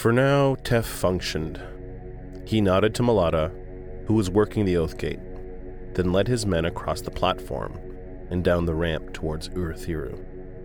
For now, Tef functioned. He nodded to Malata, who was working the oath gate, then led his men across the platform and down the ramp towards Urithiru.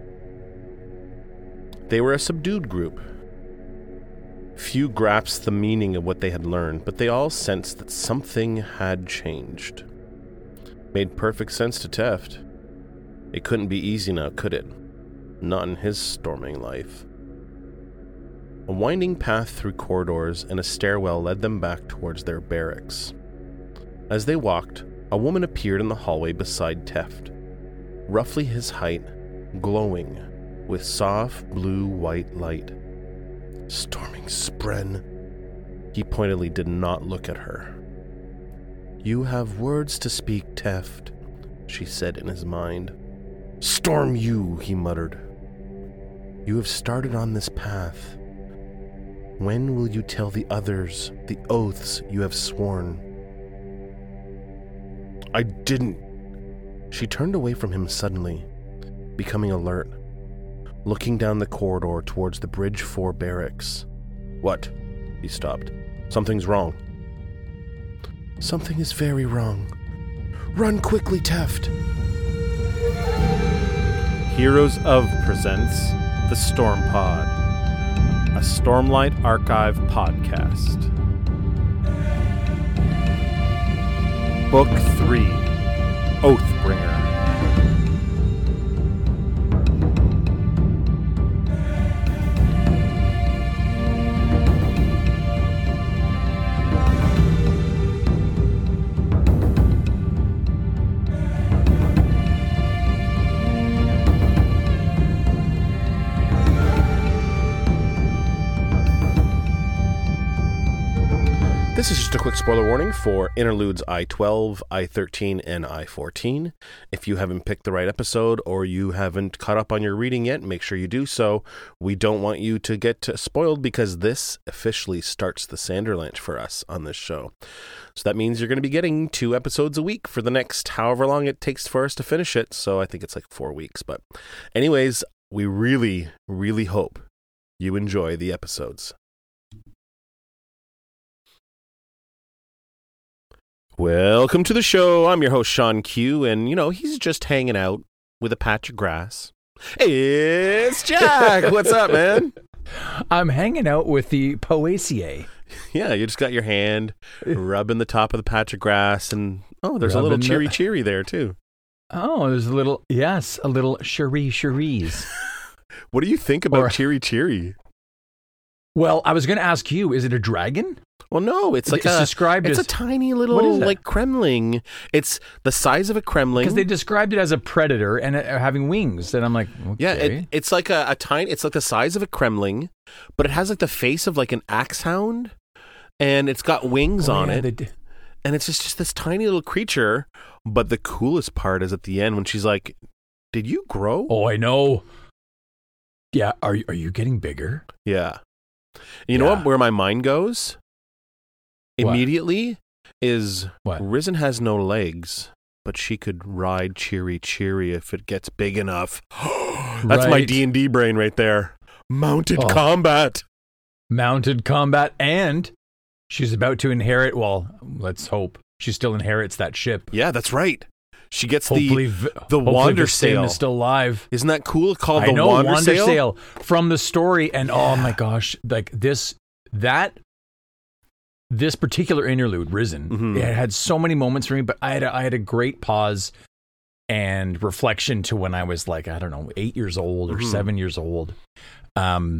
They were a subdued group. Few grasped the meaning of what they had learned, but they all sensed that something had changed. Made perfect sense to Teft. It couldn't be easy now, could it? Not in his storming life. A winding path through corridors and a stairwell led them back towards their barracks. As they walked, a woman appeared in the hallway beside Teft, roughly his height, glowing with soft blue-white light. Storming Spren. He pointedly did not look at her. You have words to speak, Teft, she said in his mind. Storm you, he muttered. You have started on this path. When will you tell the others the oaths you have sworn? I didn't. She turned away from him suddenly, becoming alert, looking down the corridor towards the Bridge 4 barracks. What? He stopped. Something's wrong. Something is very wrong. Run quickly, Teft. Heroes of presents The Storm Pod, a Stormlight Archive podcast. Book 3, Oathbringer. This is just a quick spoiler warning for interludes I-12, I-13, and I-14. If you haven't picked the right episode or you haven't caught up on your reading yet, make sure you do so. We don't want you to get spoiled because this officially starts the Sanderlanche for us on this show. So that means you're going to be getting 2 episodes a week for the next however long it takes for us to finish it. So I think it's like 4 weeks. But anyways, we really, really hope you enjoy the episodes. Welcome to the show. I'm your host, Sean Q, and, he's just hanging out with a patch of grass. It's Jack. What's up, man? I'm hanging out with the Poaceae. Yeah, you just got your hand rubbing the top of the patch of grass, and, there's a little cheery there, too. Oh, there's a little cheries. What do you think about cheery? Well, I was going to ask you, is it a dragon? Well, no, it's described as a tiny little like Kremling. It's the size of a Kremling because they described it as a predator and having wings. And I'm like, okay. Yeah, it's like a tiny. It's like the size of a Kremling, but it has like the face of like an axe hound, and it's got wings on it. And it's just this tiny little creature. But the coolest part is at the end when she's like, "Did you grow?" Oh, I know. Yeah, are you getting bigger? Yeah. You know what? Where my mind goes immediately is Risen has no legs, but she could ride Cheery if it gets big enough. That's my D&D brain right there. Mounted combat, and she's about to inherit. Well, let's hope she still inherits that ship. Yeah, that's right. She gets hopefully the Wandersail is still alive. Isn't that cool? It's called the Wandersail from the story. And oh my gosh, like this particular interlude, Risen, it had so many moments for me. But I had a great pause and reflection to when I was like, I don't know, 8 years old or 7 years old. I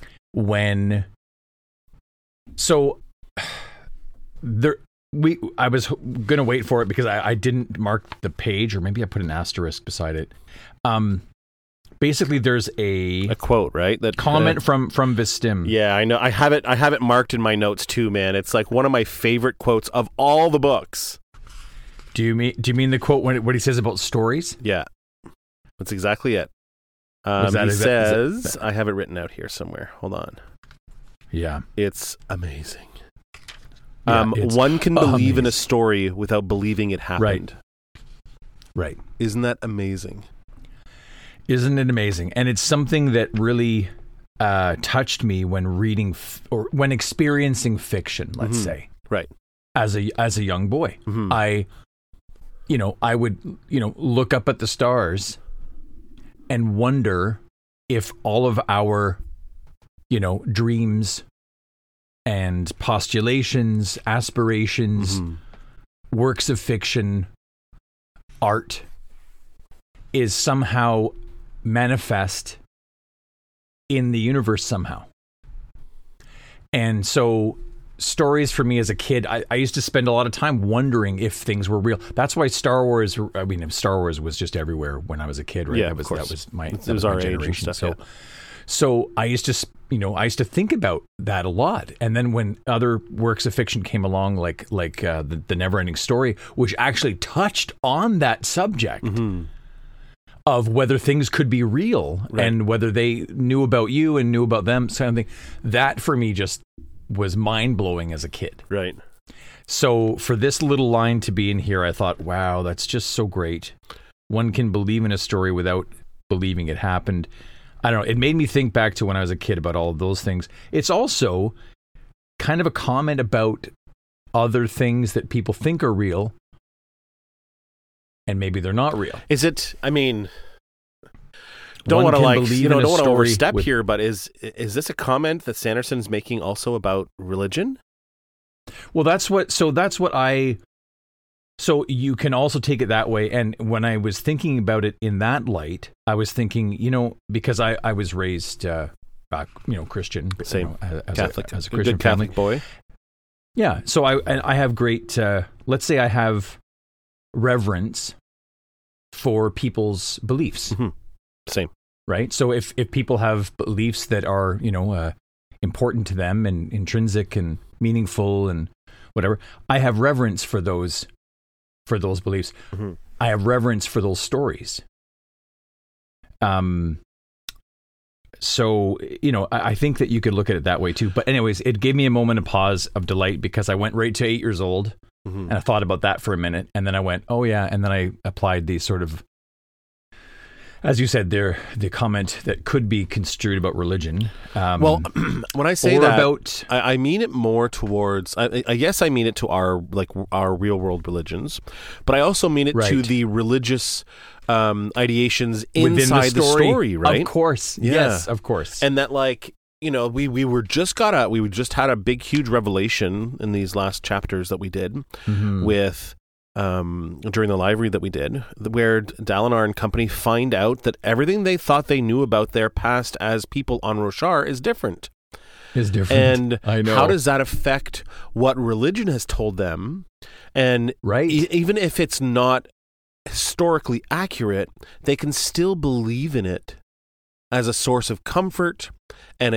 was going to wait for it because I didn't mark the page, or maybe I put an asterisk beside it. Basically, there's a quote, right? That comment from Vistim. Yeah, I know. I have it marked in my notes too, man. It's like one of my favorite quotes of all the books. Do you mean the quote what he says about stories? Yeah, that's exactly it. He says, I have it written out here somewhere. Hold on. Yeah, it's amazing. It's one can believe in a story without believing it happened. Right. Isn't that amazing? Isn't it amazing? And it's something that really touched me when reading or when experiencing fiction, let's say. Right. As a young boy, I would, look up at the stars and wonder if all of our, dreams and postulations, aspirations, works of fiction, art is somehow manifest in the universe somehow. And so stories for me as a kid, I used to spend a lot of time wondering if things were real. That's why Star Wars was just everywhere when I was a kid, right? Yeah, that was my our age and generation. stuff. So I used to think about that a lot. And then when other works of fiction came along, like the Neverending Story, which actually touched on that subject of whether things could be real and whether they knew about you and knew about them, kind of thing, that for me just was mind-blowing as a kid. Right. So for this little line to be in here, I thought, wow, that's just so great. One can believe in a story without believing it happened. I don't know. It made me think back to when I was a kid about all of those things. It's also kind of a comment about other things that people think are real and maybe they're not real. Is it, don't want to overstep here, but is this a comment that Sanderson's making also about religion? Well, so you can also take it that way. And when I was thinking about it in that light, I was thinking, because I was raised, Christian, same, as Catholic, as a Christian good Catholic boy. Yeah. So I have great, let's say I have reverence for people's beliefs. Mm-hmm. Same. Right. So if people have beliefs that are, important to them and intrinsic and meaningful and whatever, I have reverence for those beliefs. Mm-hmm. I have reverence for those stories. So, I think that you could look at it that way too. But anyways, it gave me a moment of pause of delight because I went right to 8 years old and I thought about that for a minute. And then I went, oh yeah. And then I applied these sort of, as you said, the comment that could be construed about religion. Well, when I say that, I mean it more towards. I guess I mean it to our real world religions, but I also mean it to the religious ideations inside the story, right? Of course, yeah. Yes, of course. And that, we just had a big, huge revelation in these last chapters that we did with. During the live read that we did, where Dalinar and company find out that everything they thought they knew about their past as people on Roshar is different. And I know. How does that affect what religion has told them? And even if it's not historically accurate, they can still believe in it as a source of comfort and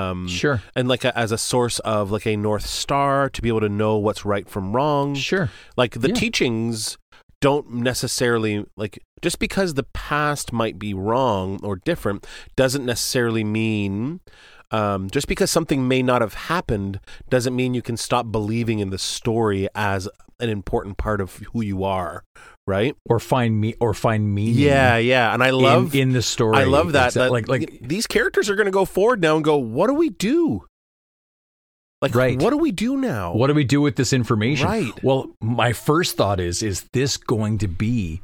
as a source of a North Star to be able to know what's right from wrong. Sure. The teachings don't necessarily, just because the past might be wrong or different doesn't necessarily mean, just because something may not have happened doesn't mean you can stop believing in the story as an important part of who you are. Right? Or find meaning. Yeah. And I love in the story. I love that. These characters are going to go forward now and go, what do we do? What do we do now? What do we do with this information? Right. Well, my first thought is this going to be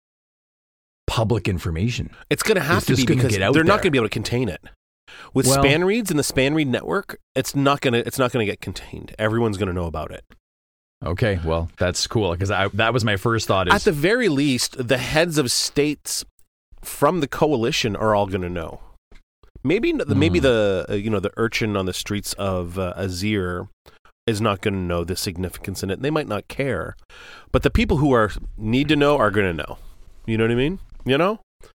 public information? It's going to have to be because they're not going to be able to contain it. With span reads and the span read network, it's not going to get contained. Everyone's going to know about it. Okay, well, that's cool because that was my first thought. At the very least, the heads of states from the coalition are all going to know. Maybe the urchin on the streets of Azir is not going to know the significance in it. They might not care, but the people who need to know are going to know. You know what I mean? The know.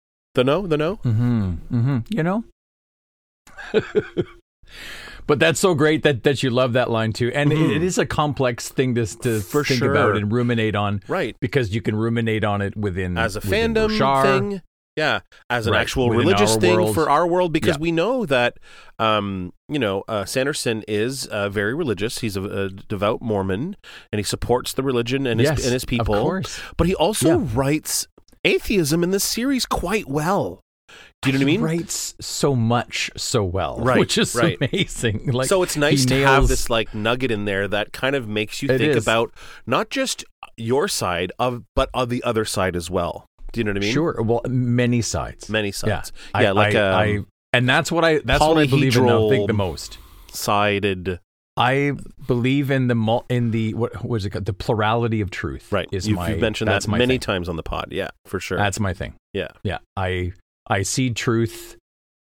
But that's so great that you love that line too. And it is a complex thing to think about and ruminate on. Right. Because you can ruminate on it within as a fandom Roshar, thing. Yeah. As an actual religious thing for our world, because we know that, Sanderson is very religious. He's a devout Mormon and he supports the religion and his people. Of course. But he also writes atheism in this series quite well. Do you know what I mean? He writes so much so well, Right, which is right. amazing. Like, So it's nice he to have nails- this like nugget in there that kind of makes you It think is. about not just your side but on the other side as well. Do you know what I mean? Sure. Well, many sides. Many sides. Yeah, Yeah, and that's what I believe in. I think the most. sided. I believe in what was it called? The plurality of truth. Right. Is You've my mentioned that's that my many thing. times on the pod. Yeah, for sure. That's my thing. Yeah. Yeah. I see truth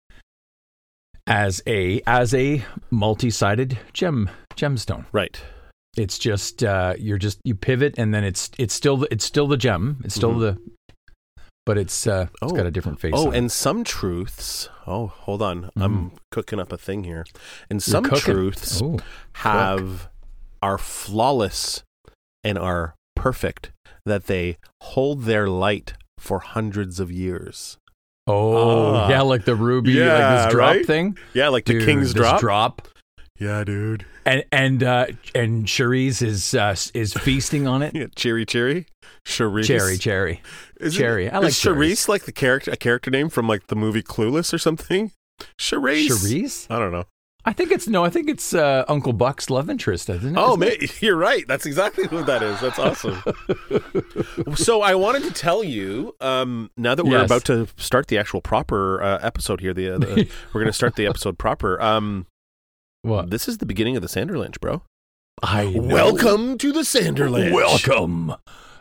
as a multi-sided gemstone. Right. It's just you pivot and then it's still the gem. It's still but it's got a different face. Oh, on it. and some truths. Oh, hold on. Mm-hmm. I'm cooking up a thing here. And some truths are flawless and are perfect, that they hold their light for hundreds of years. Oh, yeah, like the ruby, like Yeah, this drop right? thing. Yeah, like Dude, the King's this drop. Yeah, dude. And Cherise is feasting on it. Yeah, cheery. Charisse. Cherry. Is Cherry. I like is Charisse like a character name from like the movie Clueless or something? Charisse. Charisse? I don't know. I think it's Uncle Buck's love interest, isn't it? Oh, Isn't it? mate, you're right. That's exactly what that is. That's awesome. So I wanted to tell you, now that we're Yes. about to start the actual proper episode here, we're going to start the episode proper. What? This is the beginning of the Sanderlanche, bro. I know. Welcome to the Sanderlanche. Welcome.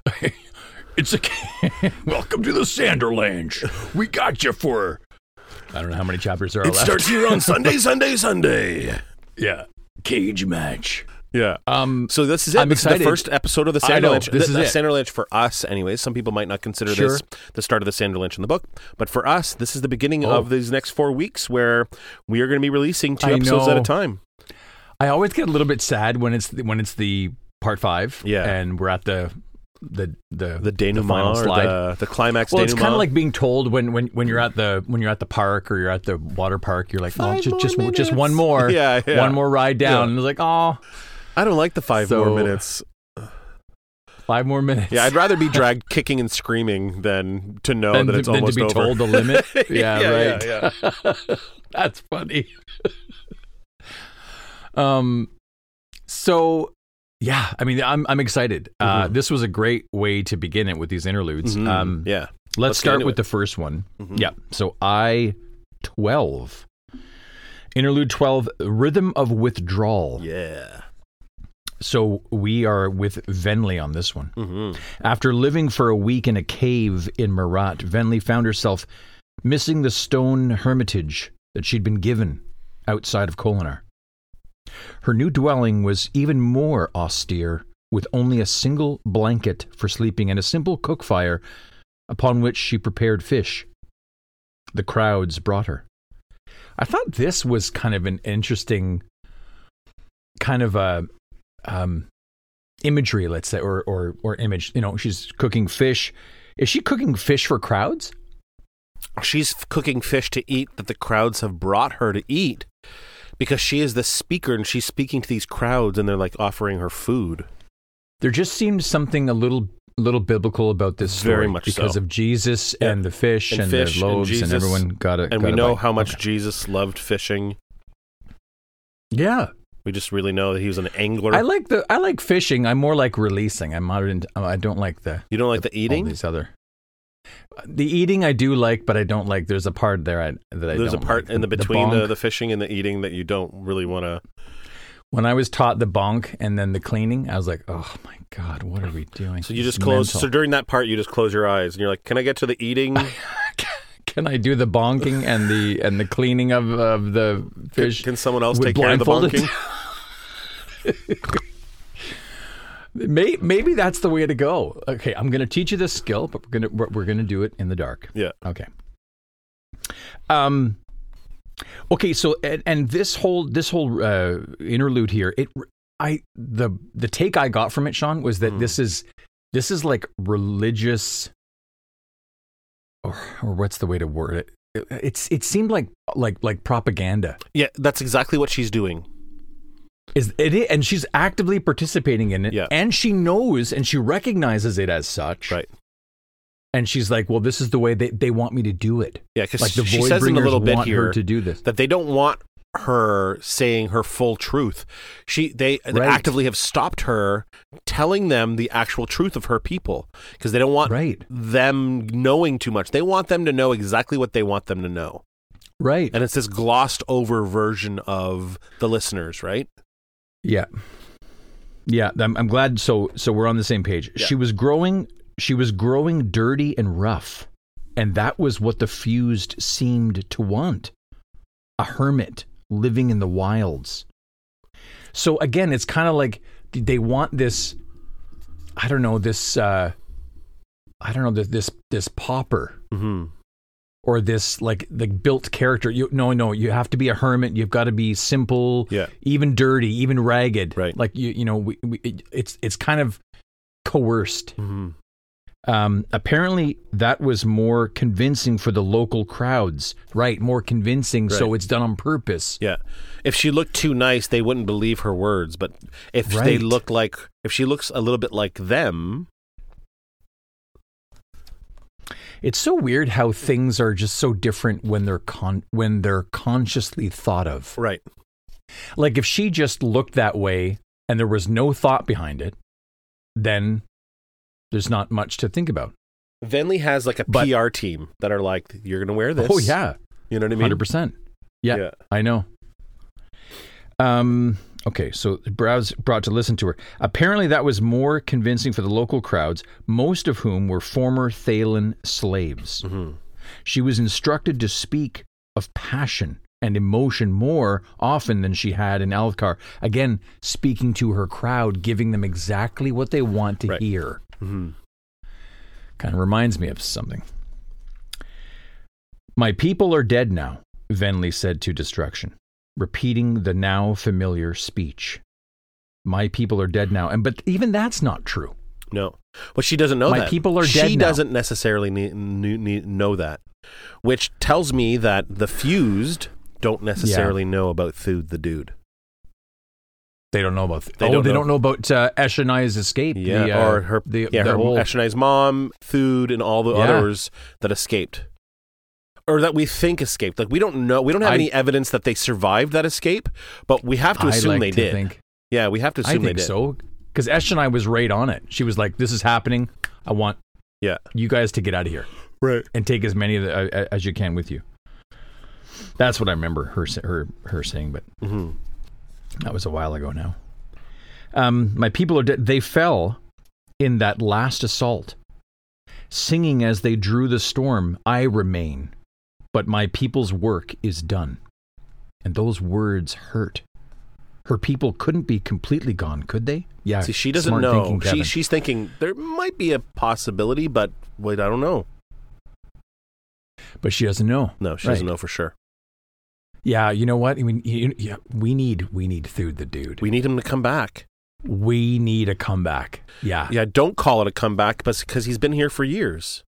Welcome to the Sanderlanche. We got you for. I don't know how many chapters there are It left. starts here on Sunday. Yeah. Cage match. Yeah. Um. So this is it. I'm This is the excited. first episode of the I know. Sanderlanche. This is the it. Sanderlanche for us, anyways. Some people might not consider Sure. this the start of the Sanderlanche in the book, but for us, this is the beginning Oh. of these next 4 weeks where we are going to be releasing 2 I episodes at a know. time. I always get a little bit sad when it's the part 5. Yeah. And we're at the The final denouement slide. or the climax. Well, it's kind denouement. of like being told when you're at the park or you're at the water park, you're like, oh, Five more just minutes. one more, Yeah. one more ride down. Yeah. And it's like, oh, I don't like the 5 So- more minutes. 5 more minutes. Yeah, I'd rather be dragged kicking and screaming than to know than that it's to almost be over. told the limit. Yeah, right. Yeah. That's funny. So yeah, I mean, I'm excited. This was a great way to begin it with these interludes. Mhm. Yeah. Let's get start into with it. the first one. Mhm. Yeah. So I-12. Interlude 12, Rhythm of Withdrawal. Yeah. So we are with Venli on this one. Mm-hmm. After living for a week in a cave in Marat, Venli found herself missing the stone hermitage that she'd been given outside of Kholinar. Her new dwelling was even more austere, with only a single blanket for sleeping and a simple cook fire upon which she prepared fish. The crowds brought her. I thought this was kind of an interesting kind of a imagery, let's say, or image. You know, she's cooking fish. Is she cooking fish for crowds? She's cooking fish to eat that the crowds have brought her to eat because she is the speaker and she's speaking to these crowds and they're like offering her food. There just seemed something a little biblical about this story, Very much because so. of Jesus Yeah. and the fish and fish the and loaves and, Jesus. everyone got it. And we know how much Jesus loved fishing. Yeah, We just really know that he was an angler. I like fishing. I'm more like releasing. I don't like the You don't like the all eating? these other. The eating I do like, but I don't like. There's a part there that I There's a don't part like. in the between bonk. the fishing and the eating that you don't really want to. When I was taught the bonk and then the cleaning, I was like, oh my God, what are we doing? So you just It's close. mental. So during that part, you just close your eyes and you're like, "Can I get to the eating?" Can I do the bonking and the cleaning of the fish? Can someone else with take care of the blindfolded? bonking? Maybe that's the way to go. Okay, I'm going to teach you this skill, but we're going to do it in the dark. Yeah. Okay. Okay. So and this whole interlude here, the take I got from it, Sean, was that this is like religious, or what's the way to word it? It seemed like propaganda. Yeah, that's exactly what she's doing. And she's actively participating in it, Yeah. and she knows and she recognizes it as such. Right. And she's like, well, this is the way they want me to do it. Yeah, because like the she says in a little bit want here her to do this. that they don't want her saying her full truth. They actively have stopped her telling them the actual truth of her people because they don't want them knowing too much. They want them to know exactly what they want them to know. Right. And it's this glossed over version of the listeners, right? Yeah. Yeah, I'm glad. So we're on the same page. Yeah. She was growing dirty and rough, and that was what the fused seemed to want. A hermit living in the wilds. So again, it's kind of like they want this. I don't know this pauper. Mm-hmm. Or this like built character. You have to be a hermit. You've got to be simple, even dirty, even ragged. Right. Like it's kind of coerced. Mm-hmm. Apparently, that was more convincing for the local crowds. Right, more convincing. Right. So it's done on purpose. Yeah. If she looked too nice, they wouldn't believe her words. But if she looks a little bit like them. It's so weird how things are just so different when they're consciously thought of. Right. Like if she just looked that way and there was no thought behind it, then there's not much to think about. Venley has like a PR team that are like, you're going to wear this. Oh, yeah. You know what I mean? 100%. Yeah. I know. Okay, so Brad's brought to listen to her. Apparently that was more convincing for the local crowds, most of whom were former Thaylen slaves. Mm-hmm. She was instructed to speak of passion and emotion more often than she had in Alethkar. Again, speaking to her crowd, giving them exactly what they want to hear. Mm-hmm. Kind of reminds me of something. My people are dead now, Venley said to Destruction, repeating the now familiar speech. My people are dead now. But even that's not true. No. Well, she doesn't know that. My people are dead now. She doesn't necessarily know that, which tells me that the fused don't necessarily know about Thude the dude. They don't know about... They don't know about Eshonai's escape. Yeah, or her Eshonai's mom, Thude, and all the others that escaped. Or that we think escaped. Like, we don't know. We don't have any evidence that they survived that escape, but we have to assume they did. Yeah, we have to assume they did. I think so. Because Eshonai was right on it. She was like, this is happening. I want you guys to get out of here. Right. And take as many of as you can with you. That's what I remember her saying, but that was a while ago now. My people are dead. They fell in that last assault. Singing as they drew the storm, I remain. But my people's work is done. And those words hurt. Her people couldn't be completely gone, could they? Yeah. See, she doesn't know. She's thinking there might be a possibility, but wait, I don't know. But she doesn't know. No, she doesn't know for sure. Yeah, you know what? I mean, we need Thude the dude. We need him to come back. We need a comeback. Yeah. Yeah, don't call it a comeback because he's been here for years.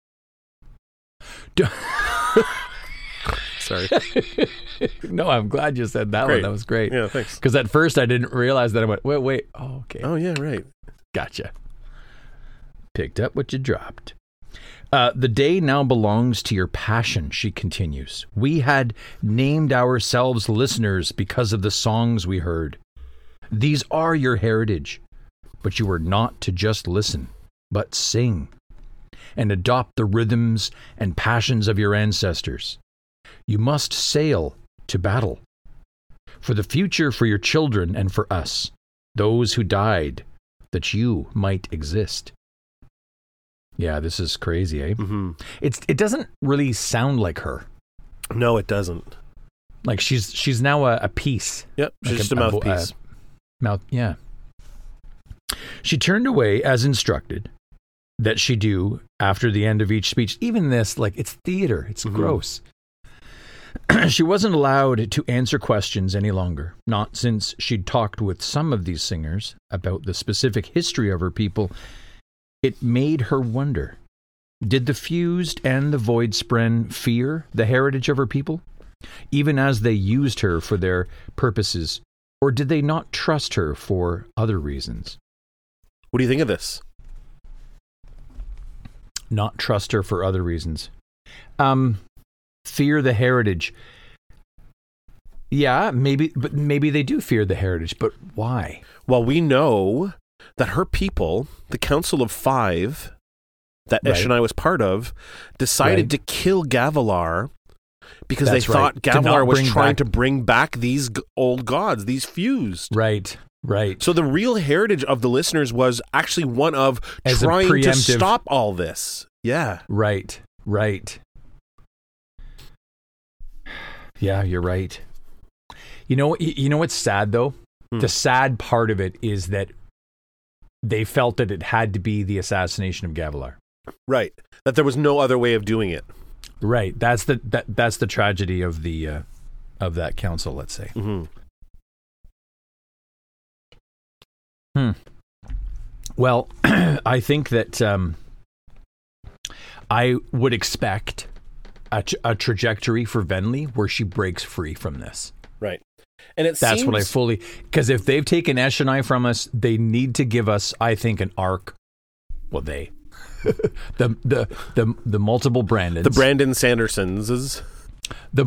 Sorry. No, I'm glad you said that one. That was great. Yeah, thanks. Because at first I didn't realize that. I went, wait. Oh, okay. Oh, yeah, right. Gotcha. Picked up what you dropped. The day now belongs to your passion, she continues. We had named ourselves listeners because of the songs we heard. These are your heritage, but you are not to just listen, but sing and adopt the rhythms and passions of your ancestors. You must sail to battle for the future, for your children, and for us, those who died, that you might exist. Yeah, this is crazy, eh? Mm-hmm. It doesn't really sound like her. No, it doesn't. Like she's now a piece. Yep, she's like just a mouthpiece. Yeah. She turned away as instructed, that she do after the end of each speech. Even this, like, it's theater. It's gross. She wasn't allowed to answer questions any longer, not since she'd talked with some of these singers about the specific history of her people. It made her wonder, did the fused and the Voidspren fear the heritage of her people, even as they used her for their purposes, or did they not trust her for other reasons? What do you think of this? not trust her for other reasons. Fear the heritage. Yeah, maybe they do fear the heritage, but why? Well, we know that her people, the Council of Five, that Eshonai was part of, decided to kill Gavilar because they thought Gavilar was trying to bring back these old gods, these fused. Right. So the real heritage of the listeners was actually one of trying to stop all this. Yeah. Right. Yeah, you're right. You know what's sad though? The sad part of it is that they felt that it had to be the assassination of Gavilar. Right. That there was no other way of doing it. Right. That's the tragedy of the of that council, let's say. Well, I think that I would expect a trajectory for Venli where she breaks free from this. Right. And that's what I fully, because if they've taken Eshonai from us, they need to give us, I think, an arc. Well, the multiple Brandons, the Brandon Sandersons, the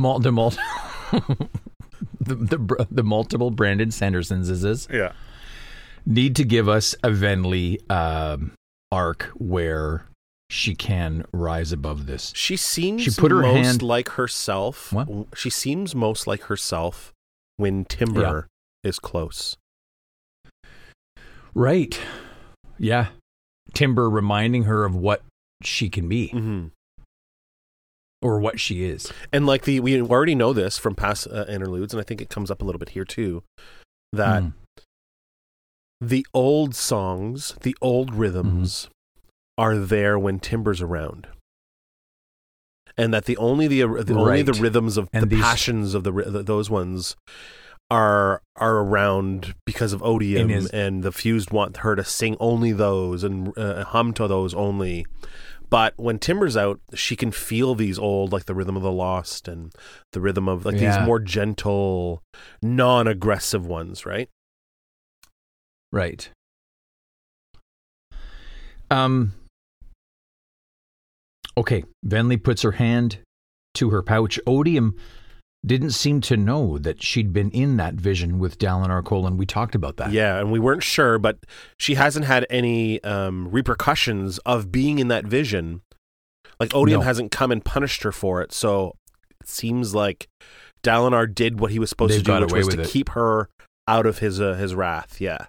multiple Brandon Sandersons need to give us a Venli arc where she can rise above this. She seems like herself. What? She seems most like herself when Timber is close. Right. Yeah. Timber reminding her of what she can be. Or what she is. And like we already know this from past interludes, and I think it comes up a little bit here too, that the old songs, the old rhythms are there when Timber's around. And that only the rhythms of the passions of those ones are around because of Odium, and the fused want her to sing only those and hum to those only. But when Timber's out, she can feel these old, like the rhythm of the Lost and the rhythm of like these more gentle, non-aggressive ones, right? Right. Okay, Venli puts her hand to her pouch. Odium didn't seem to know that she'd been in that vision with Dalinar Kholin. We talked about that. Yeah, and we weren't sure, but she hasn't had any repercussions of being in that vision. Like, Odium hasn't come and punished her for it, so it seems like Dalinar did what he was supposed to do, which was to keep her out of his wrath. Yeah.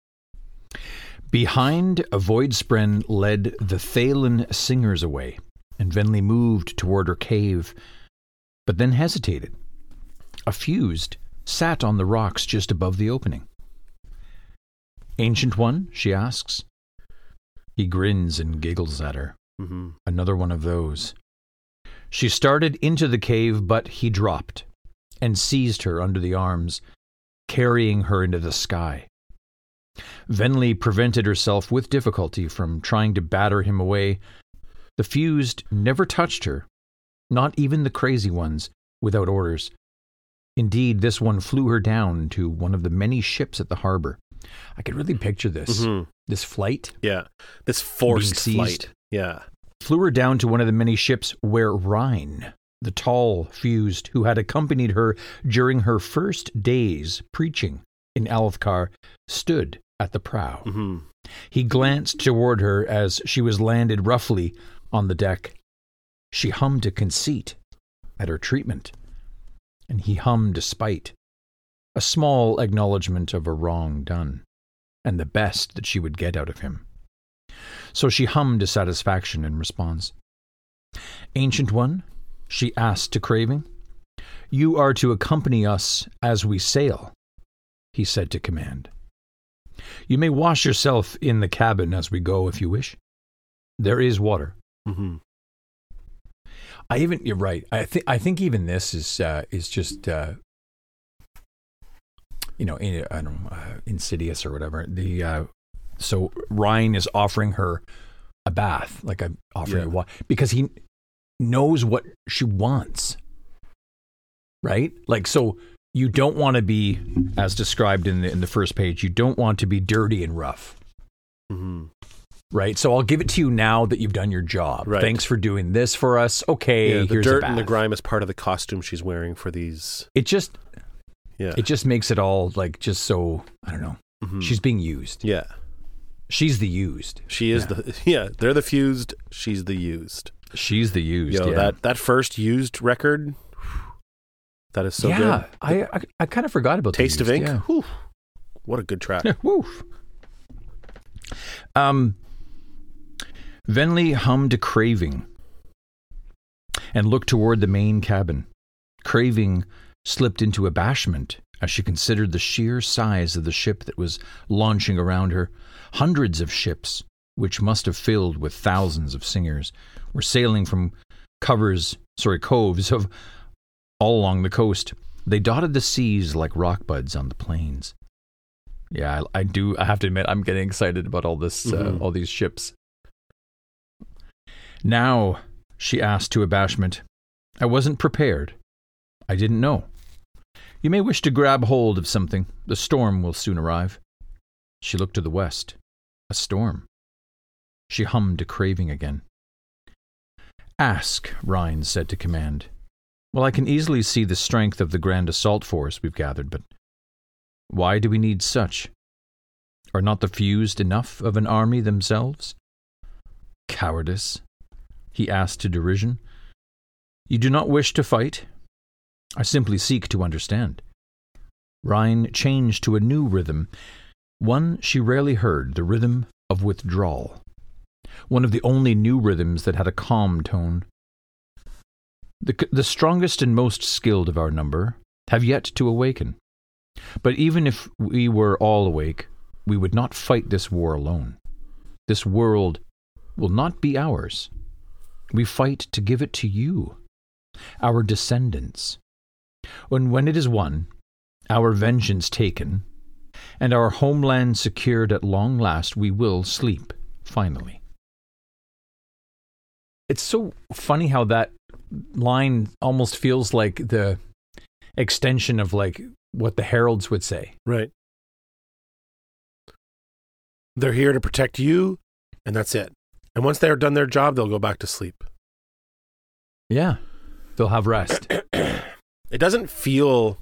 Behind, a Voidspren led the Thaylen singers away, and Venli moved toward her cave, but then hesitated. A fused sat on the rocks just above the opening. "Ancient One?" she asks. He grins and giggles at her. Another one of those. She started into the cave, but he dropped and seized her under the arms, carrying her into the sky. Venli prevented herself with difficulty from trying to batter him away. The fused never touched her, not even the crazy ones, without orders. Indeed, this one flew her down to one of the many ships at the harbor. I could really picture this. This flight. Yeah. This forced flight. Yeah. Flew her down to one of the many ships where Rhine, the tall fused who had accompanied her during her first days preaching in Alethkar, stood at the prow. He glanced toward her as she was landed roughly on the deck. She hummed a conceit at her treatment, and he hummed a spite, a small acknowledgement of a wrong done, and the best that she would get out of him. So she hummed a satisfaction in response. "Ancient One," she asked to Craving, "you are to accompany us as we sail," he said to Command. "You may wash yourself in the cabin as we go if you wish. There is water." You're right. I think even this is just insidious or whatever. So Ryan is offering her a bath, like offering water, because he knows what she wants. Right? Like, so you don't want to be, as described in the first page, you don't want to be dirty and rough. right? So I'll give it to you now that you've done your job. Right. Thanks for doing this for us. Okay, the here's dirt a bath. and the grime is part of the costume she's wearing for these. It just makes it all like just so, I don't know. Mm-hmm. She's being used. Yeah. She's the used. She is they're the fused, she's the used. She's the used. That first used record, that is so good. Yeah, I kind of forgot about Taste of Ink. Yeah. Whew. What a good track. Woof. Venli hummed Craving and looked toward the main cabin. Craving slipped into abashment as she considered the sheer size of the ship that was launching around her. Hundreds of ships, which must have filled with thousands of singers, were sailing from coves of all along the coast. They dotted the seas like rock buds on the plains. Yeah, I have to admit, I'm getting excited about all this, all these ships. Now, she asked to Abashment, I wasn't prepared. I didn't know. You may wish to grab hold of something. The storm will soon arrive. She looked to the west. A storm. She hummed a Craving again. Ask, Rhine said to command. Well, I can easily see the strength of the grand assault force we've gathered, but why do we need such? Are not the fused enough of an army themselves? Cowardice, he asked to derision. You do not wish to fight? I simply seek to understand. Rhine changed to a new rhythm, one she rarely heard, the rhythm of withdrawal. One of the only new rhythms that had a calm tone. The strongest and most skilled of our number have yet to awaken. But even if we were all awake, we would not fight this war alone. This world will not be ours. We fight to give it to you, our descendants. When it is won, our vengeance taken, and our homeland secured at long last, we will sleep, finally. It's so funny how that line almost feels like the extension of like what the heralds would say. Right. They're here to protect you, and that's it. And once they're done their job, they'll go back to sleep. Yeah. They'll have rest. It doesn't feel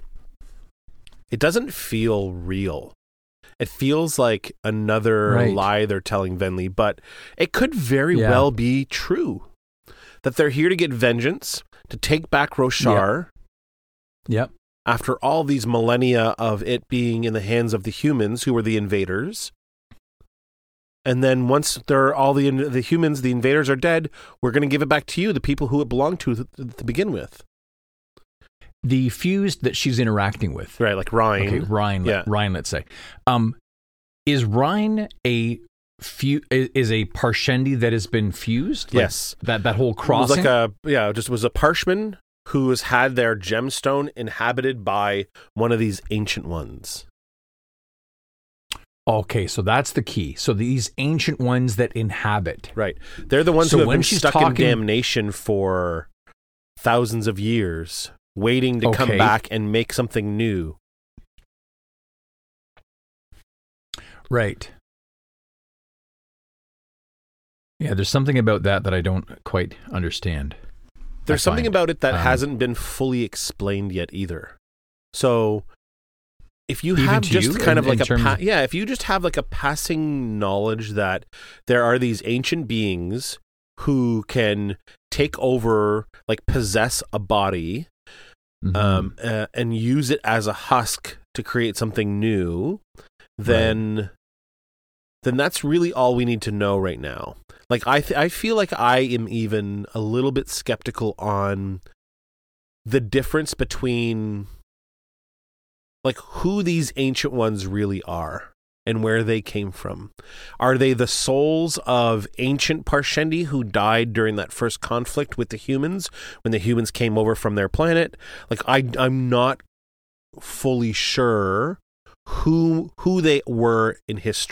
real. It feels like another lie they're telling Venli, but it could very well be true. That they're here to get vengeance, to take back Roshar. Yep. After all these millennia of it being in the hands of the humans who were the invaders. And then once they're all the humans, the invaders are dead, we're going to give it back to you, the people who it belonged to begin with. The fused that she's interacting with. Right, like Rhine. Okay, Rhine, let's say. Is Rhine is a Parshendi that has been fused? Like yes. That whole crossing? It was a Parshman who has had their gemstone inhabited by one of these ancient ones. Okay, so that's the key. So these ancient ones that inhabit. Right. They're the ones who have been stuck in damnation for thousands of years, waiting to come back and make something new. Right. Yeah, there's something about that I don't quite understand. There's something about it that hasn't been fully explained yet either. So if you have just kind of like if you just have like a passing knowledge that there are these ancient beings who can take over, like possess a body, and use it as a husk to create something new, then that's really all we need to know right now. Like I feel like I am even a little bit skeptical on the difference between like who these ancient ones really are and where they came from. Are they the souls of ancient Parshendi who died during that first conflict with the humans when the humans came over from their planet? Like I'm not fully sure who they were in history.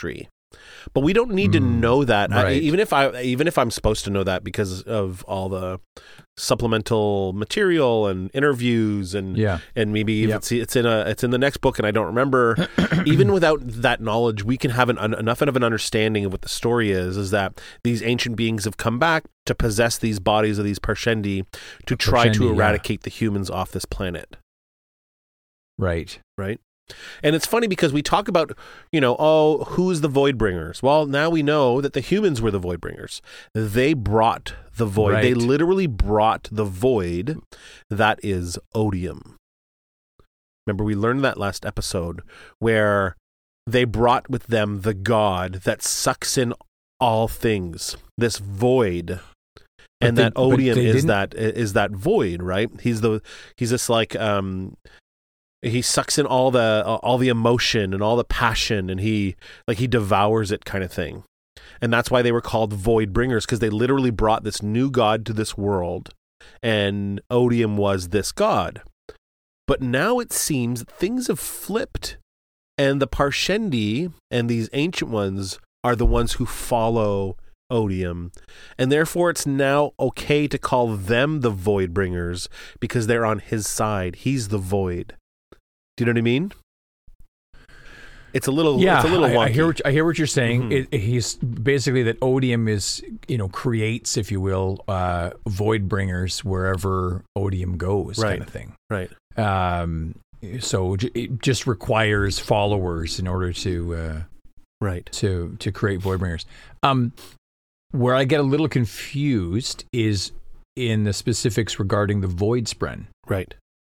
But we don't need to know that. right. Even if I'm supposed to know that because of all the supplemental material and interviews and maybe it's in the next book and I don't remember. Even without that knowledge, we can have enough of an understanding of what the story is that these ancient beings have come back to possess these bodies of these Parshendi to try to eradicate the humans off this planet. Right. And it's funny because we talk about, who's the Voidbringers? Well, now we know that the humans were the Voidbringers. They brought the void. Right. They literally brought the void that is odium. Remember, we learned that last episode where they brought with them the god that sucks in all things, this void. And that odium is that void, right? He's this like... he sucks in all the emotion and all the passion, and he devours it, kind of thing. And that's why they were called void bringers, because they literally brought this new god to this world, and odium was this god. But now it seems that things have flipped, and the Parshendi and these ancient ones are the ones who follow odium, and therefore it's now okay to call them the void bringers because they're on his side. He's the void. Do you know what I mean? It's a little wonky. I hear what you're saying. He's basically that odium is, creates, if you will, void bringers wherever odium goes, kind of thing. Right. So it just requires followers in order to to create void bringers. Where I get a little confused is in the specifics regarding the Voidspren. Right.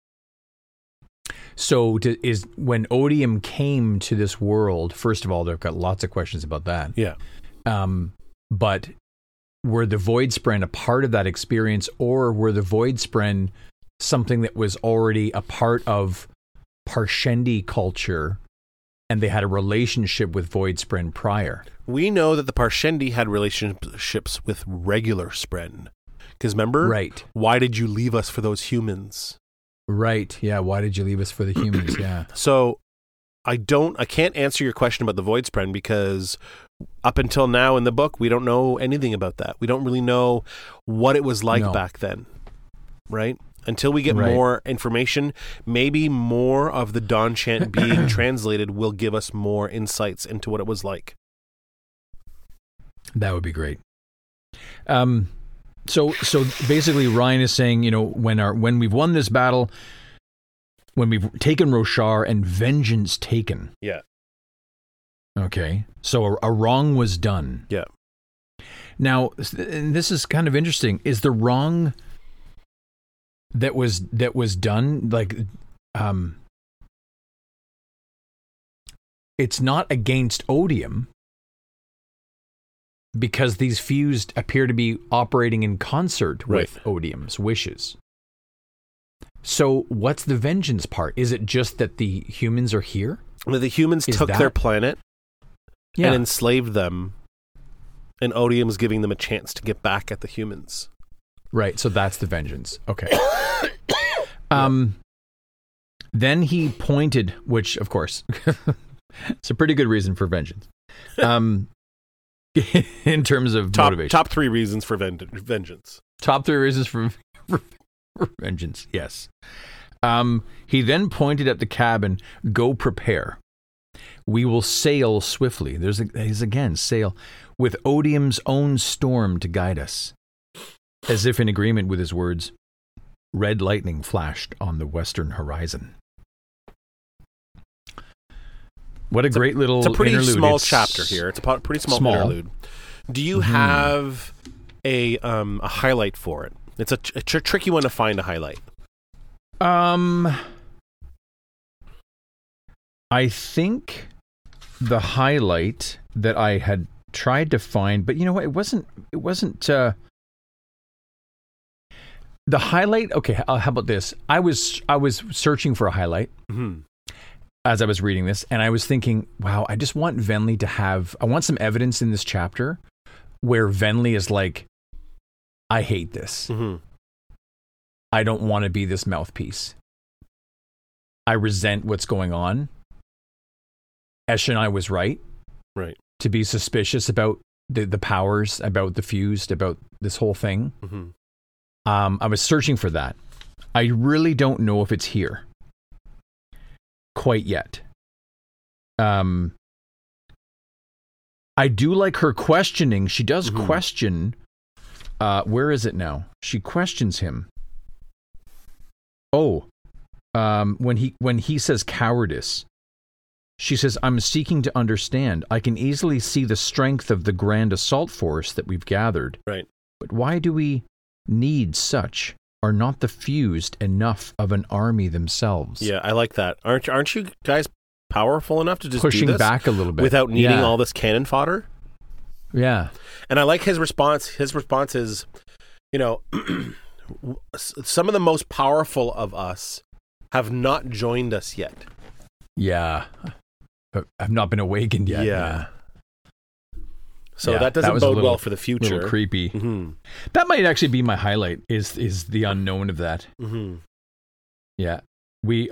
So is when odium came to this world, first of all, they've got lots of questions about that. Yeah. But were the Voidspren a part of that experience, or were the Voidspren something that was already a part of Parshendi culture and they had a relationship with Voidspren prior? We know that the Parshendi had relationships with regular Spren. Because remember? Right. Why did you leave us for those humans? Right. Yeah. Why did you leave us for the humans? Yeah. So I can't answer your question about the Voidspren because up until now in the book, we don't know anything about that. We don't really know what it was like back then. Right? Until we get more information, maybe more of the Dawn Chant being translated will give us more insights into what it was like. That would be great. So basically, Ryan is saying, when we've won this battle, when we've taken Roshar and vengeance taken. Yeah. Okay. So a wrong was done. Yeah. Now, and this is kind of interesting. Is the wrong that was done it's not against odium? Because these fused appear to be operating in concert with odium's wishes. So what's the vengeance part? Is it just that the humans are here? Well, the humans took their planet and enslaved them, and odium's giving them a chance to get back at the humans. Right, so that's the vengeance. Okay. Then he pointed, which, of course, it's a pretty good reason for vengeance. In terms of motivation. Top 3 reasons for vengeance. Top 3 reasons for vengeance, yes. He then pointed at the cabin, "Go prepare. We will sail swiftly." There's again, sail. "With odium's own storm to guide us." As if in agreement with his words, red lightning flashed on the western horizon. What a great little interlude. It's a pretty interlude. small chapter here. It's a pretty small interlude. Do you have a highlight for it? It's a tricky one to find a highlight. I think the highlight that I had tried to find, but you know what? It wasn't the highlight. Okay, how about this? I was searching for a highlight. Mm-hmm. As I was reading this, and I was thinking, wow, I just want Venli to I want some evidence in this chapter where Venli is like, I hate this. Mm-hmm. I don't want to be this mouthpiece. I resent what's going on. Eshonai was right. Right. to be suspicious about the powers, about the fused, about this whole thing. Mm-hmm. I was searching for that. I really don't know if it's here quite yet. I do like her questioning. She does question. Where is it now? She questions him. Oh, when he says cowardice, she says, "I'm seeking to understand. I can easily see the strength of the grand assault force that we've gathered. Right. But why do we need such? Are not the fused enough of an army themselves?" Yeah, I like that. Aren't you guys powerful enough to just pushing do this back a little bit without needing all this cannon fodder? Yeah. And I like his response. His response is, some of the most powerful of us have not joined us yet. Yeah. I've not been awakened yet. Yeah. So Yeah, that doesn't was a bode little- well for the future. Little creepy. Mm-hmm. That might actually be my highlight. Is the unknown of that? Mm-hmm. Yeah. We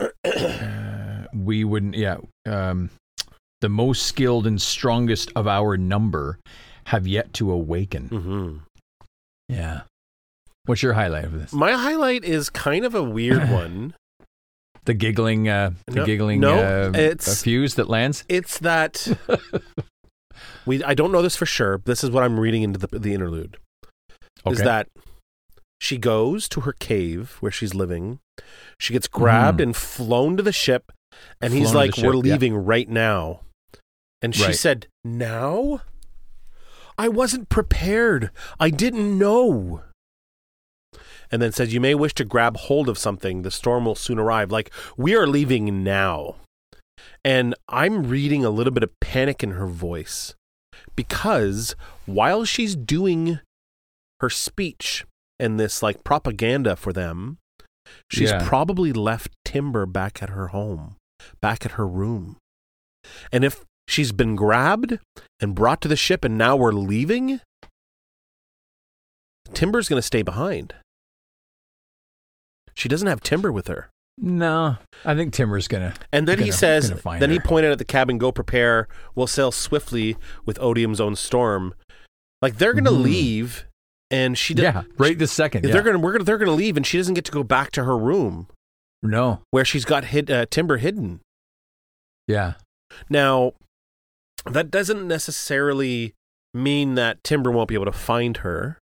we wouldn't. Yeah. The most skilled and strongest of our number have yet to awaken. Mm-hmm. Yeah. What's your highlight of this? My highlight is kind of a weird one. The giggling. No, it's fuse that lands. It's that I don't know this for sure. This is what I'm reading into the interlude. Okay. Is that she goes to her cave where she's living. She gets grabbed and flown to the ship, and he's Flown to like, the "We're ship, yeah. leaving right now." And she Right. said, "Now? I wasn't prepared. I didn't know." And then says, "You may wish to grab hold of something. The storm will soon arrive." Like, we are leaving now. And I'm reading a little bit of panic in her voice, because while she's doing her speech and this like propaganda for them, she's Yeah. probably left Timber back at her home, back at her room. And if she's been grabbed and brought to the ship and now we're leaving, Timber's going to stay behind. She doesn't have Timber with her. No, I think Timber's gonna. And then he says, find then he her. pointed at the cabin, "Go prepare. We'll sail swiftly with Odium's own storm." Like, they're going to leave, and she does. Yeah, right this second. Yeah. They're going to leave, and she doesn't get to go back to her room No. where she's got Timber hidden. Yeah. Now, that doesn't necessarily mean that Timber won't be able to find her.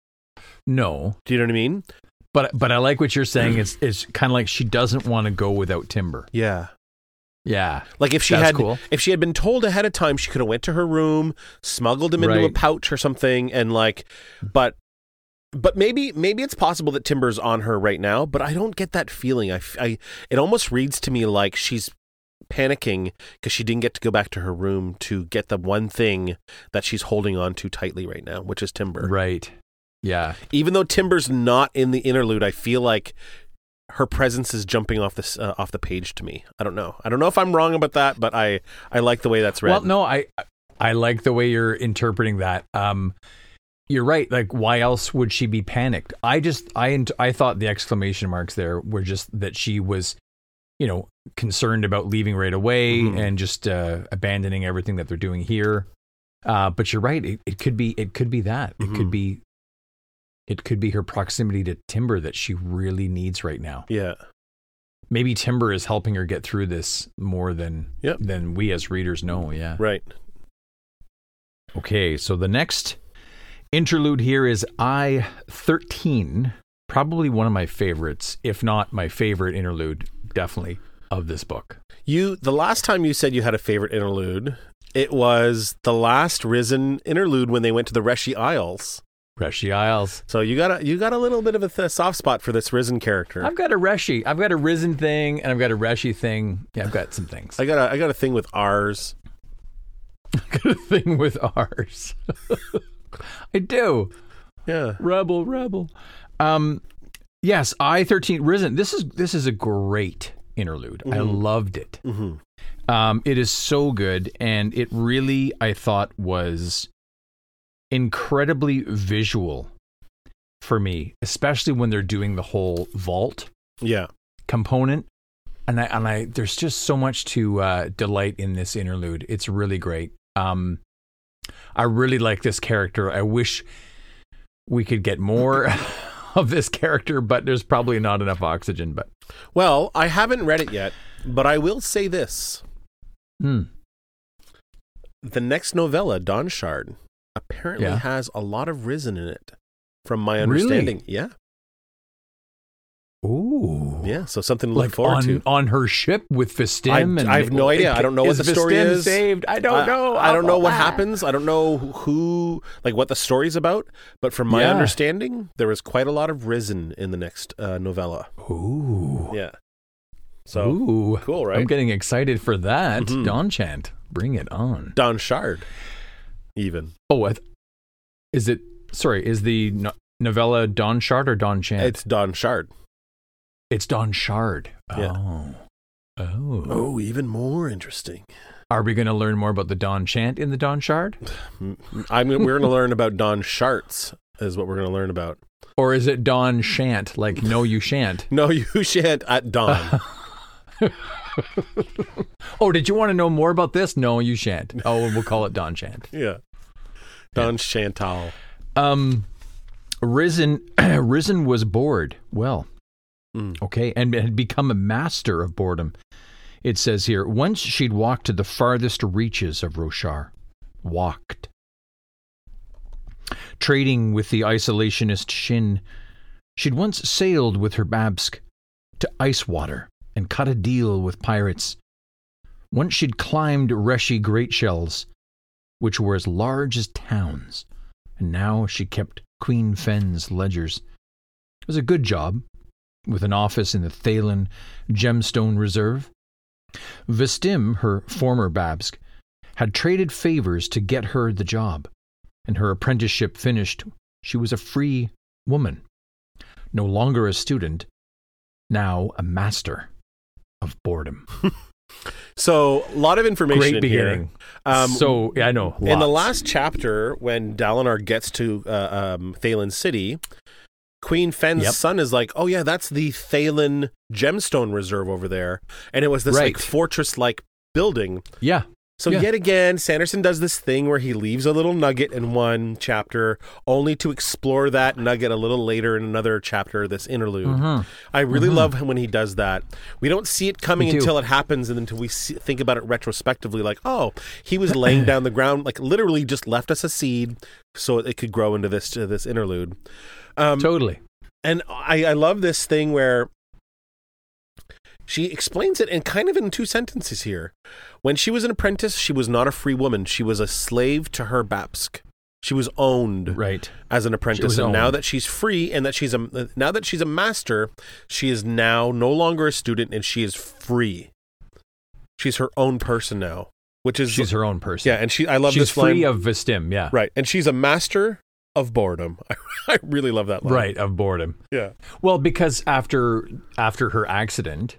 No. Do you know what I mean? But I like what you're saying. It's kind of like she doesn't want to go without Timber. Yeah. Yeah. Like, if she That's had, cool. if she had been told ahead of time, she could have went to her room, smuggled him into a Right. pouch or something, and like, but maybe it's possible that Timber's on her right now. But I don't get that feeling. It almost reads to me like she's panicking because she didn't get to go back to her room to get the one thing that she's holding on to tightly right now, which is Timber. Right. Yeah. Even though Timber's not in the interlude, I feel like her presence is jumping off the page to me. I don't know if I'm wrong about that, but I like the way that's read. Well, no, I like the way you're interpreting that. You're right. Like, why else would she be panicked? I thought the exclamation marks there were just that she was, concerned about leaving right away and just abandoning everything that they're doing here. But you're right. It could be that. It could be her proximity to Timber that she really needs right now. Yeah. Maybe Timber is helping her get through this more than we as readers know. Yeah. Right. Okay, so the next interlude here is I-13, probably one of my favorites, if not my favorite interlude, definitely, of this book. The last time you said you had a favorite interlude, it was the last Risen interlude when they went to the Reshi Isles. Reshi Isles. So you got a little bit of a soft spot for this Risen character. I've got a Reshi. I've got a Risen thing, and I've got a Reshi thing. Yeah, I've got some things. I got a thing with ours. I got a thing with ours. I do. Yeah. Rebel. Yes, I-13 Risen. This is a great interlude. I loved it. Mm-hmm. It is so good, and it really, I thought, was incredibly visual for me, especially when they're doing the whole vault component. And I there's just so much to delight in this interlude. It's really great. I really like this character. I wish we could get more of this character, but there's probably not enough oxygen. But Well, I haven't read it yet, but I will say this. The next novella, Dawn Shard, apparently has a lot of Risen in it, from my understanding. Really? Yeah. Ooh. Yeah, so something to look forward to. On her ship with Vistim. I have no idea. I don't know what the story Vistim is. Saved? I don't know. I don't know what happens. I don't know who, like what the story's about. But from my understanding, there was quite a lot of Risen in the next novella. Ooh. Yeah. So, cool, right? I'm getting excited for that. Dawn Chant. Bring it on. Dawn Shard, even. Oh, is the novella Dawn Shard or Dawn Chant? It's Dawn Shard. It's Dawn Shard. Yeah. Oh, even more interesting. Are we going to learn more about the Dawn Chant in the Dawn Shard? We're going to learn about Dawn Sharts, is what we're going to learn about. Or is it Dawn Shan't, like no you shan't? No, you shan't at dawn. Oh, did you want to know more about this? No, you shan't. Oh, we'll call it Dawn Chant. Yeah. Dawn Chantal. Risen was bored. Well, okay, and had become a master of boredom. It says here, once she'd walked to the farthest reaches of Roshar. Walked. Trading with the isolationist Shin, she'd once sailed with her Babsk to Icewater and cut a deal with pirates. Once she'd climbed Reshi great shells, which were as large as towns, and now she kept Queen Fen's ledgers. It was a good job, with an office in the Thalen Gemstone Reserve. Vistim, her former Babsk, had traded favors to get her the job, and her apprenticeship finished, she was a free woman. No longer a student, now a master of boredom. So, a lot of information Great in beginning. Here. I know. In the last chapter, when Dalinar gets to Thalen City, Queen Fen's son is like, oh yeah, that's the Thalen Gemstone Reserve over there. And it was this like fortress-like building. Yeah. So yet again, Sanderson does this thing where he leaves a little nugget in one chapter, only to explore that nugget a little later in another chapter, this interlude. I really love when he does that. We don't see it coming until it happens, and until we think about it retrospectively, like, oh, he was laying down the ground, like literally just left us a seed so it could grow into this interlude. Totally. And I love this thing where she explains it in kind of in 2 sentences here. When she was an apprentice, she was not a free woman. She was a slave to her Babsk. She was owned as an apprentice. And now that she's free and that she's a master, she is now no longer a student and she is free. She's her own person now, she's her own person. Yeah, and I love this line. She's free of Vistim, yeah. Right, and she's a master of boredom. I really love that line. Right, of boredom. Yeah. Well, because after her accident,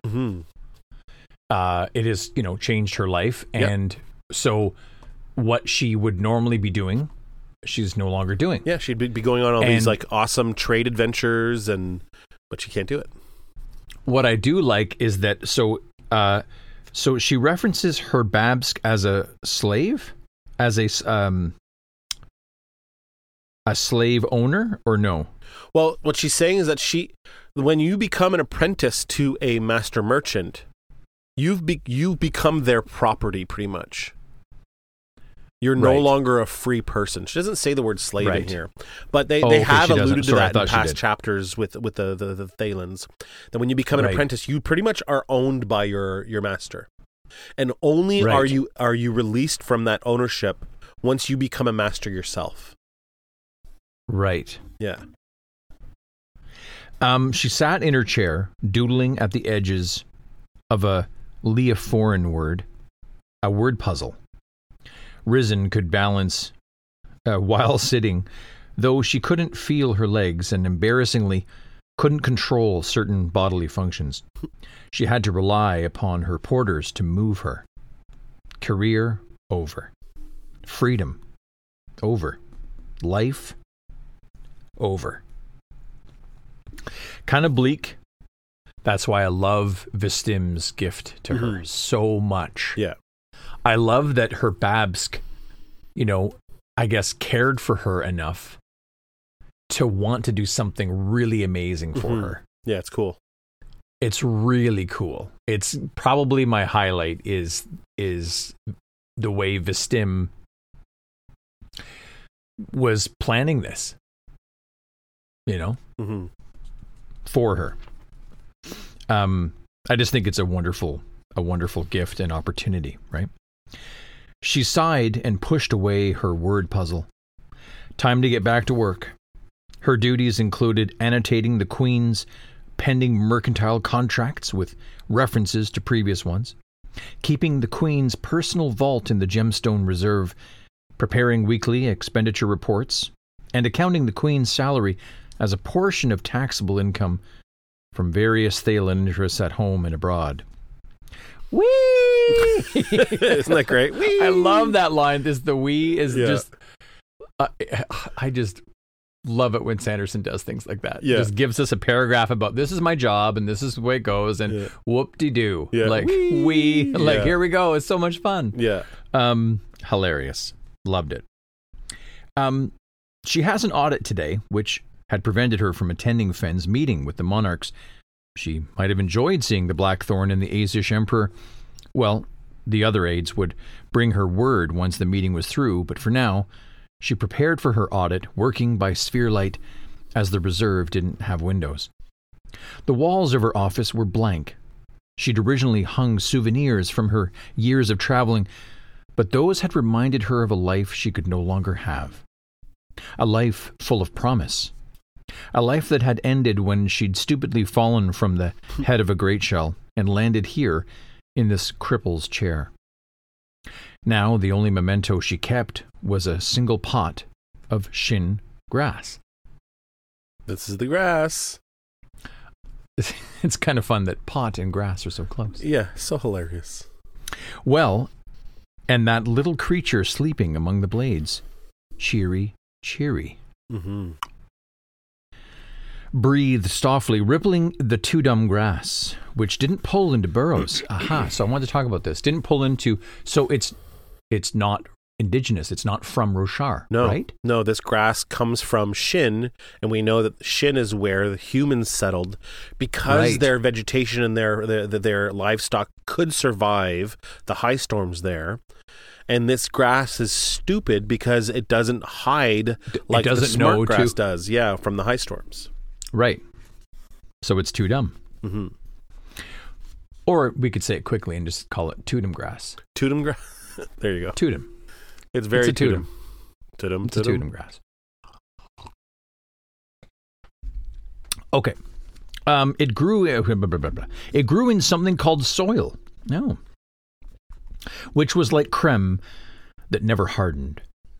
it has, changed her life. And so what she would normally be doing, she's no longer doing. Yeah, she'd be going on all these like awesome trade adventures, but she can't do it. What I do like is that, so she references her Babsk as a slave, as a slave owner, or no? Well, what she's saying is that when you become an apprentice to a master merchant, you become their property pretty much. You're no longer a free person. She doesn't say the word slave in here, but they have alluded to that in past chapters with the Thalens. That when you become an apprentice, you pretty much are owned by your master, and only are you released from that ownership once you become a master yourself. Right. Yeah. She sat in her chair, doodling at the edges of a Leoforan word, a word puzzle. Risen could balance while sitting, though she couldn't feel her legs and embarrassingly couldn't control certain bodily functions. She had to rely upon her porters to move her. Career over. Freedom over. Life over. Kind of bleak. That's why I love Vistim's gift to her so much. Yeah. I love that her Babsk I guess cared for her enough to want to do something really amazing for her. Yeah, it's cool. It's really cool. It's probably my highlight is the way Vistim was planning this, for her. I just think it's a wonderful gift and opportunity, right? She sighed and pushed away her word puzzle. Time to get back to work. Her duties included annotating the Queen's pending mercantile contracts with references to previous ones, keeping the Queen's personal vault in the Gemstone Reserve, preparing weekly expenditure reports, and accounting the Queen's salary as a portion of taxable income from various Thaylen interests at home and abroad. Whee! Isn't that great? Whee! I love that line. The wee is just... I just love it when Sanderson does things like that. Yeah. Just gives us a paragraph about this is my job and this is the way it goes and whoop-de-doo. Yeah. Like, here we go. It's so much fun. Yeah. Hilarious. Loved it. She has an audit today, which had prevented her from attending Fenn's meeting with the monarchs. She might have enjoyed seeing the Blackthorn and the Azish Emperor. Well, the other aides would bring her word once the meeting was through, but for now, she prepared for her audit, working by sphere light, as the reserve didn't have windows. The walls of her office were blank. She'd originally hung souvenirs from her years of traveling, but those had reminded her of a life she could no longer have. A life full of promise. A life that had ended when she'd stupidly fallen from the head of a great shell and landed here in this cripple's chair. Now the only memento she kept was a single pot of Shin grass. This is the grass. It's kind of fun that pot and grass are so close. Yeah, so hilarious. Well, and that little creature sleeping among the blades. Cheery, cheery. Mm-hmm. Breathed softly, rippling the Tudum grass, which didn't pull into burrows. Aha, so I wanted to talk about this. Didn't pull into, so it's not indigenous. It's not from Roshar, right? No, this grass comes from Shin, and we know that Shin is where the humans settled because their vegetation and their livestock could survive the high storms there. And this grass is stupid because it doesn't hide like the smart grass does, from the high storms. Right. So it's Tudum. Mm-hmm. Or we could say it quickly and just call it Tudum grass. Tudum grass? There you go. Tudum. It's very it's a Tudum. Tudum. It's a Tudum grass. Okay. It grew in something called soil. No. Which was like creme that never hardened.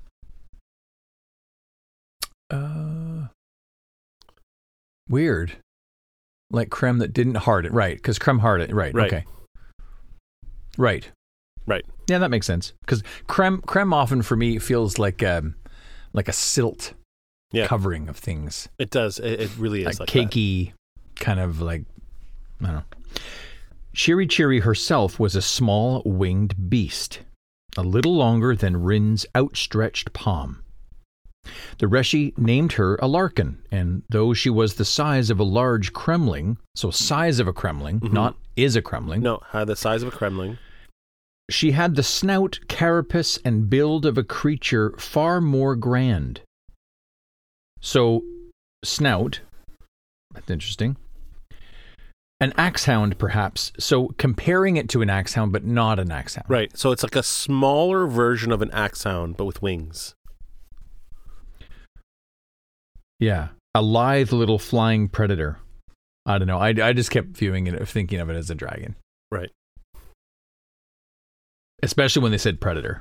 Weird. Like creme that didn't harden. Right, because creme hardened. Right, okay. Right. Yeah, that makes sense. Because creme often for me feels like a silt covering of things. It does. It really is like cakey, kind of like, I don't know. Chiri Chiri herself was a small winged beast, a little longer than Rin's outstretched palm. The Reshi named her a Larkin, and though she was the size of a large Kremling, so size of a Kremling, not is a Kremling. No, the size of a Kremling. She had the snout, carapace, and build of a creature far more grand. So, snout, that's interesting. An axehound, perhaps. So comparing it to an axehound, but not an axehound. Right. So it's like a smaller version of an axehound, but with wings. Yeah. A lithe little flying predator. I don't know. I just kept thinking of it as a dragon. Right. Especially when they said predator.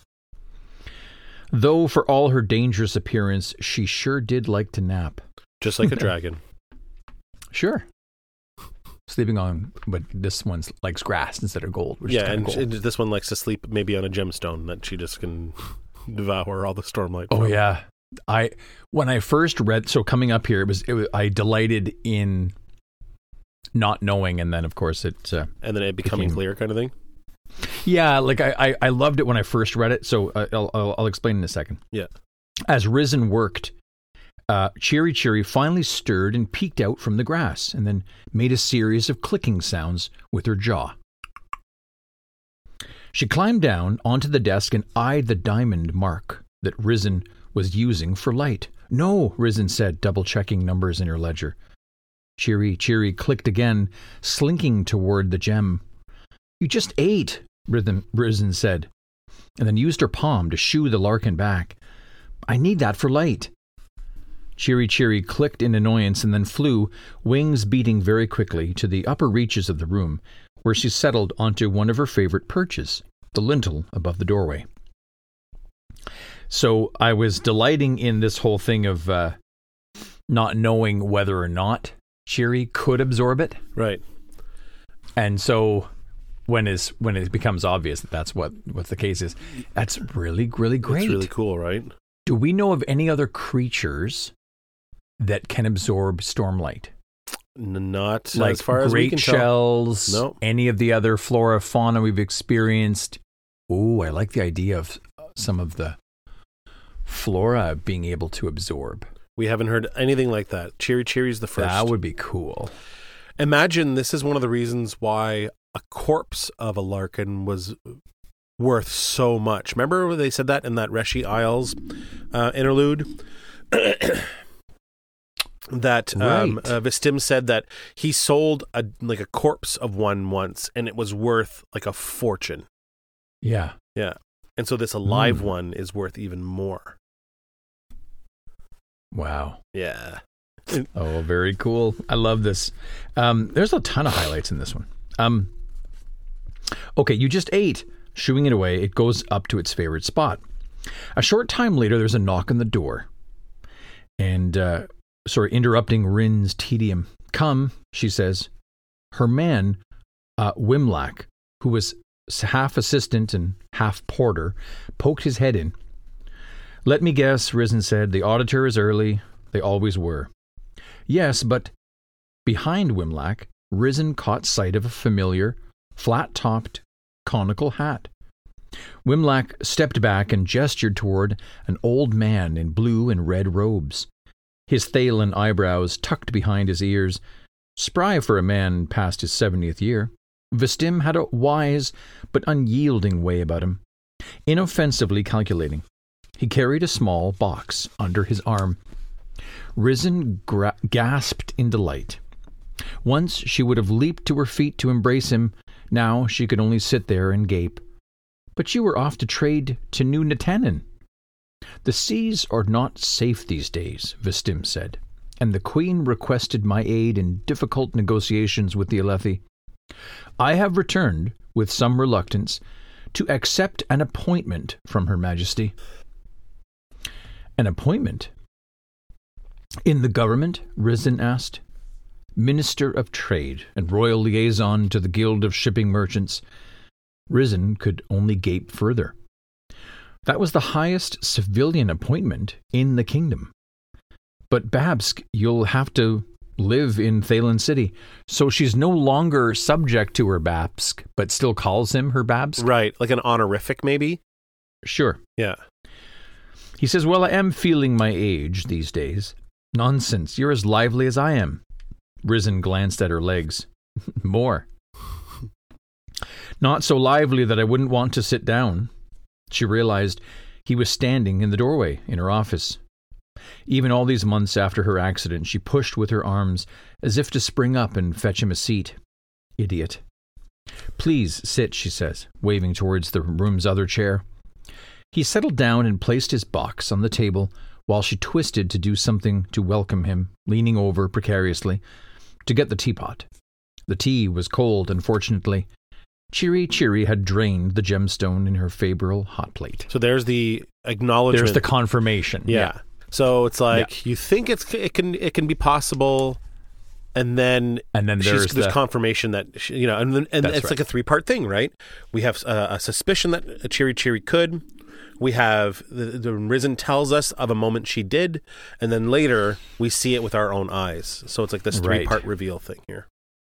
Though for all her dangerous appearance, she sure did like to nap. Just like a dragon. Sure. Sleeping on, but this one likes grass instead of gold. Which is and cool. This one likes to sleep maybe on a gemstone that she just can devour all the stormlight. Oh yeah, when I first read, so coming up here, it was I delighted in not knowing, and then of course it and then it becoming clear kind of thing. Yeah, like I loved it when I first read it, so I'll explain in a second. Yeah. As Risen worked, Chiri Chiri finally stirred and peeked out from the grass, and then made a series of clicking sounds with her jaw. She climbed down onto the desk and eyed the diamond mark that Risen was using for light. No, Risen said, double-checking numbers in her ledger. Chiri Chiri clicked again, slinking toward the gem. You just ate, Risen said, and then used her palm to shoo the Larkin back. I need that for light. Chiri Chiri clicked in annoyance and then flew, wings beating very quickly, to the upper reaches of the room, where she settled onto one of her favorite perches, the lintel above the doorway. So I was delighting in this whole thing of not knowing whether or not Chiri could absorb it. Right. And so when it becomes obvious that that's what the case is, that's really, really great. It's really cool, right? Do we know of any other creatures that can absorb stormlight? Not like as far as we great can shells, tell. Nope. Any of the other flora, fauna we've experienced. Ooh, I like the idea of some of the flora being able to absorb. We haven't heard anything like that. Chiri Chiri's the first. That would be cool. Imagine this is one of the reasons why a corpse of a Larkin was worth so much. Remember when they said that in that Reshi Isles interlude? That Right. Vistim said that he sold a corpse of one once, and it was worth like a fortune. Yeah. Yeah, and so this alive one is worth even more. Wow. Yeah. Oh, very cool. I love this. There's a ton of highlights in this one. Okay, you just ate. Shooing it away, it goes up to its favorite spot. A short time later, there's a knock on the door. And, interrupting Rin's tedium. Come, she says. Her man, Wimlack, who was half assistant and half porter, poked his head in. Let me guess, Risen said. The auditor is early. They always were. Yes, but behind Wimlack, Risen caught sight of a familiar, flat-topped, conical hat. Wimlack stepped back and gestured toward an old man in blue and red robes. His Thalen eyebrows tucked behind his ears, spry for a man past his 70th year. Vistim had a wise but unyielding way about him, inoffensively calculating. He carried a small box under his arm. Risen gasped in delight. Once she would have leaped to her feet to embrace him. Now she could only sit there and gape. But you were off to trade to New Natanen. The seas are not safe these days, Vistim said, and the Queen requested my aid in difficult negotiations with the Alethi. I have returned, with some reluctance, to accept an appointment from Her Majesty. An appointment? In the government? Risen asked. Minister of Trade and Royal Liaison to the Guild of Shipping Merchants. Risen could only gape further. That was the highest civilian appointment in the kingdom. But Babsk, you'll have to live in Thalen City. So she's no longer subject to her Babsk, but still calls him her Babsk? Right, like an honorific maybe? Sure. Yeah. He says, well, I am feeling my age these days. Nonsense, you're as lively as I am. Risen glanced at her legs. More. Not so lively that I wouldn't want to sit down. She realized he was standing in the doorway in her office. Even all these months after her accident, she pushed with her arms as if to spring up and fetch him a seat. Idiot. Please sit, she says, waving towards the room's other chair. He settled down and placed his box on the table while she twisted to do something to welcome him, leaning over precariously to get the teapot. The tea was cold, unfortunately. Chiri Chiri had drained the gemstone in her febrile hot plate. So there's the acknowledgement. There's the confirmation. Yeah. So it's like you think it can be possible, and then there's confirmation that and it's right. Like a 3-part thing, right? We have a suspicion that Chiri Chiri could. We have the Risen tells us of a moment she did, and then later we see it with our own eyes. So it's like this 3-part reveal thing here.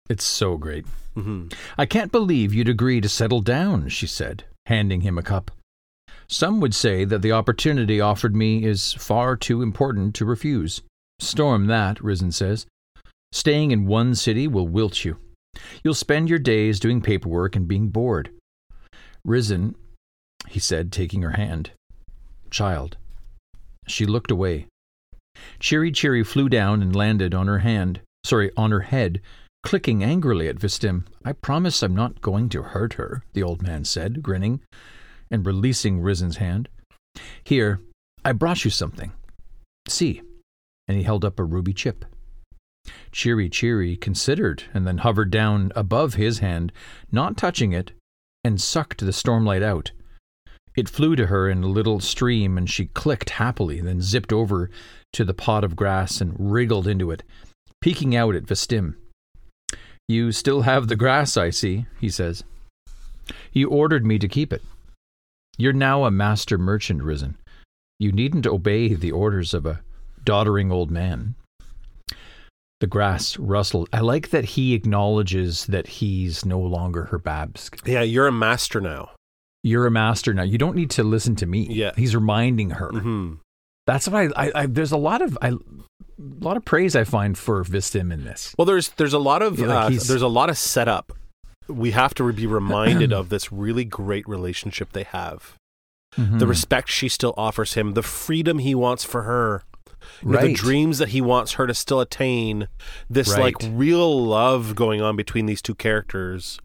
It's so great. Mm-hmm. I can't believe you'd agree to settle down, she said, handing him a cup. Some would say that the opportunity offered me is far too important to refuse. Storm that, Risen says. Staying in one city will wilt you. You'll spend your days doing paperwork and being bored. Risen, he said, taking her hand. Child. She looked away. Chiri Chiri flew down and landed on her head, clicking angrily at Vistim. I promise I'm not going to hurt her, the old man said, grinning, and releasing Risen's hand. Here, I brought you something. See. And he held up a ruby chip. Chiri Chiri considered and then hovered down above his hand, not touching it, and sucked the stormlight out. It flew to her in a little stream, and she clicked happily, then zipped over to the pot of grass and wriggled into it, peeking out at Vistim. You still have the grass, I see, he says. You ordered me to keep it. You're now a master merchant, Risen. You needn't obey the orders of a doddering old man. The grass rustled. I like that he acknowledges that he's no longer her Babsk. Yeah, you're a master now. You're a master now. You don't need to listen to me. Yeah. He's reminding her. Mm-hmm. That's what I there's a lot of praise I find for Vistim in this. Well, there's a lot of there's a lot of setup. We have to be reminded of this really great relationship they have. Mm-hmm. The respect she still offers him, the freedom he wants for her, the dreams that he wants her to still attain, this like real love going on between these two characters,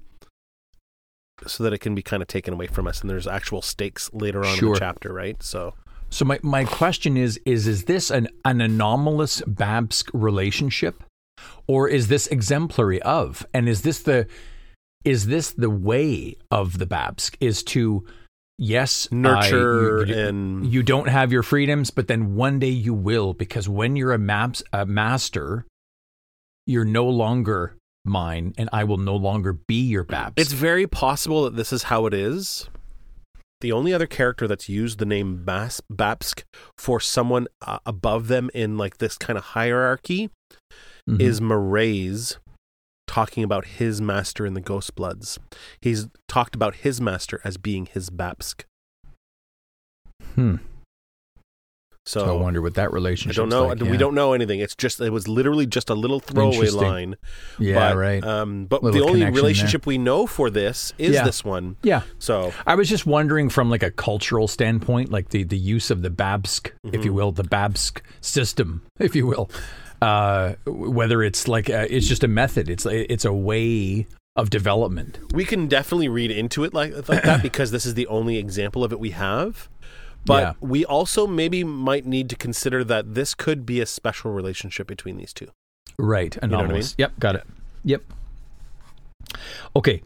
so that it can be kind of taken away from us, and there's actual stakes later on in the chapter, right? So my question is this an anomalous Babsk relationship, or is this exemplary of? And is this the way of the Babsk, is to nurture and you don't have your freedoms, but then one day you will, because when you're a master, you're no longer mine, and I will no longer be your Babsk. It's very possible that this is how it is. The only other character that's used the name Babsk for someone above them in like this kind of hierarchy is Mraize, talking about his master in the Ghostbloods. He's talked about his master as being his Babsk. So I wonder what that relationship is. I don't know. Like, We don't know anything. It was literally just a little throwaway line. Yeah, right. But the only relationship we know for this is this one. Yeah. So I was just wondering from like a cultural standpoint, like the use of the Babsk, if you will, the Babsk system, if you will, whether it's like it's just a method. It's a way of development. We can definitely read into it like that because this is the only example of it we have. But we also maybe might need to consider that this could be a special relationship between these two. Right. Anomalous. You know what I mean? Yep. Got it. Yep. Okay.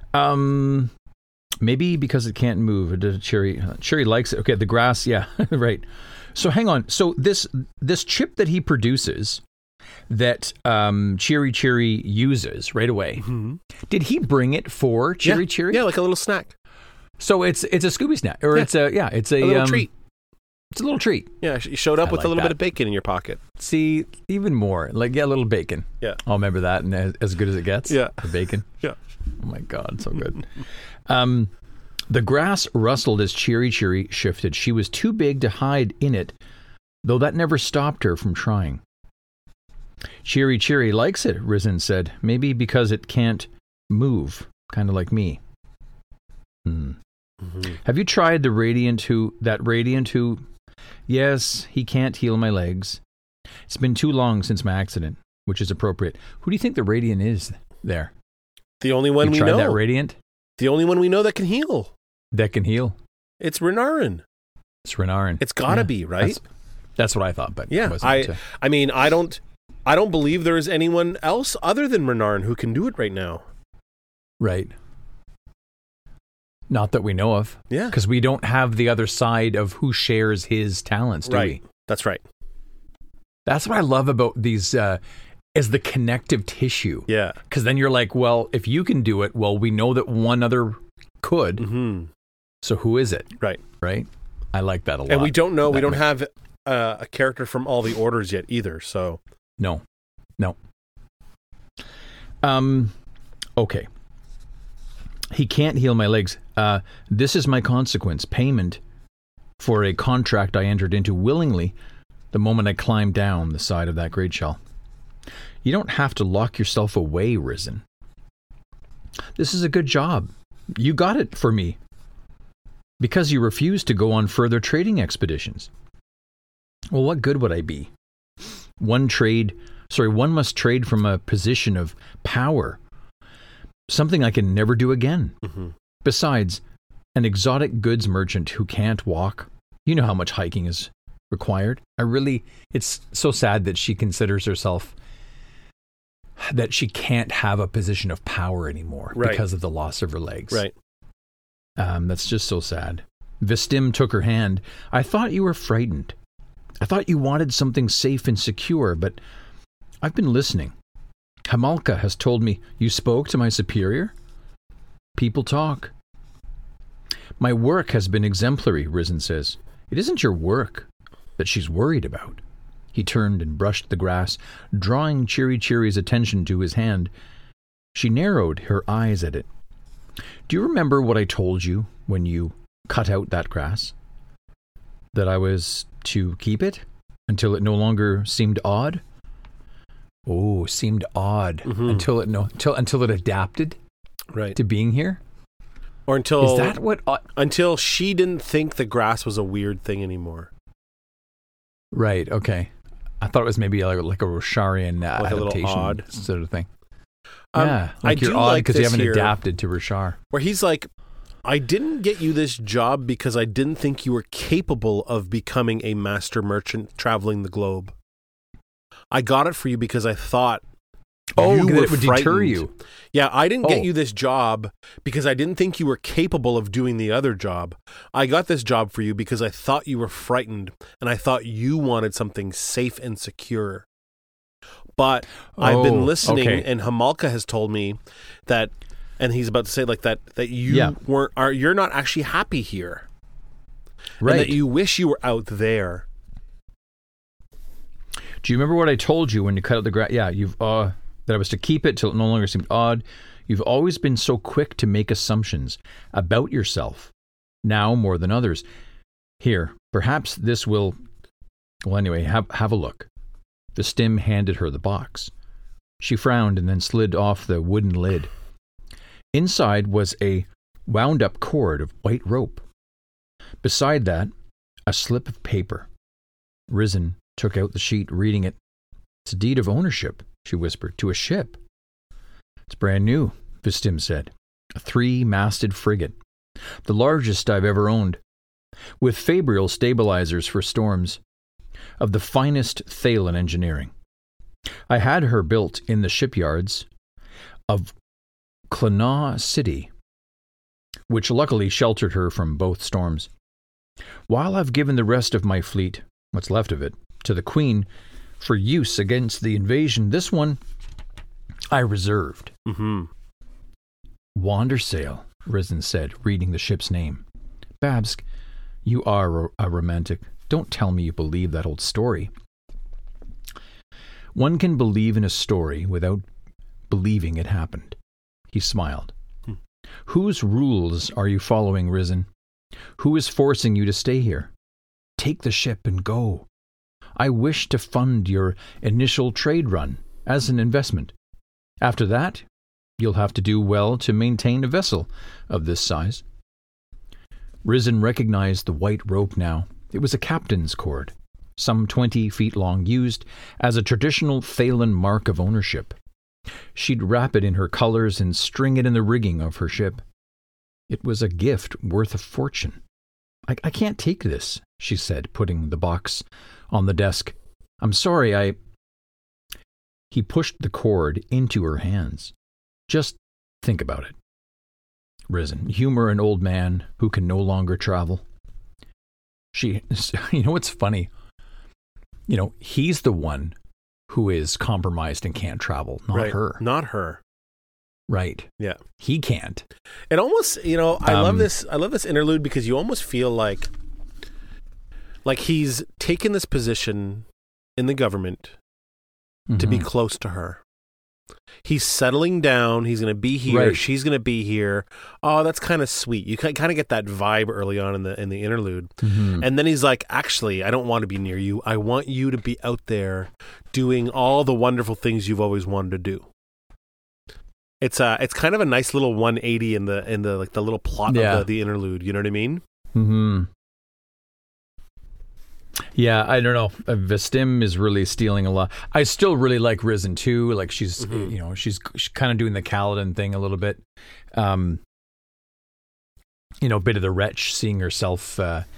Maybe because it can't move. Chiri likes it. Okay. The grass. Yeah. Right. So hang on. So this chip that he produces that Chiri Chiri uses right away. Mm-hmm. Did he bring it for Chiri Chiri? Yeah, like a little snack. So it's a Scooby snack, or it's a little treat. It's a little treat. Yeah, you showed up with a little bit of bacon in your pocket. See, even more like a little bacon. Yeah, I'll remember that, and as good as it gets. Yeah, the bacon. Yeah. Oh my God, so good. The grass rustled as Chiri Chiri shifted. She was too big to hide in it, though that never stopped her from trying. Chiri Chiri likes it, Risen said. Maybe because it can't move, kind of like me. Have you tried that Radiant who? Yes, he can't heal my legs. It's been too long since my accident, which is appropriate. Who do you think the Radiant is there? The only one we know. That Radiant? The only one we know that can heal. That can heal. It's Renarin. It's Renarin. It's gotta be, right? That's what I thought, but yeah, I mean, I don't believe there is anyone else other than Renarin who can do it right now. Right. Not that we know of. Yeah. Because we don't have the other side of who shares his talents, do we? That's right. That's what I love about these as the connective tissue. Yeah. Because then you're like, well, if you can do it, well, we know that one other could. Mm-hmm. So who is it? Right. Right? I like that a lot. And we don't know. We don't have a character from all the orders yet either, so. No. Okay. He can't heal my legs. This is my consequence. Payment for a contract I entered into willingly the moment I climbed down the side of that great shell. You don't have to lock yourself away, Risen. This is a good job. You got it for me. Because you refused to go on further trading expeditions. Well, what good would I be? One must trade from a position of power. Something I can never do again. Mm-hmm. Besides, an exotic goods merchant who can't walk. You know how much hiking is required. It's so sad that she considers herself that she can't have a position of power anymore because of the loss of her legs. Right. That's just so sad. Vistim took her hand. I thought you were frightened. I thought you wanted something safe and secure, but I've been listening. Hamalka has told me you spoke to my superior. People talk. My work has been exemplary, Risen says. It isn't your work that she's worried about. He turned and brushed the grass, drawing Chiri Chiri's attention to his hand. She narrowed her eyes at it. Do you remember what I told you when you cut out that grass? That I was to keep it until it no longer seemed odd? Oh, seemed odd until it adapted to being here? Or until is that what until she didn't think the grass was a weird thing anymore. Right, okay. I thought it was maybe like a Rosharian like adaptation a little odd sort of thing. Yeah, like I you're do odd like because you this haven't here, adapted to Roshar. Where he's like, I didn't get you this job because I didn't think you were capable of becoming a master merchant traveling the globe. I got it for you because I thought you were it would frightened. deter you. Yeah, I didn't get you this job because I didn't think you were capable of doing the other job. I got this job for you because I thought you were frightened and I thought you wanted something safe and secure. But I've been listening, and Hamalka has told me that, and he's about to say like that you you're not actually happy here, right? And that you wish you were out there. Do you remember what I told you when you cut out the grass? Yeah, that I was to keep it till it no longer seemed odd. You've always been so quick to make assumptions about yourself, now more than others. Here, perhaps this will. Well, anyway, have a look. The stim handed her the box. She frowned and then slid off the wooden lid. Inside was a wound-up cord of white rope. Beside that, a slip of paper. Risen took out the sheet, reading it. It's a deed of ownership, she whispered, to a ship. It's brand new, Vistim said. A 3-masted frigate. The largest I've ever owned. With Fabrial stabilizers for storms. Of the finest Thaylen engineering. I had her built in the shipyards of Clanaw City, which luckily sheltered her from both storms. While I've given the rest of my fleet, what's left of it, to the Queen for use against the invasion, this one I reserved. Mm-hmm. Wandersail, Risen said, reading the ship's name. Babsk, you are a romantic. Don't tell me you believe that old story. One can believe in a story without believing it happened. He smiled. Whose rules are you following, Risen? Who is forcing you to stay here? Take the ship and go. I wish to fund your initial trade run as an investment. After that, you'll have to do well to maintain a vessel of this size. Risen recognized the white rope now. It was a captain's cord, some 20 feet long, used as a traditional Thaylen mark of ownership. She'd wrap it in her colors and string it in the rigging of her ship. It was a gift worth a fortune. I can't take this, she said, putting the box on the desk. I'm sorry, He pushed the cord into her hands. Just think about it. Risen, humor an old man who can no longer travel. You know what's funny? He's the one who is compromised and can't travel, not her. Not her. Right. Yeah. He can't. It almost, I love this interlude because you almost feel like he's taken this position in the government to be close to her. He's settling down. He's going to be here. Right. She's going to be here. Oh, that's kind of sweet. You kind of get that vibe early on in the interlude. Mm-hmm. And then he's like, actually, I don't want to be near you. I want you to be out there doing all the wonderful things you've always wanted to do. It's kind of a nice little 180 in the like the little plot of the interlude. You know what I mean? Mm-hmm. Yeah, I don't know. Vestim is really stealing a lot. I still really like Risen too. Like she's, she's kind of doing the Kaladin thing a little bit. A bit of the wretch, seeing herself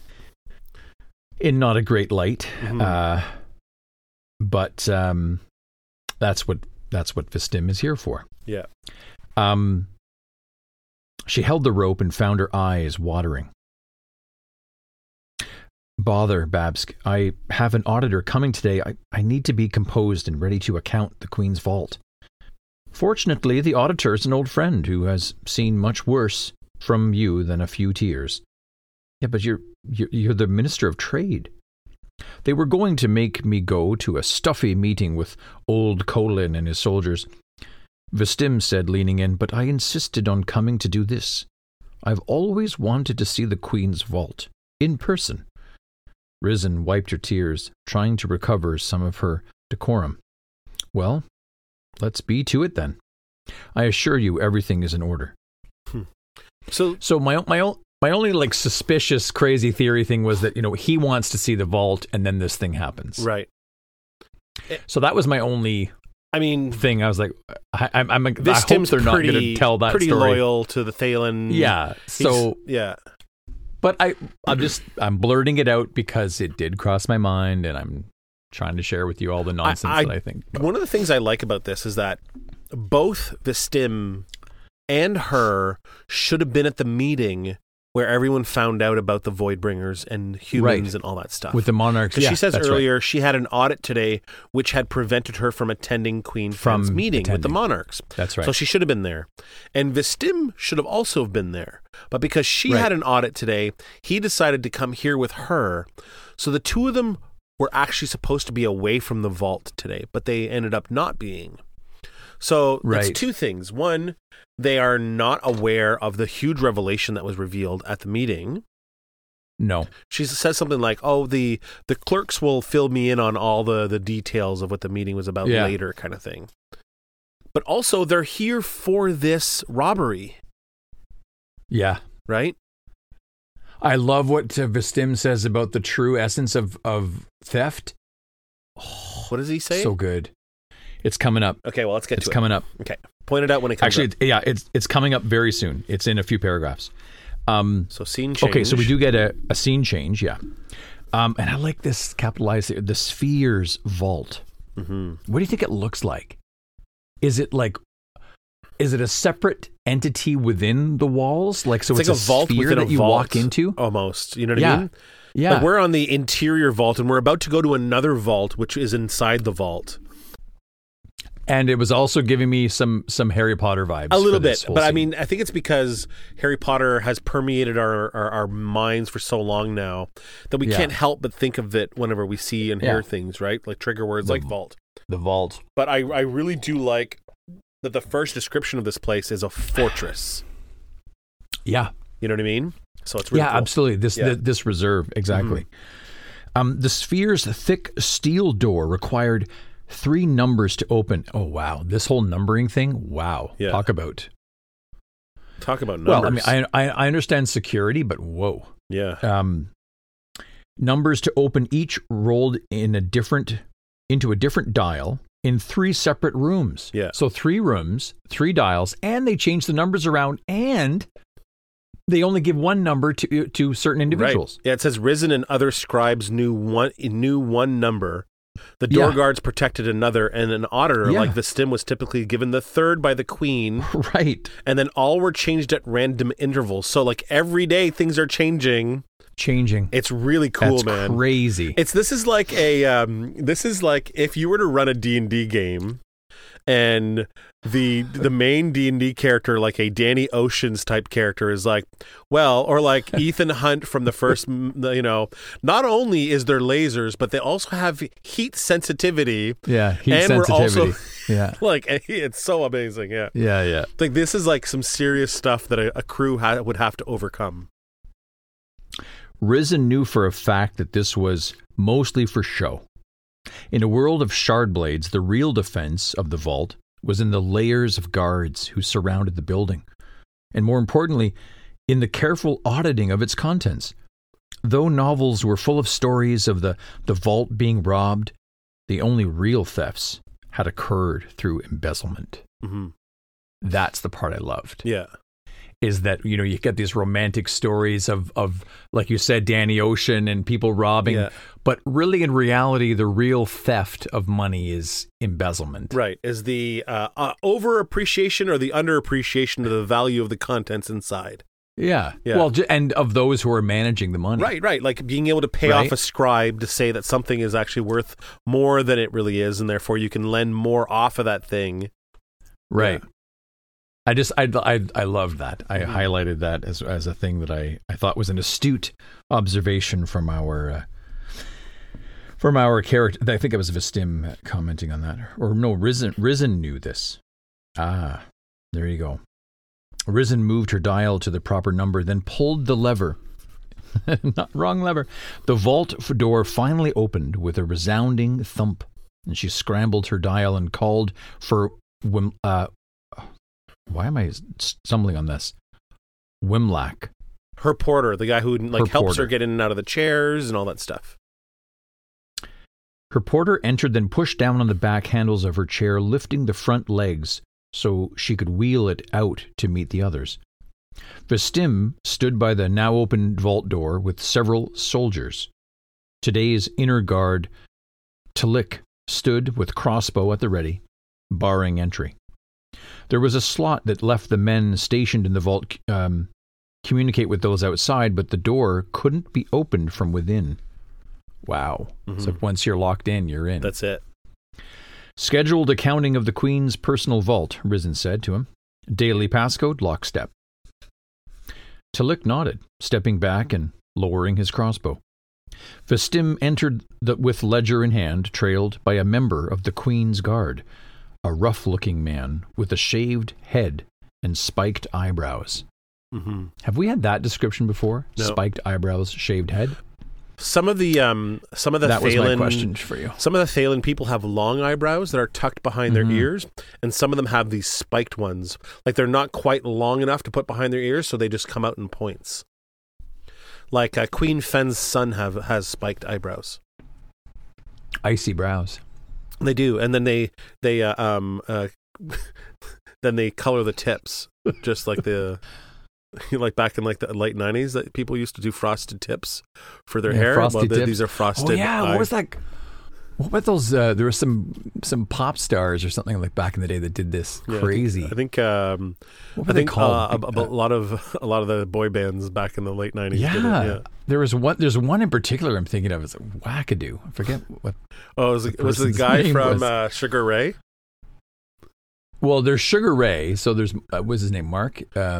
in not a great light. Mm-hmm. But that's what Vestim is here for. Yeah. She held the rope and found her eyes watering. Bother, Babsk. I have an auditor coming today. I need to be composed and ready to account the Queen's vault. Fortunately, the auditor is an old friend who has seen much worse from you than a few tears. Yeah, but you're the Minister of Trade. They were going to make me go to a stuffy meeting with old Colin and his soldiers. Vestim said, leaning in, but I insisted on coming to do this. I've always wanted to see the Queen's vault, in person. Risen wiped her tears, trying to recover some of her decorum. Well, let's be to it then. I assure you everything is in order. So my only like suspicious, crazy theory thing was that, he wants to see the vault and then this thing happens. Right. So that was my only thing. I was like, I hope they're not going to tell that pretty story. Loyal to the Thalen. Yeah. So yeah. But I'm blurting it out because it did cross my mind, and I'm trying to share with you all the nonsense that I think. One of the things I like about this is that both Vestim and her should have been at the meeting where everyone found out about the Voidbringers and humans and all that stuff. With the monarchs. She says earlier she had an audit today which had prevented her from attending Queen Fran's meeting with the monarchs. That's right. So she should have been there. And Vestim should have also been there. But because she had an audit today, he decided to come here with her. So the two of them were actually supposed to be away from the vault today, but they ended up not being. So that's two things. One, they are not aware of the huge revelation that was revealed at the meeting. No. She says something like, oh, the clerks will fill me in on all the details of what the meeting was about later, kind of thing. But also, they're here for this robbery. Yeah. Right? I love what Vestim says about the true essence of theft. Oh, what does he say? So good. It's coming up. Okay, well, let's get to it. It's coming up. Okay. Point it out when it comes up. Actually, it's coming up very soon. It's in a few paragraphs. So scene change. Okay, so we do get a scene change, yeah. And I like this capitalized, the Sphere's vault. Mm-hmm. What do you think it looks like? Is it a separate entity within the walls? Like, so it's a vault sphere within that you walk into? Almost. You know what I mean? Yeah. Like we're on the interior vault, and we're about to go to another vault, which is inside the vault. And it was also giving me some Harry Potter vibes. A little bit. But scene. I think it's because Harry Potter has permeated our minds for so long now that we can't help but think of it whenever we see and hear things, right? Like trigger words like vault. The vault. But I really do like that the first description of this place is a fortress. Yeah. You know what I mean? So it's really cool. Absolutely. This reserve, exactly. Mm-hmm. The Sphere's thick steel door required 3 numbers to open. Oh, wow. This whole numbering thing. Wow. Yeah. Talk about numbers. Well, I mean, I understand security, but whoa. Yeah. Numbers to open, each rolled into a different dial in 3 separate rooms. Yeah. So 3 rooms, 3 dials, and they change the numbers around, and they only give 1 number to certain individuals. Right. Yeah, it says Risen and other scribes knew one number. The door guards protected another, and an auditor like Vestim was typically given the 3rd by the queen. Right. And then all were changed at random intervals. So like every day things are changing. It's really cool, That's man. Crazy. This is like if you were to run a D&D game and the main D&D character, like a Danny Oceans type character, is like, well, or like Ethan Hunt from the first, not only is there lasers, but they also have heat sensitivity. Yeah, heat sensitivity. Yeah. Like, it's so amazing. Yeah. Yeah. Like, this is like some serious stuff that a crew would have to overcome. Risen knew for a fact that this was mostly for show. In a world of shard blades, the real defense of the vault was in the layers of guards who surrounded the building, and more importantly, in the careful auditing of its contents. Though novels were full of stories of the vault being robbed, the only real thefts had occurred through embezzlement. Mm-hmm. That's the part I loved. Yeah. Is that, you know, you get these romantic stories of like you said, Danny Ocean and people robbing. Yeah. But really, in reality, the real theft of money is embezzlement. Right. Is the over-appreciation or the under-appreciation of the value of the contents inside. Yeah. Yeah. Well, and of those who are managing the money. Right. Like being able to pay off a scribe to say that something is actually worth more than it really is, and therefore you can lend more off of that thing. Right. Yeah. I loved that. I highlighted that as a thing that I thought was an astute observation from our character. I think it was Vistim commenting on that. Or no, Risen knew this. Ah, there you go. Risen moved her dial to the proper number, then pulled the lever. Wrong lever. The vault door finally opened with a resounding thump, and she scrambled her dial and called for why am I stumbling on this? Wimlack. Her porter, the guy who helps porter. her get in and out of the chairs and all that stuff. Her porter entered, then pushed down on the back handles of her chair, lifting the front legs so she could wheel it out to meet the others. Vistim stood by the now open vault door with several soldiers. Today's inner guard, Talik, stood with crossbow at the ready, barring entry. There was a slot that left the men stationed in the vault communicate with those outside, but the door couldn't be opened from within. Wow. Mm-hmm. So once you're locked in, you're in. That's it. Scheduled accounting of the Queen's personal vault, Risen said to him. Daily passcode, lockstep. Talik nodded, stepping back and lowering his crossbow. Vistim entered with ledger in hand, trailed by a member of the Queen's Guard, a rough-looking man with a shaved head and spiked eyebrows. Mm-hmm. Have we had that description before? No. Spiked eyebrows, shaved head? Some of the that was my question for you. Some of the Thaylen people have long eyebrows that are tucked behind their ears, and some of them have these spiked ones. Like they're not quite long enough to put behind their ears, so they just come out in points. Like Queen Fen's son has spiked eyebrows. Icy brows. They do, and then they then they color the tips, just like the like back in like the late 90s that people used to do frosted tips for their hair. Frosted tips. These are frosted. Oh yeah, what was that? What about those? There were some pop stars or something like back in the day that did this crazy. I think what were they called? A lot of the boy bands back in the late 90s. Yeah. Did it. Yeah. There's one in particular I'm thinking of. It's like Wackadoo. I forget what. Oh, was the guy from Sugar Ray? Well, there's Sugar Ray. So there's what's his name? Mark.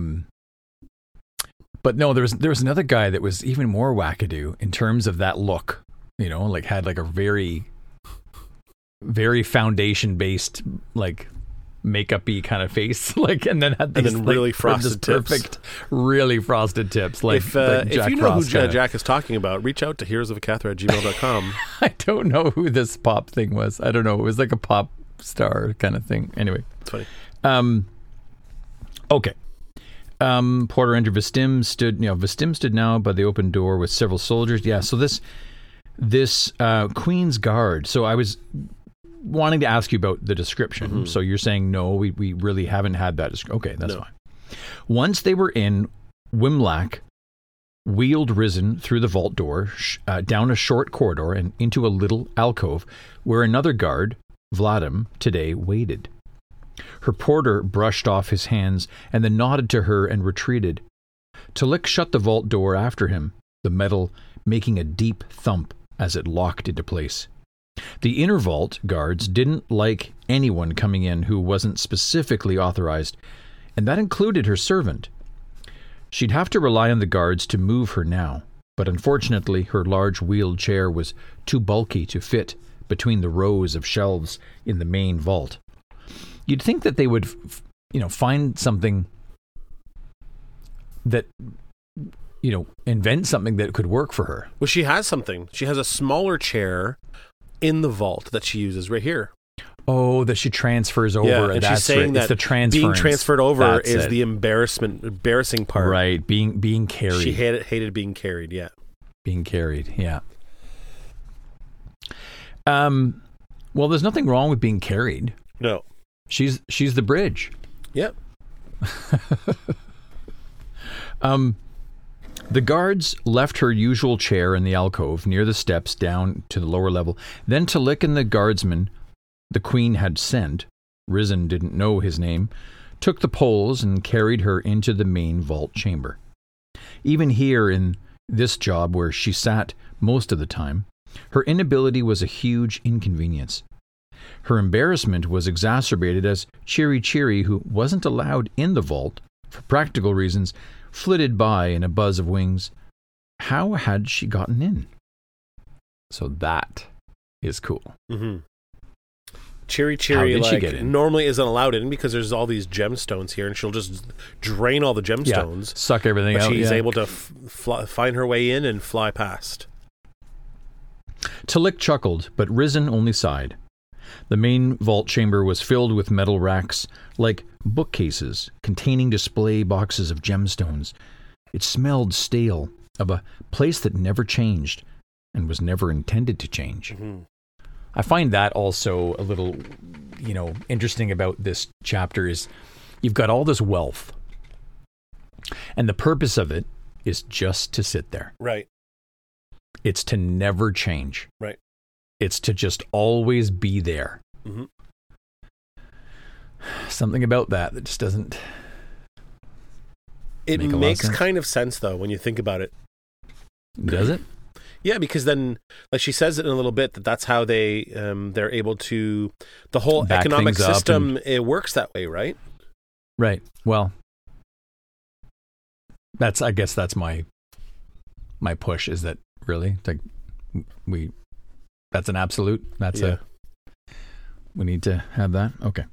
But no, there was another guy that was even more wackadoo in terms of that look. You know, like had like a very, very foundation based like makeup-y kind of face, like, and then had these and then really frosted tips. Perfect, really frosted tips. Like if you know Frost who Jack is talking about, reach out to heroesofcathra@gmail.com. I don't know who this pop thing was. I don't know. It was like a pop star kind of thing. Anyway, it's funny. Okay. Porter entered. Vistim stood now by the open door with several soldiers. Yeah. So this Queen's Guard. So I was wanting to ask you about the description. Mm-hmm. So you're saying no, we really haven't had that description. Okay, that's fine. Once they were in, Wimlack wheeled Risen through the vault door, down a short corridor and into a little alcove where another guard, Vladim, today waited. Her porter brushed off his hands and then nodded to her and retreated. Talik shut the vault door after him, the metal making a deep thump as it locked into place. The inner vault guards didn't like anyone coming in who wasn't specifically authorized, and that included her servant. She'd have to rely on the guards to move her now, but unfortunately her large wheeled chair was too bulky to fit between the rows of shelves in the main vault. You'd think that they would, find something that, invent something that could work for her. Well, she has something. She has a smaller chair in the vault that she uses right here. Oh, that she transfers over. Yeah, and that's she's saying right. that it's the transference. being transferred over That's is it. the embarrassing part. Right, being carried. She hated being carried, yeah. Being carried, yeah. Well, there's nothing wrong with being carried. No. She's the bridge. Yep. The guards left her usual chair in the alcove near the steps down to the lower level. Then Talik and the guardsman the queen had sent, Risen didn't know his name, took the poles and carried her into the main vault chamber. Even here in this job where she sat most of the time, her inability was a huge inconvenience. Her embarrassment was exacerbated as Chiri Chiri, who wasn't allowed in the vault for practical reasons, flitted by in a buzz of wings. How had she gotten in? So that is cool. Mm-hmm. Chiri How Chiri, did she get like, in? normally isn't allowed in because there's all these gemstones here, and she'll just drain all the gemstones. Suck everything But out. she's able to find her way in and fly past. Talik chuckled, but Risen only sighed. The main vault chamber was filled with metal racks, like bookcases containing display boxes of gemstones. It smelled stale, of a place that never changed and was never intended to change. Mm-hmm. I find that also a little, interesting about this chapter is you've got all this wealth, and the purpose of it is just to sit there. Right. It's to never change. Right. It's to just always be there. Mm-hmm. Something about that just doesn't. It make a lot of makes sense. kind of sense, though, when you think about it. Does it? Yeah, because then, like she says it in a little bit, that's how they're able to, the whole Back economic things up system, it works that way, right? Right. Well, I guess that's my push is that really like that's an absolute. That's Yeah. we need to have that. Okay.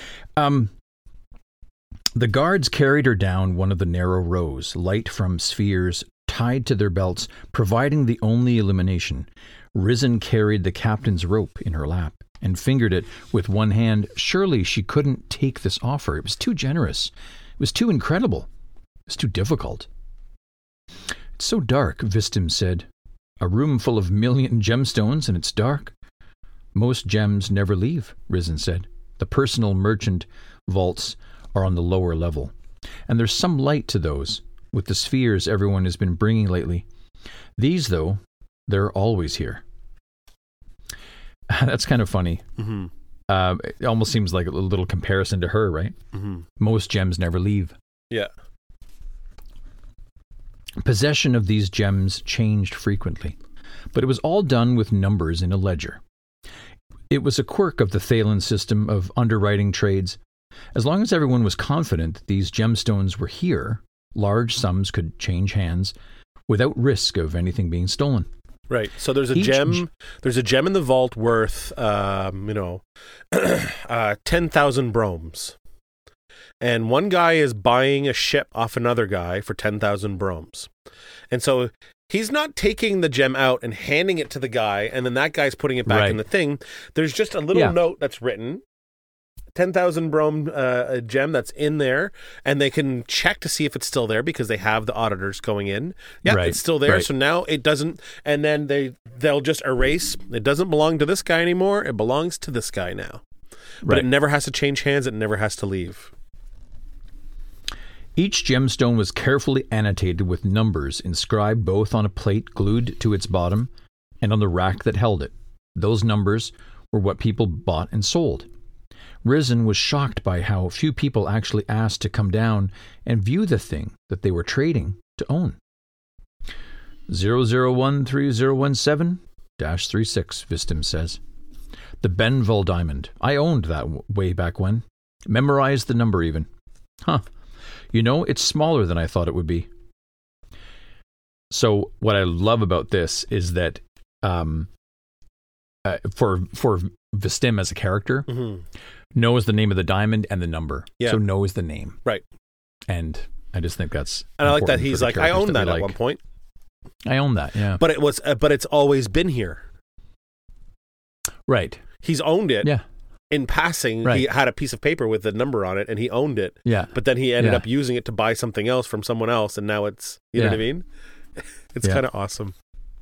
The guards carried her down one of the narrow rows, light from spheres tied to their belts, providing the only illumination. Risen carried the captain's rope in her lap and fingered it with one hand. Surely she couldn't take this offer. It was too generous. It was too incredible. It was too difficult. It's so dark, Vistim said. A room full of 1,000,000 gemstones and it's dark. Most gems never leave, Risen said. The personal merchant vaults are on the lower level. And there's some light to those, with the spheres everyone has been bringing lately. These, though, they're always here. That's kind of funny. Mm-hmm. It almost seems like a little comparison to her, right? Mm-hmm. Most gems never leave. Yeah. Possession of these gems changed frequently, but it was all done with numbers in a ledger. It was a quirk of the Thalen system of underwriting trades. As long as everyone was confident that these gemstones were here, large sums could change hands without risk of anything being stolen. Right. So there's a gem. There's a gem in the vault worth, 10,000 bromes, and one guy is buying a ship off another guy for 10,000 bromes, and so he's not taking the gem out and handing it to the guy, and then that guy's putting it back in the thing. There's just a little note that's written. 10,000 brome gem that's in there, and they can check to see if it's still there because they have the auditors going in. Yeah, it's still there. Right. So now it doesn't, and then they'll just erase. It doesn't belong to this guy anymore. It belongs to this guy now. But it never has to change hands. It never has to leave. Each gemstone was carefully annotated with numbers inscribed both on a plate glued to its bottom and on the rack that held it. Those numbers were what people bought and sold. Risen was shocked by how few people actually asked to come down and view the thing that they were trading to own. 0013-017-36, Vistim says. The Benval diamond. I owned that way back when. Memorized the number even. Huh. It's smaller than I thought it would be. So what I love about this is that for Vistim as a character, knows the name of the diamond and the number. Yeah. So knows the name. Right. And I just think that's And I like that important he's for the like, I characters own that we at like. one point. I own that, yeah. But it's always been here. Right. He's owned it. Yeah. In passing, Right. he had a piece of paper with the number on it, and he owned it. Yeah. But then he ended Yeah. up using it to buy something else from someone else, and now it's, you know what I mean? It's Yeah. kind of awesome.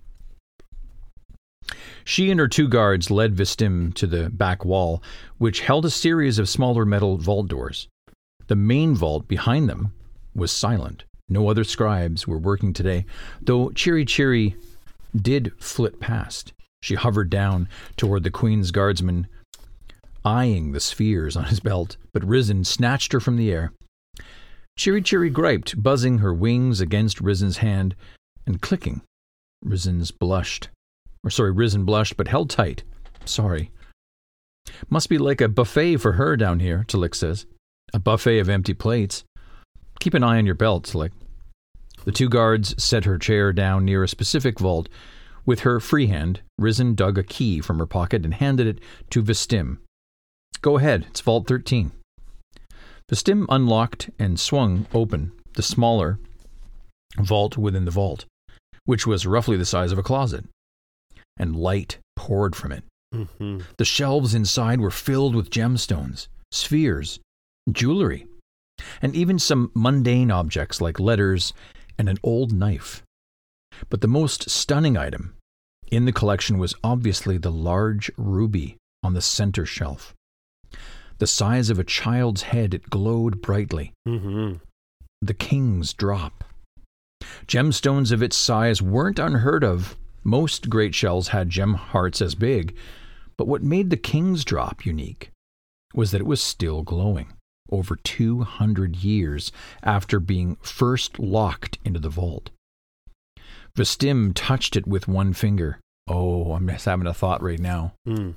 She and her 2 guards led Vistim to the back wall, which held a series of smaller metal vault doors. The main vault behind them was silent. No other scribes were working today, though Chiri Chiri did flit past. She hovered down toward the Queen's guardsman, eyeing the spheres on his belt, but Risen snatched her from the air. Chiri Chiri griped, buzzing her wings against Risen's hand and clicking. Risen blushed, but held tight. Sorry. Must be like a buffet for her down here, Talik says. A buffet of empty plates. Keep an eye on your belt, Talik. The 2 guards set her chair down near a specific vault. With her free hand, Risen dug a key from her pocket and handed it to Vistim. Go ahead, it's Vault 13. Vistim unlocked and swung open the smaller vault within the vault, which was roughly the size of a closet, and light poured from it. Mm-hmm. The shelves inside were filled with gemstones, spheres, jewelry, and even some mundane objects like letters and an old knife. But the most stunning item in the collection was obviously the large ruby on the center shelf. The size of a child's head, it glowed brightly. Mm-hmm. The king's drop. Gemstones of its size weren't unheard of. Most great shells had gem hearts as big, but what made the king's drop unique was that it was still glowing over 200 years after being first locked into the vault. Vistim touched it with one finger. Oh, I'm just having a thought right now. Mm.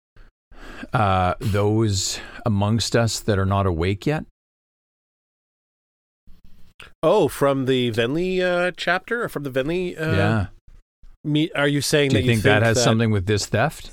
Those amongst us that are not awake yet? Oh, from the Venli chapter? Or from the Venli? Yeah. Are you saying Do that you think that has something with this theft?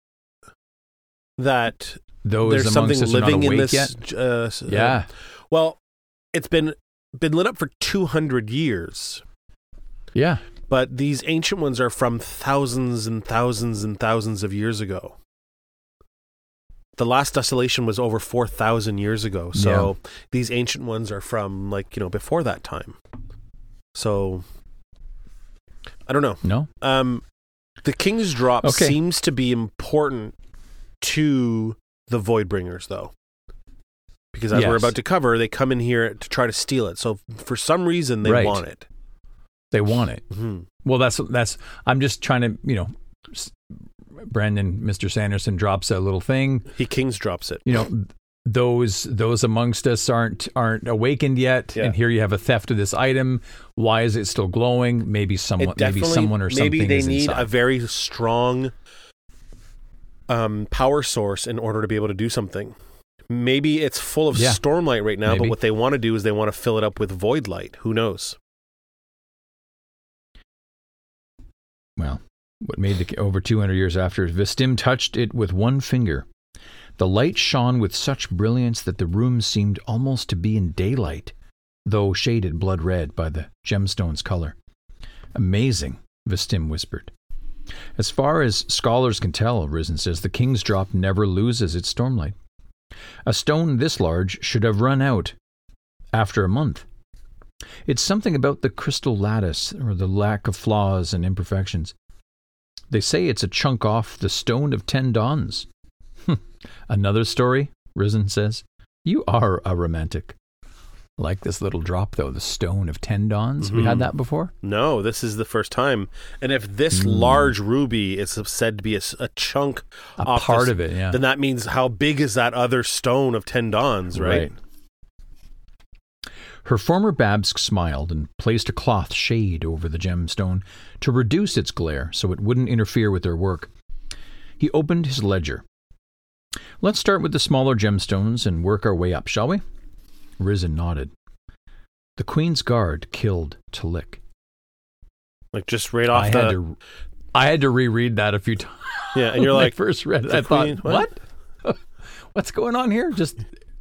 That Those there's amongst something us are not living in awake this? yet? Yeah. Well, it's been lit up for 200 years. Yeah. But these ancient ones are from thousands and thousands and thousands of years ago. The last desolation was over 4,000 years ago. So these ancient ones are from before that time. So I don't know. No? The King's Drop Okay. seems to be important to the Voidbringers, though. Because as we're Yes. about to cover, they come in here to try to steal it. So for some reason, they Right. want it. They want it. Mm-hmm. Well, that's. I'm just trying to, Brandon, Mr. Sanderson drops a little thing. He King's drops it. Those amongst us aren't awakened yet, Yeah. and here you have a theft of this item. Why is it still glowing? Maybe someone or something Maybe they is need inside. a very strong power source in order to be able to do something. Maybe it's full of Yeah. stormlight right now, but Maybe. what they want to do is they want to fill it up with void light. Who knows? Well, what made the over 200 years after, Vistim touched it with one finger. The light shone with such brilliance that the room seemed almost to be in daylight, though shaded blood red by the gemstone's color. Amazing, Vistim whispered. As far as scholars can tell, Risen says, the King's Drop never loses its stormlight. A stone this large should have run out after a month. It's something about the crystal lattice or the lack of flaws and imperfections. They say it's a chunk off the Stone of 10 Dawns. Another story, Risen says. You are a romantic. Like this little drop, though, the Stone of 10 Dawns. Mm-hmm. We had that before? No, this is the first time. And if this large ruby is said to be a chunk off part this, of it, yeah. then that means how big is that other Stone of 10 Dawns, right? Her former Babsk smiled and placed a cloth shade over the gemstone to reduce its glare so it wouldn't interfere with their work. He opened his ledger. Let's start with the smaller gemstones and work our way up, shall we? Risen nodded. The Queen's Guard killed Talik. Like just right off I had to reread that a few times. Yeah, and you're when like, I first read it, the I thought, Queen- what? what's going on here? Just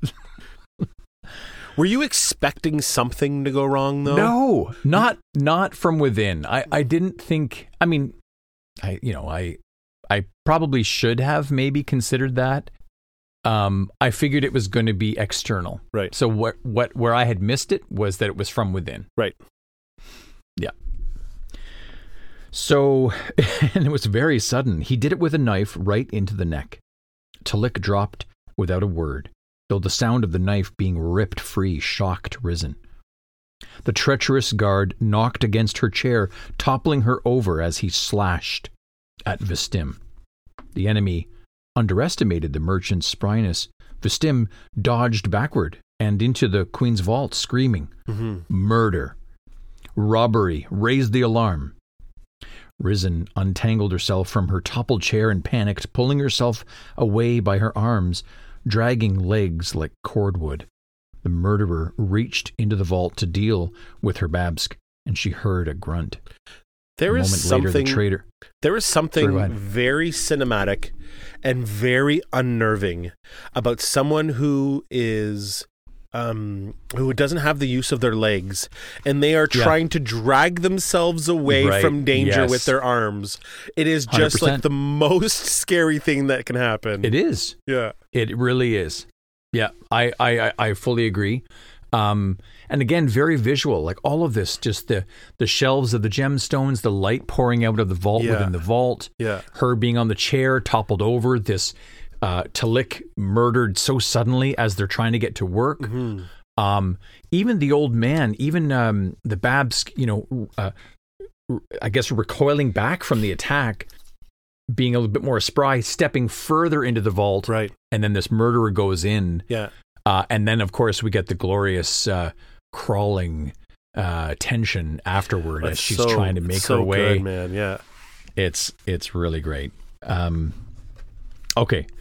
Were you expecting something to go wrong, though? no, not from within. I didn't think. I mean, I probably should have maybe considered that. I figured it was going to be external. Right. So where I had missed it was that it was from within. Right. Yeah. So, and it was very sudden. He did it with a knife right into the neck. Talik dropped without a word, though the sound of the knife being ripped free shocked Risen. The treacherous guard knocked against her chair, toppling her over as he slashed at Vistim. The enemy underestimated the merchant's spryness. Vistim dodged backward and into the queen's vault, screaming, "Murder! Robbery! Raise the alarm!" Risen untangled herself from her toppled chair and panicked, pulling herself away by her arms, dragging legs like cordwood. The murderer reached into the vault to deal with her Babsk, and she heard a grunt. There is something very Sorry, cinematic and very unnerving about someone who is who doesn't have the use of their legs, and they are trying to drag themselves away from danger with their arms. It is just 100%. like the most scary thing that can happen. It is. Yeah. It really is. Yeah, I fully agree. And again, very visual, like all of this, just the shelves of the gemstones, the light pouring out of the vault within the vault, her being on the chair, toppled over, this Talik murdered so suddenly as they're trying to get to work. Even the old man, even the Babsk, I guess recoiling back from the attack, being a little bit more spry, stepping further into the vault. Right. And then this murderer goes in. Yeah. And then, of course, we get the glorious crawling tension afterward as she's trying to make her way. Good, man. Yeah. It's really great. Okay.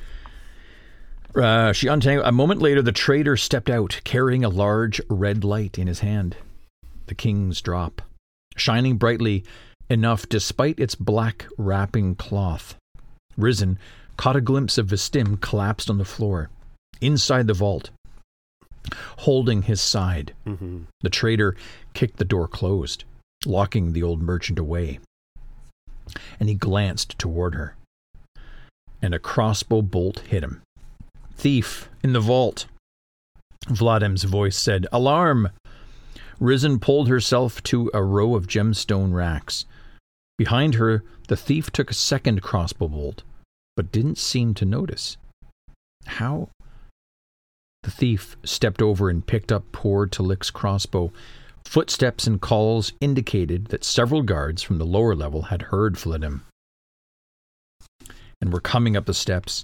She untangled. A moment later, the traitor stepped out, carrying a large red light in his hand. The king's drop, shining brightly enough despite its black wrapping cloth. Risen caught a glimpse of Vistim collapsed on the floor, inside the vault, holding his side. The traitor kicked the door closed, locking the old merchant away. And he glanced toward her, and a crossbow bolt hit him. "Thief in the vault," Vladim's voice said. "Alarm!" Risen pulled herself to a row of gemstone racks. Behind her, the thief took a second crossbow bolt, but didn't seem to notice. How? The thief stepped over and picked up poor Talik's crossbow. Footsteps and calls indicated that several guards from the lower level had heard Vladim and were coming up the steps.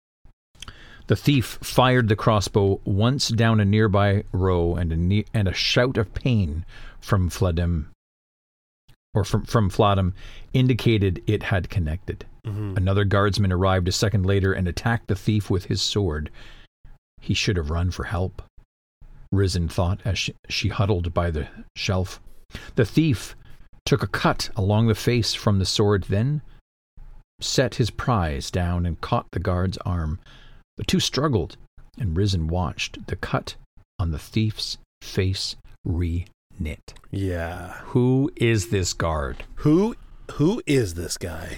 The thief fired the crossbow once down a nearby row, and a shout of pain from Vladim, or from Vladim, indicated it had connected. Another guardsman arrived a second later and attacked the thief with his sword. He should have run for help, Risen thought as she huddled by the shelf. The thief took a cut along the face from the sword, then set his prize down and caught the guard's arm. The two struggled, and Risen watched the cut on the thief's face re-knit. Yeah. Who is this guard? Who is this guy?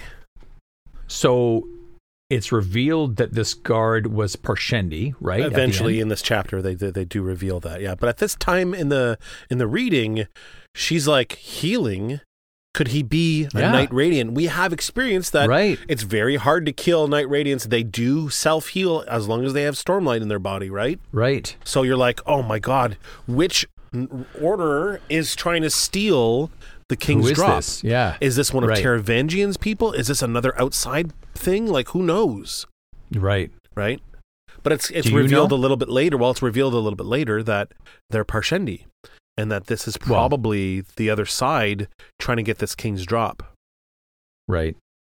So it's revealed that this guard was Parshendi, right? Eventually in this chapter they do reveal that. Yeah, but at this time in the reading, she's like healing. Could he be a Knight Radiant? We have experienced that. Right. It's very hard to kill Knight Radiants. They do self-heal as long as they have Stormlight in their body, right? Right. So you're like, oh my God, which order is trying to steal the King's Drop? This? Yeah. Is this one of Taravangian's people? Is this another outside thing? Like, who knows? Right. Right? But it's revealed a little bit later. Well, it's revealed a little bit later that they're Parshendi. And that this is probably the other side trying to get this King's Drop. Right.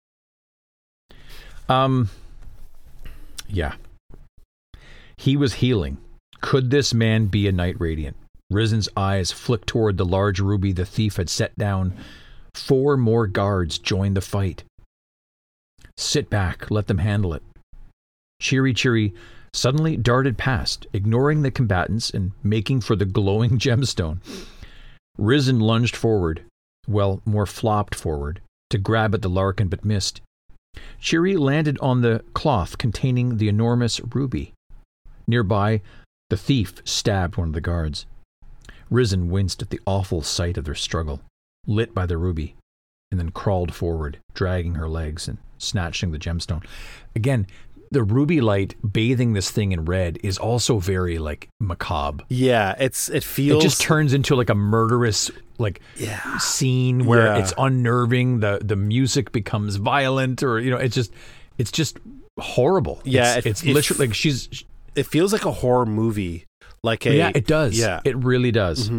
Yeah. He was healing. Could this man be a Knight Radiant? Risen's eyes flicked toward the large ruby the thief had set down. 4 more guards joined the fight. Sit back, let them handle it. Chiri suddenly darted past, ignoring the combatants and making for the glowing gemstone. Risen lunged forward, well, more flopped forward, to grab at the Larkin but missed. Cheery landed on the cloth containing the enormous ruby. Nearby, the thief stabbed one of the guards. Risen winced at the awful sight of their struggle, lit by the ruby, and then crawled forward, dragging her legs and snatching the gemstone. Again, the ruby light bathing this thing in red is also very, like, macabre. Yeah, it feels... It just turns into, like, a murderous, like, scene where it's unnerving. The music becomes violent, or, you know, it's just horrible. Yeah, it's literally, like, it feels like a horror movie. Yeah, it does. Yeah. It really does.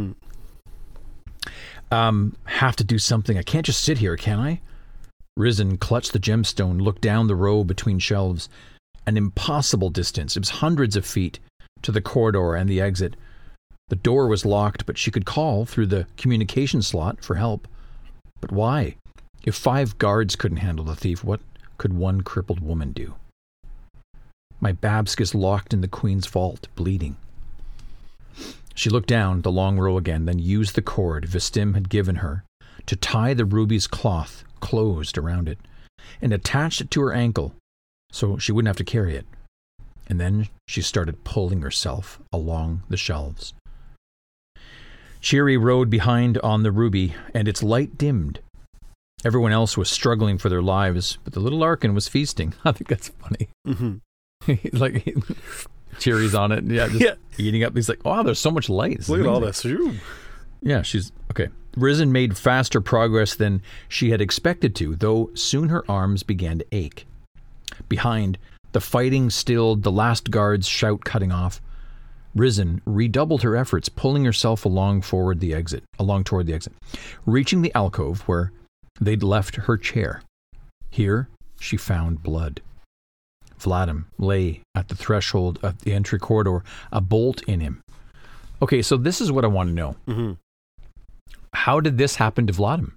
Have to do something. I can't just sit here, can I? Risen clutched the gemstone, looked down the row between shelves. An impossible distance. It was hundreds of feet to the corridor and the exit. The door was locked, but she could call through the communication slot for help. But why? If 5 guards couldn't handle the thief, what could one crippled woman do? My Babsk is locked in the Queen's vault, bleeding. She looked down the long row again, then used the cord Vistim had given her to tie the ruby's cloth closed around it, and attached it to her ankle so she wouldn't have to carry it. And then she started pulling herself along the shelves. Cheery rode behind on the ruby, and its light dimmed. Everyone else was struggling for their lives, but the little Larkin was feasting. I think that's funny. Like, Cheery's on it, just eating up. He's like, wow, there's so much light. Look at all this. Yeah, she's... Okay. Risen made faster progress than she had expected to, though soon her arms began to ache. Behind, the fighting stilled, the last guard's shout cutting off. Risen redoubled her efforts, pulling herself along toward the exit. Reaching the alcove where they'd left her chair. Here, she found blood. Vladim lay at the threshold of the entry corridor, a bolt in him. Okay, so this is what I want to know. How did this happen to Vladim?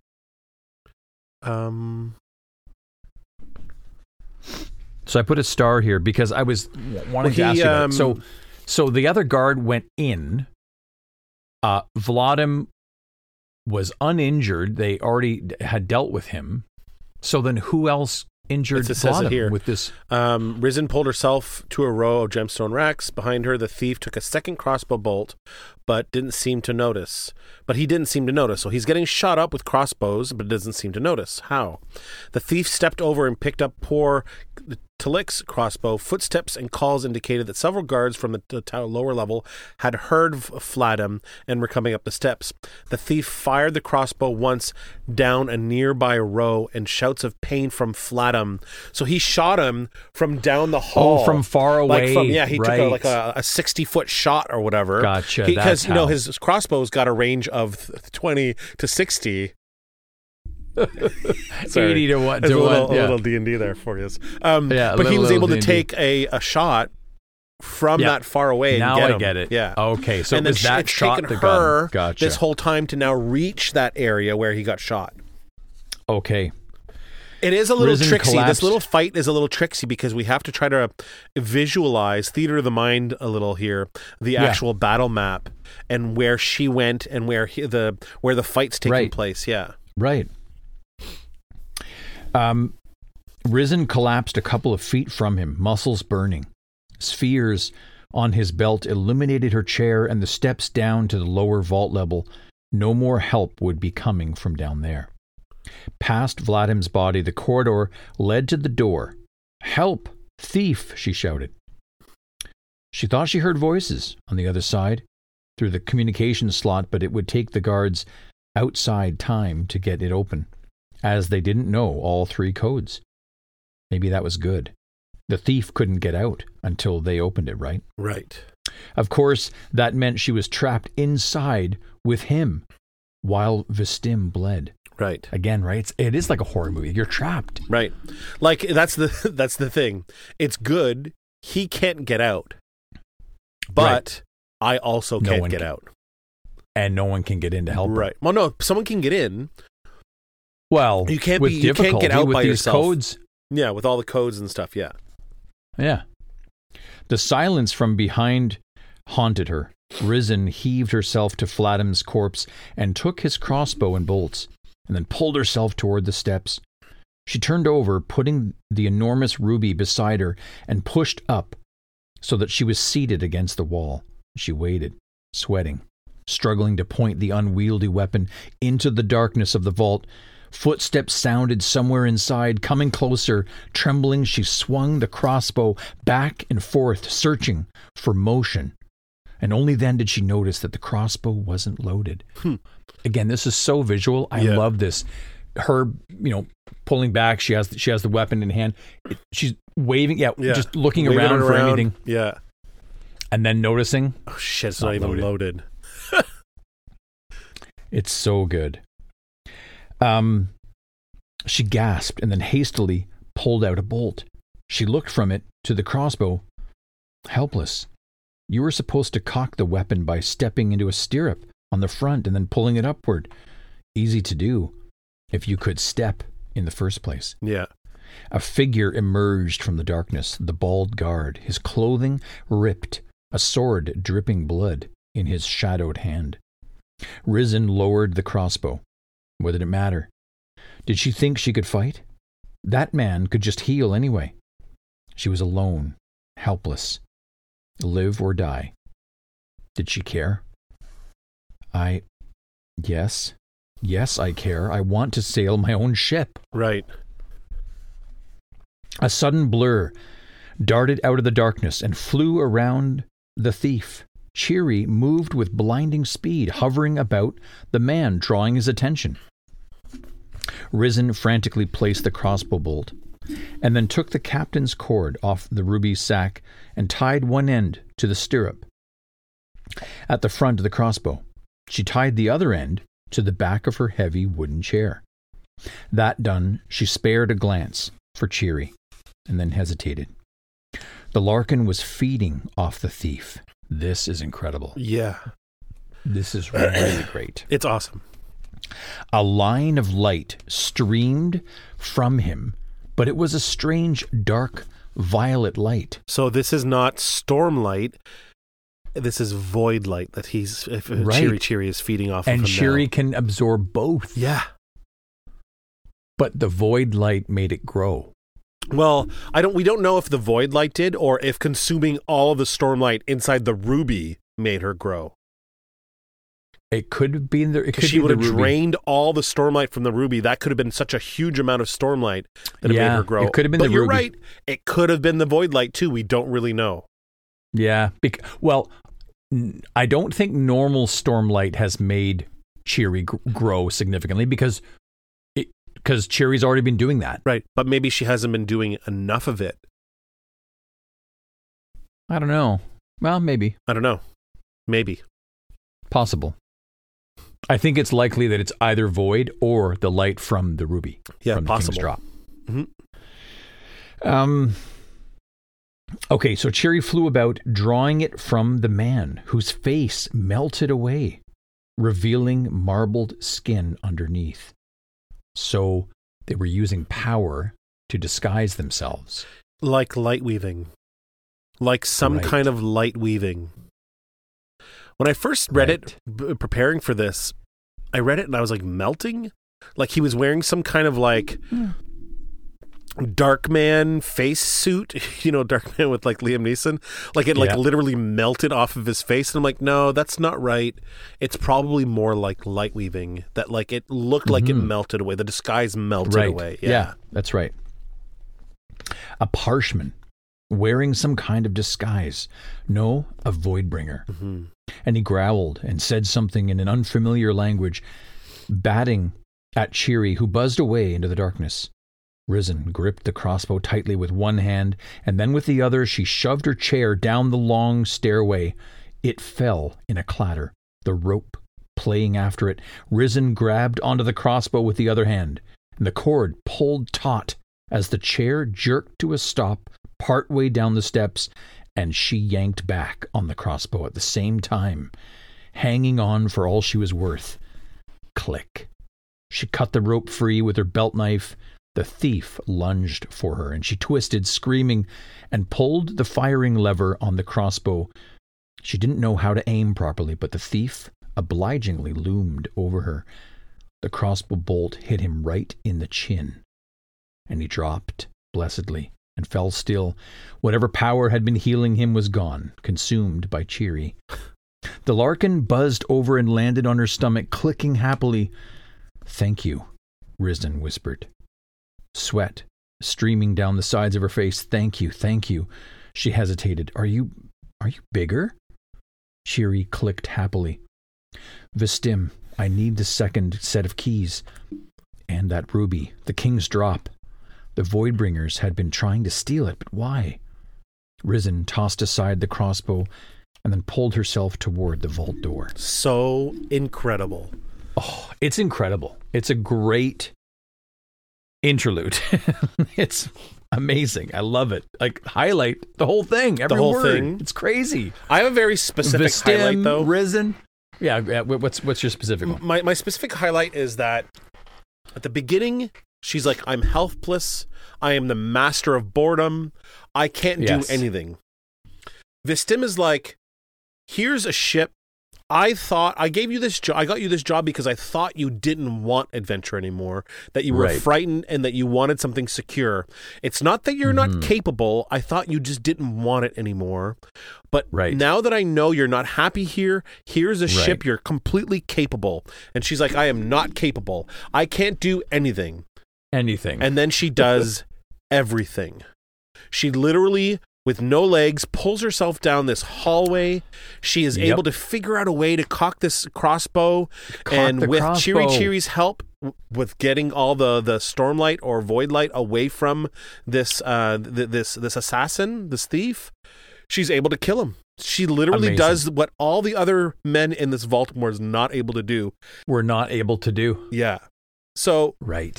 So I put a star here because I was wanting to ask you about it. So the other guard went in. Vladim was uninjured. They already had dealt with him. So then who else injured Vladim with this? Risen pulled herself to a row of gemstone racks. Behind her, the thief took a second crossbow bolt, but he didn't seem to notice. So he's getting shot up with crossbows, but doesn't seem to notice. How? The thief stepped over and picked up poor Talik's crossbow. Footsteps and calls indicated that several guards from the lower level had heard Vladim and were coming up the steps. The thief fired the crossbow once down a nearby row, and shouts of pain from Vladim. So he shot him from down the hall. Oh, from far away. He took a 60-foot shot or whatever. Gotcha. Because his crossbow's got a range of 20 to 60. 80 to what? A little D&D there for you. But he was able to take a shot from that far away. Now and get I him. get it. Yeah. Okay, so and it was that shot that got him. Gotcha. This whole time to now reach that area where he got shot. Okay. It is a little tricksy. Collapsed. This little fight is a little tricksy because we have to try to visualize, theater of the mind a little here, the actual battle map and where she went and where the fight's taking place. Yeah. Right. Risen collapsed a couple of feet from him, muscles burning. Spheres on his belt illuminated her chair and the steps down to the lower vault level. No more help would be coming from down there. Past Vladim's body, the corridor led to the door. "Help! Thief!" she shouted. She thought she heard voices on the other side through the communication slot, but it would take the guards outside time to get it open, as they didn't know all 3 codes. Maybe that was good. The thief couldn't get out until they opened it, right? Right. Of course, that meant she was trapped inside with him while Vistim bled. Right. Again, right? It is like a horror movie. You're trapped. Right. Like, that's the thing. It's good. He can't get out. But I also can't get out. And no one can get in to help her. Right. Well, no, someone can get in. Well, you can't you can't get out with by these yourself. Codes. Yeah, with all the codes and stuff, yeah. Yeah. The silence from behind haunted her. Risen heaved herself to Fladim's corpse and took his crossbow and bolts, and then pulled herself toward the steps. She turned over, putting the enormous ruby beside her, and pushed up so that she was seated against the wall. She waited, sweating, struggling to point the unwieldy weapon into the darkness of the vault. Footsteps sounded somewhere inside, coming closer. Trembling, she swung the crossbow back and forth, searching for motion. And only then did she notice that the crossbow wasn't loaded. Again, this is so visual. I love this. Her, pulling back. She has the weapon in hand. She's waving, just looking Waving around it for anything. Yeah. And then noticing. Oh, shit, it's not even loaded. It's so good. She gasped and then hastily pulled out a bolt. She looked from it to the crossbow, helpless. You were supposed to cock the weapon by stepping into a stirrup on the front and then pulling it upward. Easy to do, if you could step in the first place. Yeah. A figure emerged from the darkness, the bald guard, his clothing ripped, a sword dripping blood in his shadowed hand. Risen lowered the crossbow. What did it matter? Did she think she could fight? That man could just heal anyway. She was alone, helpless. Live or die. Did she care? Yes, I care. I want to sail my own ship. Right. A sudden blur darted out of the darkness and flew around the thief. Cheery moved with blinding speed, hovering about the man, drawing his attention. Risen frantically placed the crossbow bolt, and then took the captain's cord off the ruby sack and tied one end to the stirrup at the front of the crossbow. She tied the other end to the back of her heavy wooden chair. That done, she spared a glance for Cheery, and then hesitated. The Larkin was feeding off the thief. This is incredible. Yeah. This is really great. It's awesome. A line of light streamed from him, but it was a strange, dark, violet light. So this is not stormlight. This is void light that Cheery is feeding off of him. And Cheery can absorb both. Yeah. But the void light made it grow. Well, we don't know if the void light did or if consuming all of the stormlight inside the ruby made her grow. It could have been there. She would have drained all the stormlight from the ruby. That could have been such a huge amount of stormlight that it made her grow. It could have been but the you're ruby. right. It could have been the void light too. We don't really know. Yeah. Well, I don't think normal stormlight has made Cheery grow significantly because Cheery's already been doing that. Right. But maybe she hasn't been doing enough of it. I don't know. Well, maybe. I don't know. Maybe. Possible. I think it's likely that it's either void or the light from the ruby. Yeah, from the possible. King's drop. Mm-hmm. Okay, so Cheery flew about, drawing it from the man, whose face melted away, revealing marbled skin underneath. So they were using power to disguise themselves. Like light weaving. Like some kind of light weaving. When I first read it, preparing for this, I read it and I was like melting. Like he was wearing some kind of like Darkman face suit, Darkman with like Liam Neeson. Like it like literally melted off of his face. And I'm like, no, that's not right. It's probably more like light weaving. That like it looked like it melted away. The disguise melted away. Yeah, that's right. A parshman wearing some kind of disguise. No, a Voidbringer. Mm-hmm. And he growled and said something in an unfamiliar language, batting at Cheery, who buzzed away into the darkness. Risen gripped the crossbow tightly with one hand, and then with the other she shoved her chair down the long stairway. It fell in a clatter, the rope playing after it. Risen grabbed onto the crossbow with the other hand, and the cord pulled taut as the chair jerked to a stop partway down the steps, and she yanked back on the crossbow at the same time, hanging on for all she was worth. Click. She cut the rope free with her belt knife, The thief lunged for her, and she twisted, screaming, and pulled the firing lever on the crossbow. She didn't know how to aim properly, but the thief obligingly loomed over her. The crossbow bolt hit him right in the chin, and he dropped blessedly and fell still. Whatever power had been healing him was gone, consumed by Cheery. The Larkin buzzed over and landed on her stomach, clicking happily. "Thank you," Risen whispered. Sweat streaming down the sides of her face. "Thank you, thank you." She hesitated. Are you bigger?" Cheery clicked happily. "Vistim, I need the second set of keys. And that ruby, the king's drop. The Voidbringers had been trying to steal it, but why?" Risen tossed aside the crossbow and then pulled herself toward the vault door. So incredible. Oh, it's incredible. It's a great interlude. It's amazing. I love it. Like, highlight the whole thing. Every whole word. thing. It's crazy. I have a very specific Vistim, highlight, though. Risen. Yeah, what's your specific one? My specific highlight is that at the beginning, she's like, "I'm helpless. I am the master of boredom. I can't do anything." Vistim is like, "Here's a ship. I thought I gave you this job. I got you this job because I thought you didn't want adventure anymore, that you were frightened and that you wanted something secure. It's not that you're not capable. I thought you just didn't want it anymore. But now that I know you're not happy here, here's a ship. You're completely capable." And she's like, "I am not capable. I can't do anything." And then she does everything. She literally, with no legs, pulls herself down this hallway. She is able to figure out a way to cock this crossbow. And with Cheery's help, with getting all the stormlight or voidlight away from this this assassin, this thief, she's able to kill him. She literally does what all the other men in this vault were not able to do. Yeah. So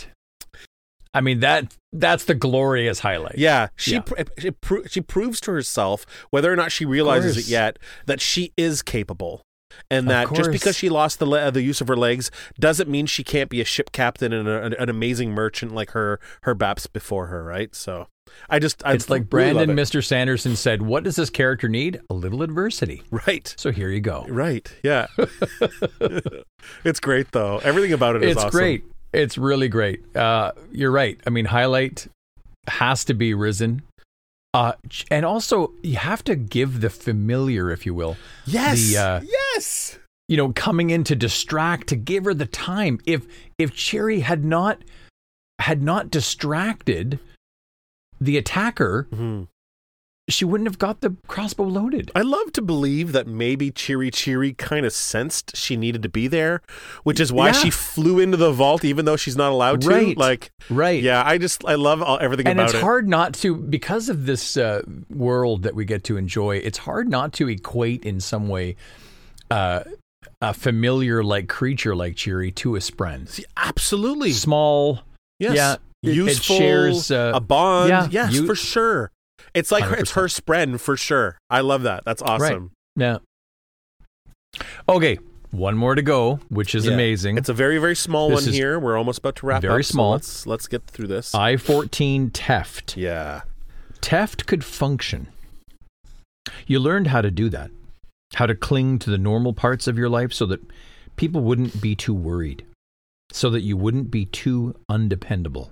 I mean, that's the glorious highlight. Yeah, she proves to herself, whether or not she realizes it yet, that she is capable, and that just because she lost the use of her legs doesn't mean she can't be a ship captain and an amazing merchant like her Baps before her, right? So it's like Brandon Mr. Sanderson said, "What does this character need? A little adversity." Right. So here you go. Right. Yeah. It's great though. Everything about it is awesome. It's great. It's really great. You're right. I mean, highlight has to be Risen. And also, you have to give the familiar, if you will. Yes. Yes. You know, coming in to distract, to give her the time. If Cheery had not distracted the attacker, she wouldn't have got the crossbow loaded. I love to believe that maybe Cheery kind of sensed she needed to be there, which is why she flew into the vault even though she's not allowed to. Yeah, I love everything about it. And it's hard not to, because of this world that we get to enjoy, it's hard not to equate in some way a familiar like creature like Cheery to a spren. See, absolutely. Small. Yes. Yeah. Useful. It shares a bond. Yeah, yes, for sure. It's like it's her spren for sure. I love that. That's awesome. Right. Yeah. Okay, one more to go, which is amazing. It's a very, very small one here. We're almost about to wrap up. Very small. So let's get through this. I-14 Teft. Yeah. Teft could function. You learned how to do that. How to cling to the normal parts of your life so that people wouldn't be too worried. So that you wouldn't be too undependable.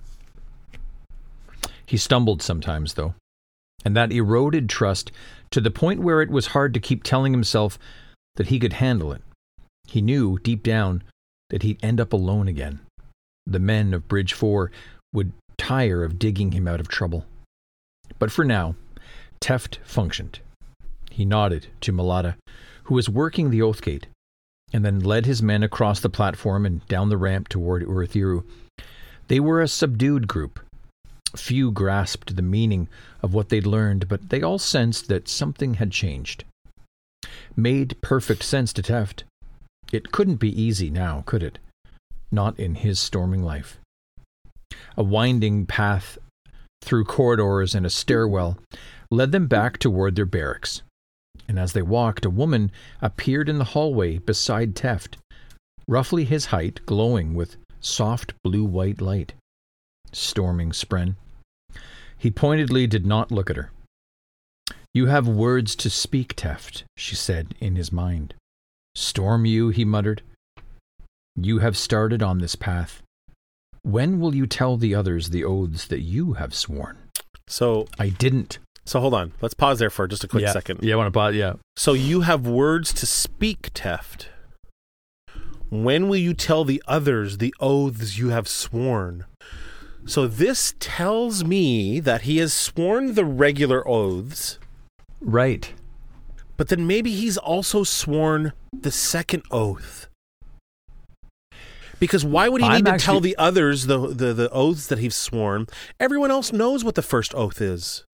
He stumbled sometimes, though. And that eroded trust to the point where it was hard to keep telling himself that he could handle it. He knew, deep down, that he'd end up alone again. The men of Bridge 4 would tire of digging him out of trouble. But for now, Teft functioned. He nodded to Malata, who was working the Oathgate, and then led his men across the platform and down the ramp toward Urithiru. They were a subdued group. Few grasped the meaning of what they'd learned, but they all sensed that something had changed. Made perfect sense to Teft. It couldn't be easy now, could it? Not in his storming life. A winding path through corridors and a stairwell led them back toward their barracks. And as they walked, a woman appeared in the hallway beside Teft, roughly his height, glowing with soft blue-white light. storming Spren. He pointedly did not look at her. You have words to speak, Teft, she said in his mind. Storm you, he muttered. You have started on this path. When will you tell the others the oaths that you have sworn? So I didn't. So hold on. Let's pause there for just a quick second. Yeah, I want to pause, yeah. So you have words to speak, Teft. When will you tell the others the oaths you have sworn? So this tells me that he has sworn the regular oaths. Right. But then maybe he's also sworn the second oath. Because why would he need to tell the others the oaths that he's sworn? Everyone else knows what the first oath is.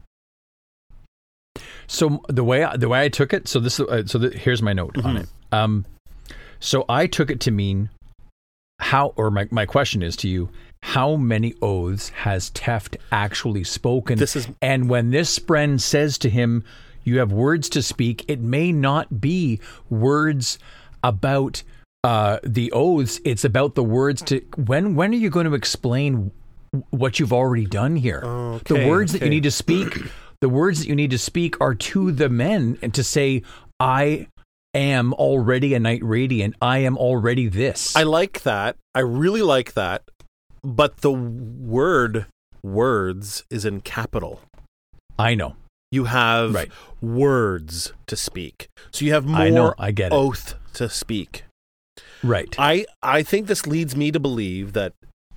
So the way I took it, here's my note on it. So I took it to mean my question is to you, how many oaths has Teft actually spoken? And when this Spren says to him, you have words to speak, it may not be words about the oaths. It's about the words to when are you going to explain what you've already done here? The words that you need to speak, are to the men and to say, I am already a Knight Radiant. I am already this. I like that. I really like that. But the word words is in capital. I know. You have words to speak. So you have more oath to speak. Right. I think this leads me to believe that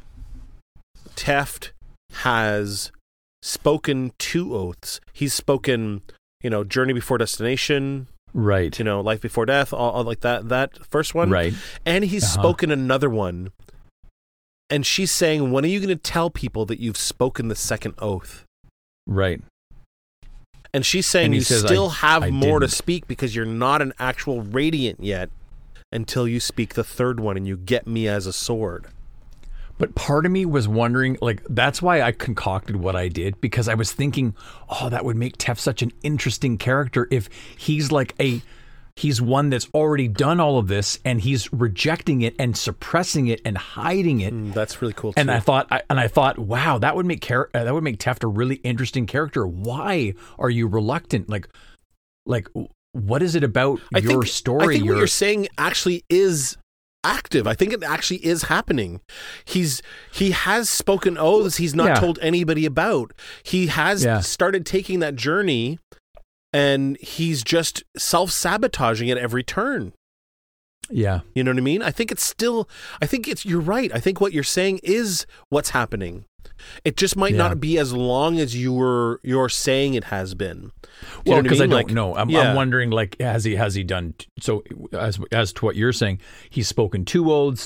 Teft has spoken 2 oaths. He's spoken, Journey Before Destination. Right. Life Before Death, all like that first one. Right. And he's spoken another one. And she's saying, when are you going to tell people that you've spoken the second oath? Right. And she's saying you still have more to speak because you're not an actual Radiant yet until you speak the third one and you get me as a sword. But part of me was wondering, that's why I concocted what I did, because I was thinking, that would make Teft such an interesting character if he's he's one that's already done all of this and he's rejecting it and suppressing it and hiding it. That's really cool too. And I thought, wow, that would make Teft a really interesting character. Why are you reluctant? What is it about your story? I think what you're saying actually is active. I think it actually is happening. He has spoken oaths he's not told anybody about. He has started taking that journey and he's just self-sabotaging at every turn. Yeah. You know what I mean? You're right. I think what you're saying is what's happening. It just might not be as long as you're saying it has been. Well, because I don't know. I'm wondering, has he done so? As to what you're saying, he's spoken 2 oaths.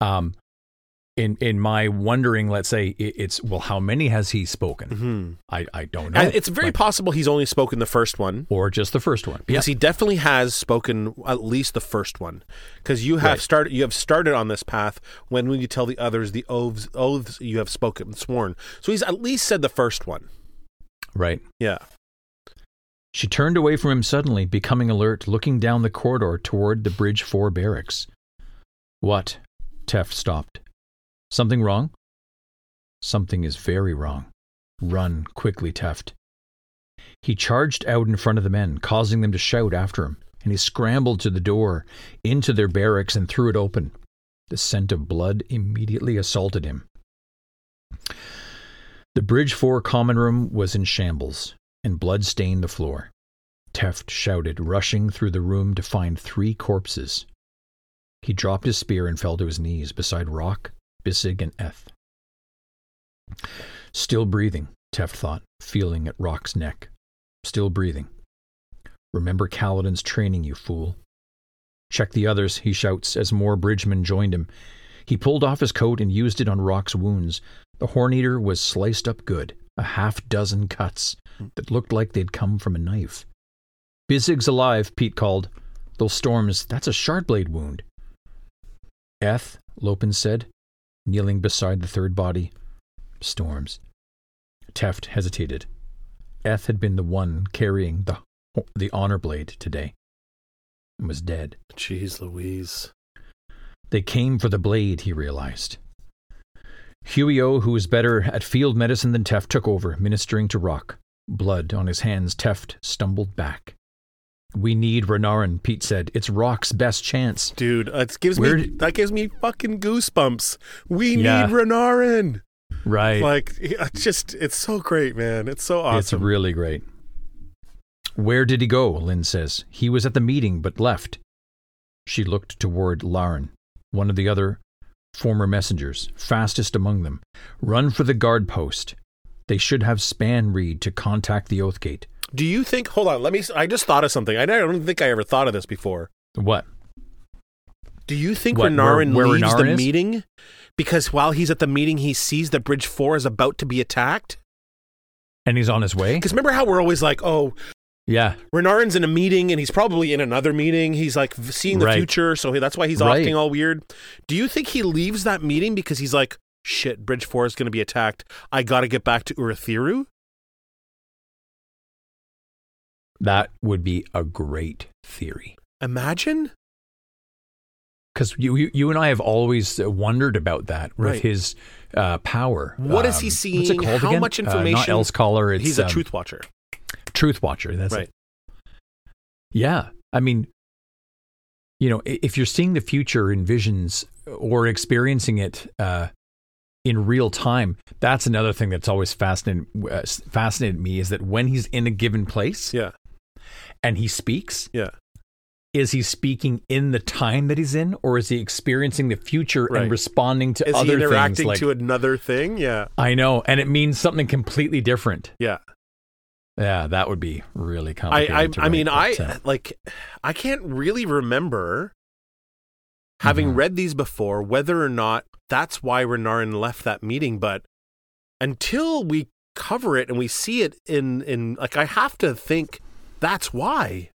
In my wondering, let's say it's how many has he spoken? I don't know. And it's very possible he's only spoken the first one, or just the first one. Because he definitely has spoken at least the first one. Because you have started on this path. When will you tell the others the oaths you have sworn? So he's at least said the first one. Right. Yeah. She turned away from him suddenly, becoming alert, looking down the corridor toward the Bridge 4 barracks. What? Teft stopped. Something wrong? Something is very wrong. Run quickly, Teft. He charged out in front of the men, causing them to shout after him, and he scrambled to the door, into their barracks, and threw it open. The scent of blood immediately assaulted him. The Bridge 4 common room was in shambles, and blood stained the floor. Teft shouted, rushing through the room to find 3 corpses. He dropped his spear and fell to his knees beside Rock, Bissig, and Eth. Still breathing, Teft thought, feeling at Rock's neck. Still breathing. Remember Kaladin's training, you fool. Check the others, he shouts as more bridgemen joined him. He pulled off his coat and used it on Rock's wounds. The Horn-Eater was sliced up good, a 6 cuts that looked like they'd come from a knife. Bissig's alive, Pete called. Those Storms, that's a Shardblade wound. Eth, Lopin said, kneeling beside the third body. Storms. Teft hesitated. Eth had been the one carrying the honor blade today and was dead. Jeez Louise. They came for the blade, he realized. Huey O, who was better at field medicine than Teft, took over, ministering to Rock. Blood on his hands, Teft stumbled back. We need Renarin, Pete said. It's Rock's best chance. Dude, that gives me fucking goosebumps. We need Renarin. Right. Like, it's so great, man. It's so awesome. It's really great. Where did he go? Lynn says. He was at the meeting, but left. She looked toward Lauren, one of the other former messengers, fastest among them. Run for the guard post. They should have Span Reed to contact the Oathgate. Do you think, hold on, I just thought of something. I don't think I ever thought of this before. What? Do you think Renarin where leaves Renarin the is? meeting because while he's at the meeting, he sees that Bridge 4 is about to be attacked? And he's on his way? Because remember how we're always like, oh, yeah, Renarin's in a meeting and he's probably in another meeting. He's like seeing the future, so that's why he's acting all weird. Do you think he leaves that meeting because he's like, shit, Bridge 4 is going to be attacked. I got to get back to Urithiru? That would be a great theory. Imagine. Because you and I have always wondered about that with his power. What is he seeing? What's it called How again? much information? Not Elsecaller. It's, he's a Truth Watcher. Truth Watcher, that's right. it. Yeah. I mean, if you're seeing the future in visions or experiencing it in real time, that's another thing that's always fascinated me is that when he's in a given place and he speaks, is he speaking in the time that he's in, or is he experiencing the future and responding to other things? Is he interacting to another thing? Yeah. I know. And it means something completely different. Yeah. Yeah, that would be really complicated. I can't really remember having read these before, whether or not that's why Renarin left that meeting. But until we cover it and we see it in I have to think that's why.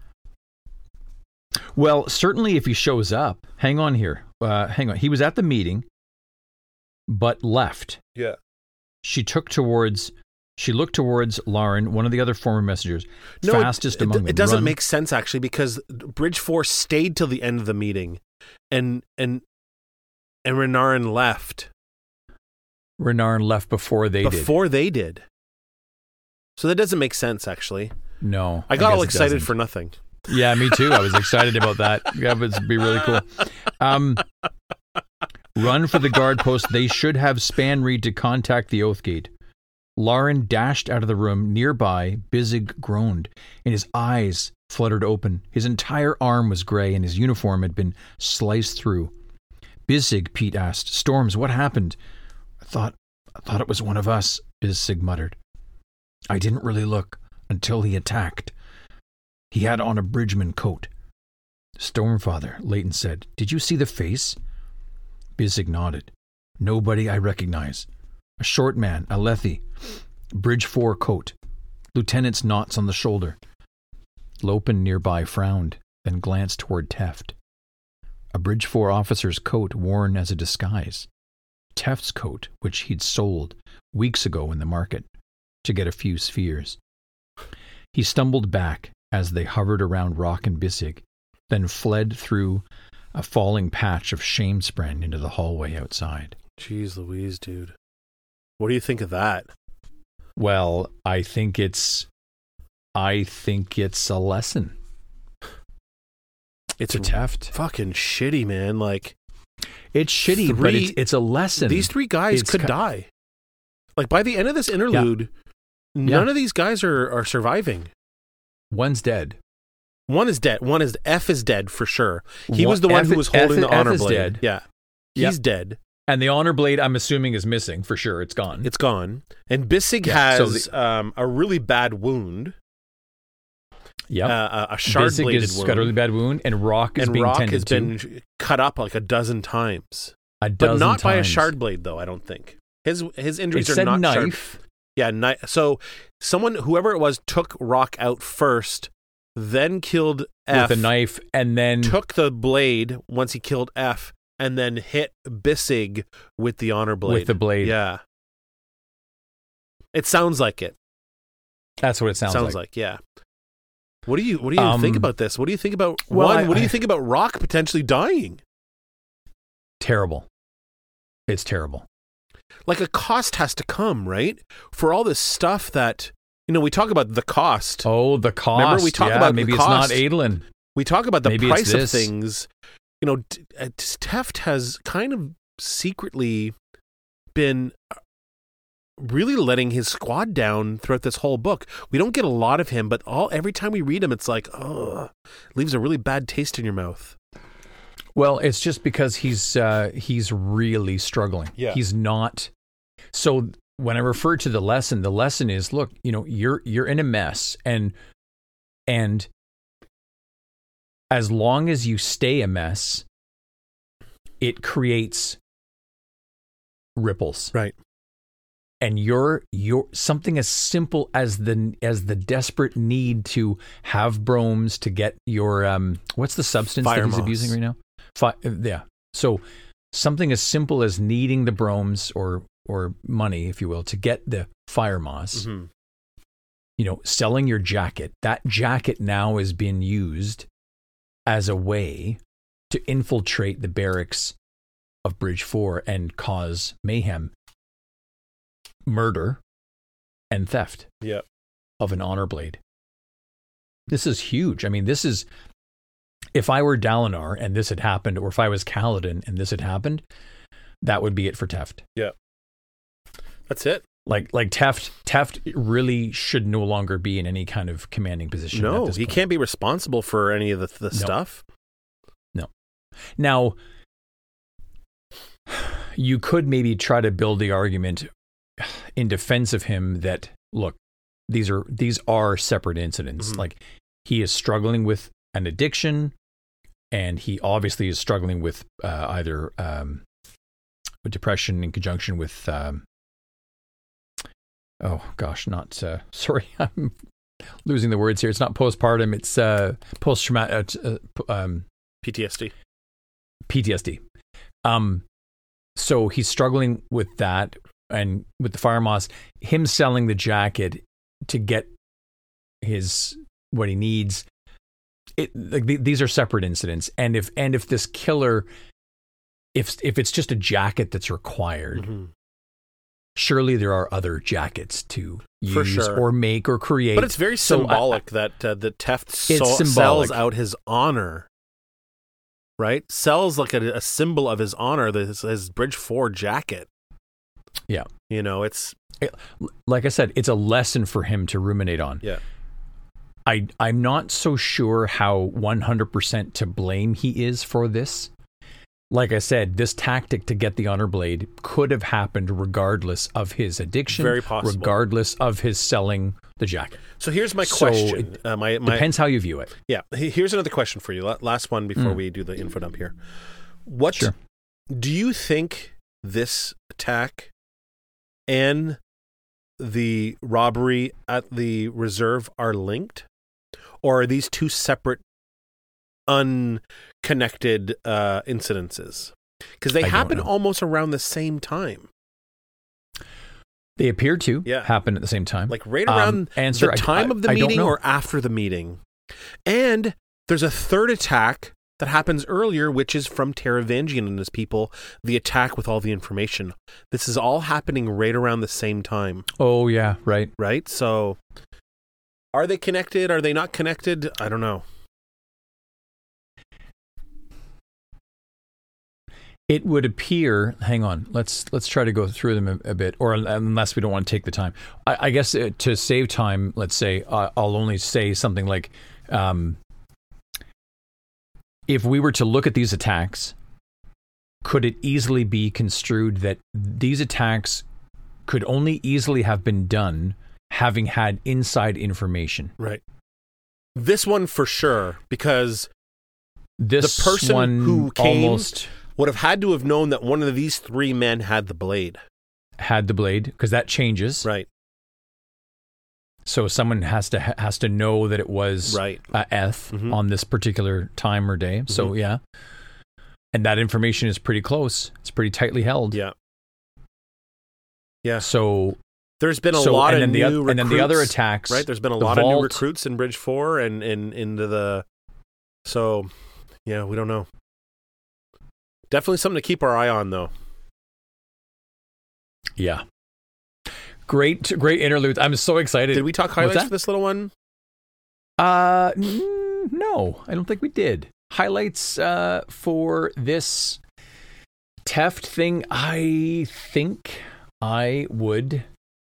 Well, certainly if he shows up, hang on. He was at the meeting, but left. Yeah. She looked towards Lauren, one of the other former messengers, fastest among them. It doesn't make sense, actually, because Bridge 4 stayed till the end of the meeting, and Renarin left. Renarin left before they did. So that doesn't make sense, actually. No. I got all excited for nothing. Yeah, me too. I was excited about that. Yeah, but it'd be really cool. Run for the guard post. They should have Span Reed to contact the Oathgate. Lauren dashed out of the room. Nearby, Bizig groaned, and his eyes fluttered open. His entire arm was gray, and his uniform had been sliced through. Bizig, Pete asked. Storms, what happened? I thought it was one of us, Bizig muttered. I didn't really look until he attacked. He had on a bridgeman coat. Stormfather, Leighton said. Did you see the face? Bizig nodded. Nobody I recognize. A short man, a Lethe. Bridge 4 coat. Lieutenant's knots on the shoulder. Lopen nearby frowned, then glanced toward Teft. A Bridge 4 officer's coat worn as a disguise. Teft's coat, which he'd sold weeks ago in the market to get a few spheres. He stumbled back as they hovered around Rock and Bizig, then fled through a falling patch of shamespren into the hallway outside. Jeez Louise, dude. What do you think of that? Well, I think it's a lesson. It's to Teft. Fucking shitty, man. Like, it's shitty, but it's a lesson. These three guys could die. Like, by the end of this interlude, none of these guys are surviving. One's dead. One is dead. F is dead for sure. He was the one who was holding the honor blade. Dead. Yeah. He's dead. And the honor blade, I'm assuming, is missing for sure. It's gone. It's gone. And Bizig has a really bad wound. Yeah. A shard-bladed wound. Got a really bad wound, and Rock is being tended to. Rock has been cut up like a dozen times. But not by a shard blade, though, I don't think. His injuries are not knife. Shard. Yeah, so whoever it was, took Rock out first, then killed F. With a knife, and then took the blade once he killed F, and then hit Bizig with the honor blade. With the blade. Yeah. It sounds like it. That's what it sounds like. Yeah. What do you think about this? What do you think about what do you think about Rock potentially dying? Terrible. It's terrible. like a cost has to come, right? For all this stuff that, we talk about the cost. Oh, the cost. Remember we talk about maybe the it's cost. not Adolin. We talk about the Maybe price it's of this. things. Teft has kind of secretly been really letting his squad down throughout this whole book. We don't get a lot of him, but every time we read him, it's like, leaves a really bad taste in your mouth. Well, it's just because he's really struggling. Yeah. He's not. So when I refer to the lesson is, look, you're in a mess, and as long as you stay a mess, it creates ripples. Right. And you're something as simple as the desperate need to have bromes to get your what's the substance Fire that he's moss. abusing right now? Yeah. So something as simple as needing the bromes or money, if you will, to get the fire moss. Mm-hmm. Selling your jacket. That jacket now is being used as a way to infiltrate the barracks of Bridge 4 and cause mayhem, murder, and theft of an honor blade. This is huge. I mean, this is, if I were Dalinar and this had happened, or if I was Kaladin and this had happened, that would be it for Teft. Yeah. That's it. Like Teft really should no longer be in any kind of commanding position. No, at this he point. can't be responsible for any of the stuff. No. Now, you could maybe try to build the argument in defense of him that, look, these are separate incidents. Mm-hmm. Like, he is struggling with an addiction, and he obviously is struggling with either with depression in conjunction with sorry, I'm losing the words here. It's not postpartum, it's post-traumatic PTSD. So he's struggling with that, and with the fire moss, him selling the jacket to get what he needs. These are separate incidents, and if this killer, if it's just a jacket that's required, Mm-hmm. surely there are other jackets to For use sure. or make or create. But it's very symbolic that the Teft symbolic. sells out his honor, right? Sells like a symbol of his honor, his Bridge 4 jacket. Yeah. It's... Like I said, it's a lesson for him to ruminate on. Yeah. I'm not so sure how 100% to blame he is for this. Like I said, this tactic to get the honor blade could have happened regardless of his addiction, Very possible. regardless of his selling the jacket. So here's my So question. it my Depends how you view it. Yeah. Here's another question for you. Last one before we do the info dump here. What Sure. do you think this attack and the robbery at the reserve are linked? Or are these two separate, unconnected incidences? Because they I don't happen know. almost around the same time. They appear to Yeah. happen at the same time. Like right around answer, the time of the I don't meeting know. or after the meeting. And there's a third attack that happens earlier, which is from Taravangian and his people, the attack with all the information. This is all happening right around the same time, Oh, yeah, right. right? So are they connected? Are they not connected? I don't know. It would appear. Hang on. Let's try to go through them a bit, or unless we don't want to take the time. I guess to save time, let's say I'll only say something like, if we were to look at these attacks, could it easily be construed that these attacks could only easily have been done having had inside information? Right. This one for sure, because This the person one who came almost would have had to have known that one of these three men had the blade. had the blade, because that changes. Right. So someone has to know that it was Right. Eth Mhm. on this particular time or day. So yeah, and that information is pretty close. It's pretty tightly held. Yeah. Yeah. So There's been a lot of and new recruits. and then the other attacks, Right, there's been a the lot of new vault- recruits in Bridge 4 and into the... So, yeah, we don't know. Definitely something to keep our eye on, though. Yeah. Great interludes. I'm so excited. Did we talk highlights for this little one? No, I don't think we did. Highlights for this Teft thing, I think I would.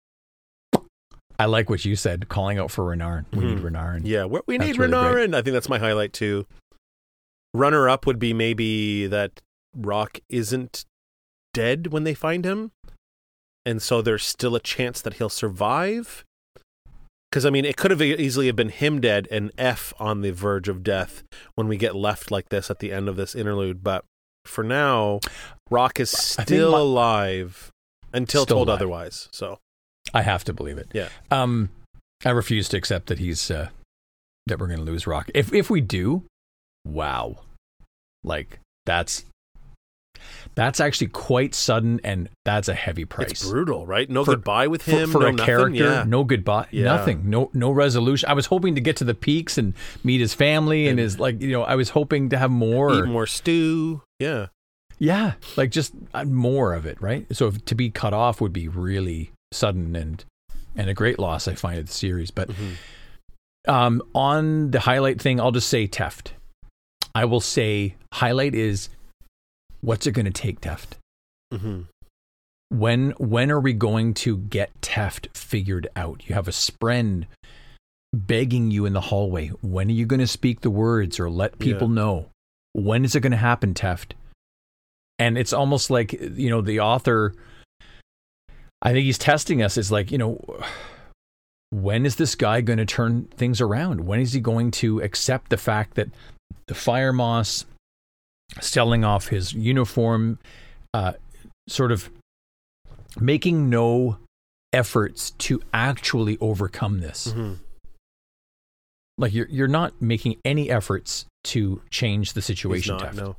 I like what you said, calling out for Renarin. We need Renarin. Yeah, we need really Renarin. great. I think that's my highlight too. Runner up would be maybe that Rock isn't dead when they find him, and so there's still a chance that he'll survive. Because, I mean, it could have easily have been him dead and F on the verge of death when we get left like this at the end of this interlude. But for now, Rock is still alive until told otherwise. So I have to believe it. Yeah. I refuse to accept that he's that we're going to lose Rock. If we do, wow, like that's actually quite sudden, and that's a heavy price. It's brutal, right? No goodbye with him for no a nothing. character. Yeah. No goodbye, nothing. No resolution. I was hoping to get to the peaks and meet his family and his I was hoping to have more, eat more stew. Yeah. Yeah, like just more of it, right? So to be cut off would be really sudden and a great loss, I find, of the series. But on the highlight thing, I'll just say Teft. I will say highlight is, what's it going to take, Teft? When are we going to get Teft figured out? You have a Spren begging you in the hallway. When are you going to speak the words or let people know? When is it going to happen, Teft? And it's almost like, the author, I think he's testing us. It's like, when is this guy going to turn things around? When is he going to accept the fact that the Fire Moss selling off his uniform, sort of making no efforts to actually overcome this? Like you're not making any efforts to change the situation, Teft. No.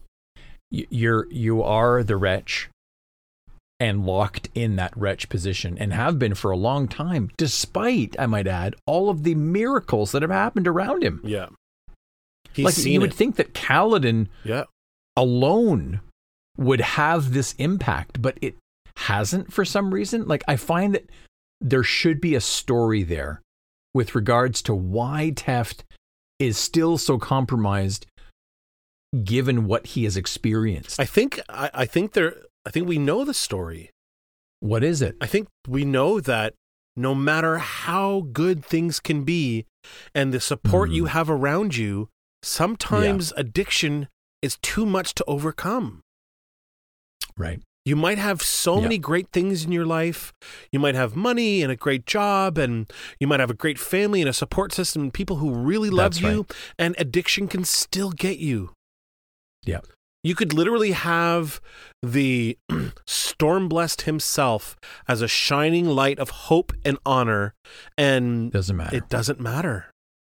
You are the wretch and locked in that wretch position and have been for a long time, despite, I might add, all of the miracles that have happened around him. Yeah. You would think that Kaladin alone would have this impact, but it hasn't for some reason. Like, I find that there should be a story there with regards to why Teft is still so compromised given what he has experienced. I think we know the story. What is it? I think we know that no matter how good things can be and the support you have around you, sometimes addiction is too much to overcome. Right. You might have so many great things in your life. You might have money and a great job, and you might have a great family and a support system and people who really love you, and addiction can still get you. Yeah. You could literally have the Stormblessed himself as a shining light of hope and honor, and doesn't matter. It doesn't matter.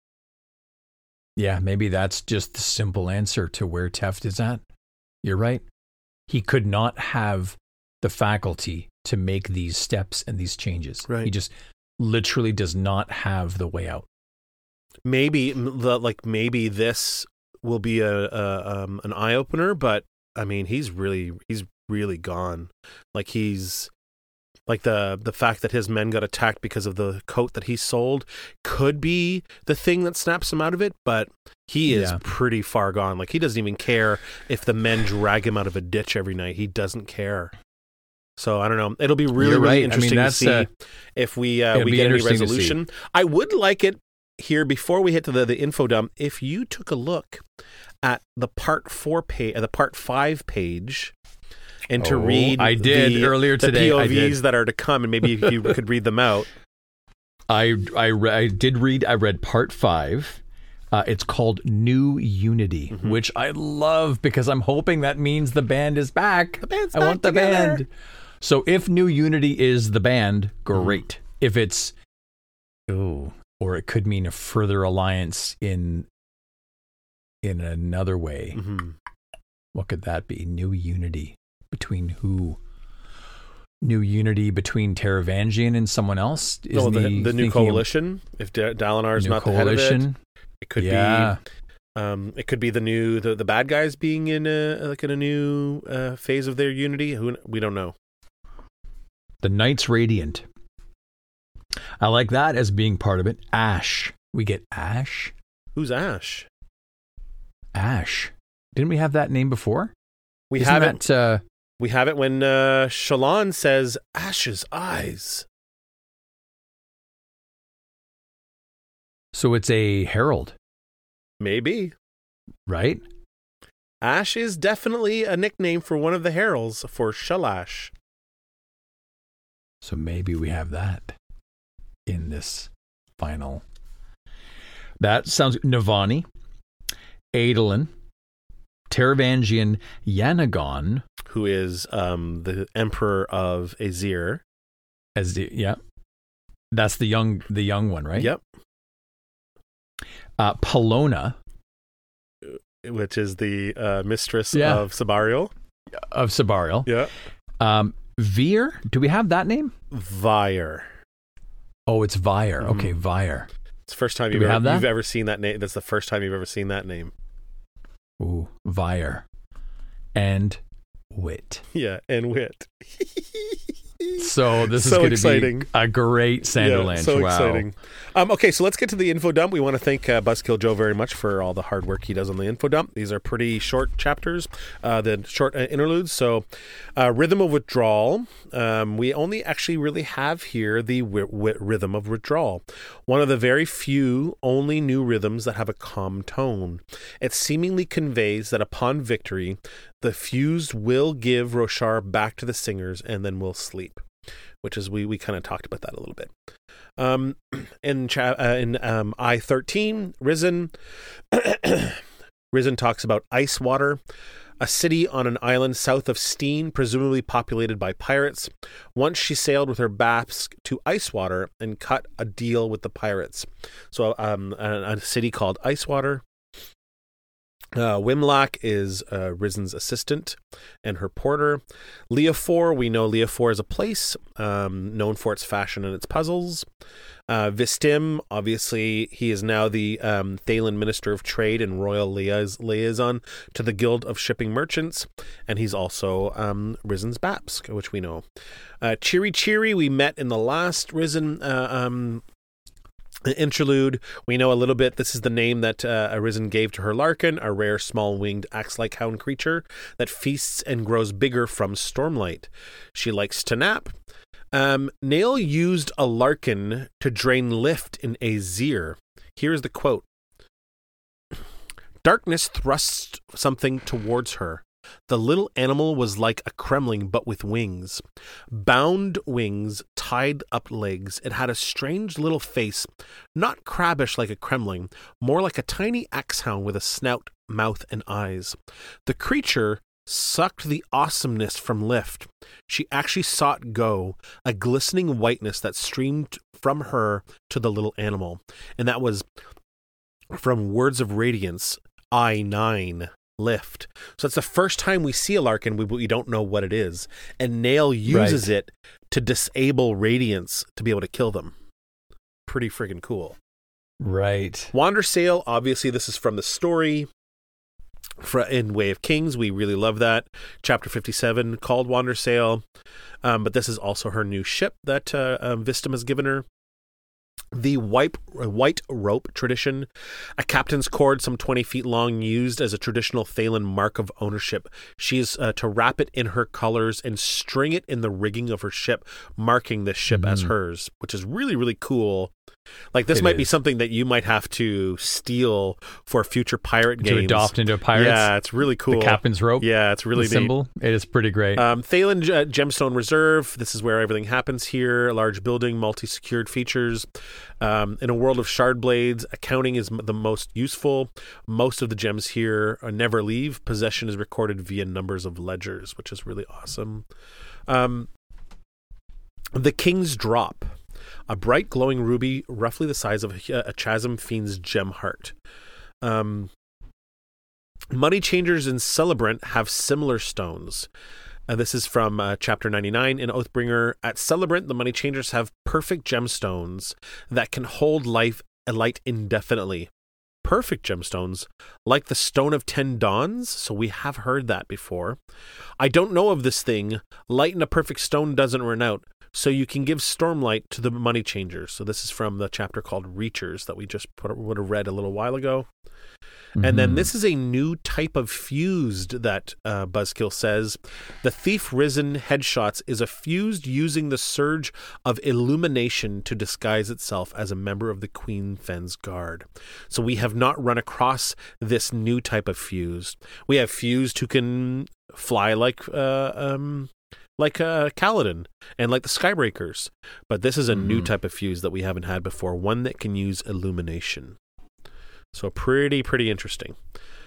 Yeah, maybe that's just the simple answer to where Teft is at. You're right. He could not have the faculty to make these steps and these changes. Right. He just literally does not have the way out. Maybe this will be an eye opener, but I mean, he's really gone. Like, he's like the fact that his men got attacked because of the coat that he sold could be the thing that snaps him out of it, but he is pretty far gone. Like, he doesn't even care if the men drag him out of a ditch every night. He doesn't care. So I don't know. It'll be really interesting to see if we get any resolution. I would like it here before we hit to the info dump. If you took a look at the part 5 page, and to read, I did earlier today. The POVs that are to come, and maybe if you could read them out. I did read. I read part 5. It's called New Unity, which I love because I'm hoping that means the band is back. The band's I back want the together. band. So if New Unity is the band, great. If it's, or it could mean a further alliance in another way. What could that be? New Unity between who? New Unity between Taravangian and someone else? No, the new coalition. If Dalinar's not the head of it, it could be. It could be the bad guys being in a new phase of their unity. We don't know. The Knights Radiant. I like that as being part of it. Ash. We get Ash. Who's Ash? Ash. Didn't we have that name before? We Isn't haven't. that, We have it when Shallan says Ash's eyes. so it's a herald, Maybe. right? Ash is definitely a nickname for one of the heralds for Shalash. So maybe we have that in this final. That sounds Navani, Adolin, Taravangian Yanagon, Who is the Emperor of Azir. That's the young one, right? Yep. Pelona Which is the mistress Yeah. of Sabariel. of Sabariel. Yeah. Veer, do we have that name? Vyre. Oh, it's Vyre. Mhm. Okay, Vyre. It's the first time Do we have that? you've ever seen that name. That's the first time you've ever seen that name. Ooh, Vyre. And Wit. Yeah, and Wit. So this is So going to exciting. be a great Sanderlanche. Yeah, so wow. exciting. Okay, so let's get to the info dump. We want to thank Buzzkill Joe very much for all the hard work he does on the info dump. These are pretty short chapters, the short interludes. So, Rhythm of Withdrawal. We only actually really have here the Rhythm of Withdrawal, one of the very few only new rhythms that have a calm tone. It seemingly conveys that upon victory, the fused will give Roshar back to the singers and then will sleep, which is we kind of talked about that a little bit. In I-13, Risen talks about Ice Water, a city on an island south of Steen, presumably populated by pirates. Once she sailed with her Basque to Icewater and cut a deal with the pirates. So a city called Icewater. Wimlock is Risen's assistant and her porter. Leofor, we know Leofor is a place known for its fashion and its puzzles. Vistim, obviously, he is now the Thaylen Minister of Trade and Royal Liaison to the Guild of Shipping Merchants, and he's also Risen's Babsk, which we know. Chiri, we met in the last Risen interlude. We know a little bit. This is the name that Arisen gave to her Larkin, a rare small-winged axe-like hound creature that feasts and grows bigger from stormlight. She likes to nap. Nail used a Larkin to drain lift in Azir. Here's the quote. Darkness thrust something towards her. The little animal was like a kremling, but with wings. Bound wings, tied up legs. It had a strange little face, not crabbish like a kremling, more like a tiny axehound with a snout, mouth, and eyes. The creature sucked the awesomeness from lift. She actually saw it go, a glistening whiteness that streamed from her to the little animal. And that was from Words of Radiance, I-9. Lift. So it's the first time we see a Larkin, we don't know what it is. And Nail uses it to disable Radiance to be able to kill them. Pretty friggin' cool. Right. Wandersail, obviously this is from the story in Way of Kings. We really love that. Chapter 57 called Wandersail. But this is also her new ship that Vistim has given her. The white rope tradition, a captain's cord some 20 feet long used as a traditional Thaylen mark of ownership. She is to wrap it in her colors and string it in the rigging of her ship, marking this ship as hers, which is really, really cool. Like this might be something that you might have to steal for future pirate games. To adopt into a pirate. Yeah, it's really cool. The captain's rope. Yeah, it's really the symbol. It is pretty great. Thaylen Gemstone Reserve. This is where everything happens here. A large building, multi-secured features. In a world of shard blades, accounting is the most useful. Most of the gems here never leave. Possession is recorded via numbers of ledgers, which is really awesome. The King's Drop. A bright glowing ruby, roughly the size of a Chasm Fiend's gem heart. Money Changers in Celebrant have similar stones. This is from chapter 99 in Oathbringer. At Celebrant, the Money Changers have perfect gemstones that can hold light indefinitely. perfect gemstones, like the Stone of 10 Dawns. So we have heard that before. I don't know of this thing. Light in a perfect stone doesn't run out, so you can give Stormlight to the money changers. So this is from the chapter called Reachers that we just would have read a little while ago. And then this is a new type of fused that Buzzkill says. The Thief Risen Headshots is a fused using the surge of illumination to disguise itself as a member of the Queen Fen's Guard. So we have not run across this new type of fused. We have fused who can fly like Kaladin and like the Skybreakers. But this is a new type of fuse that we haven't had before, one that can use illumination. So pretty interesting.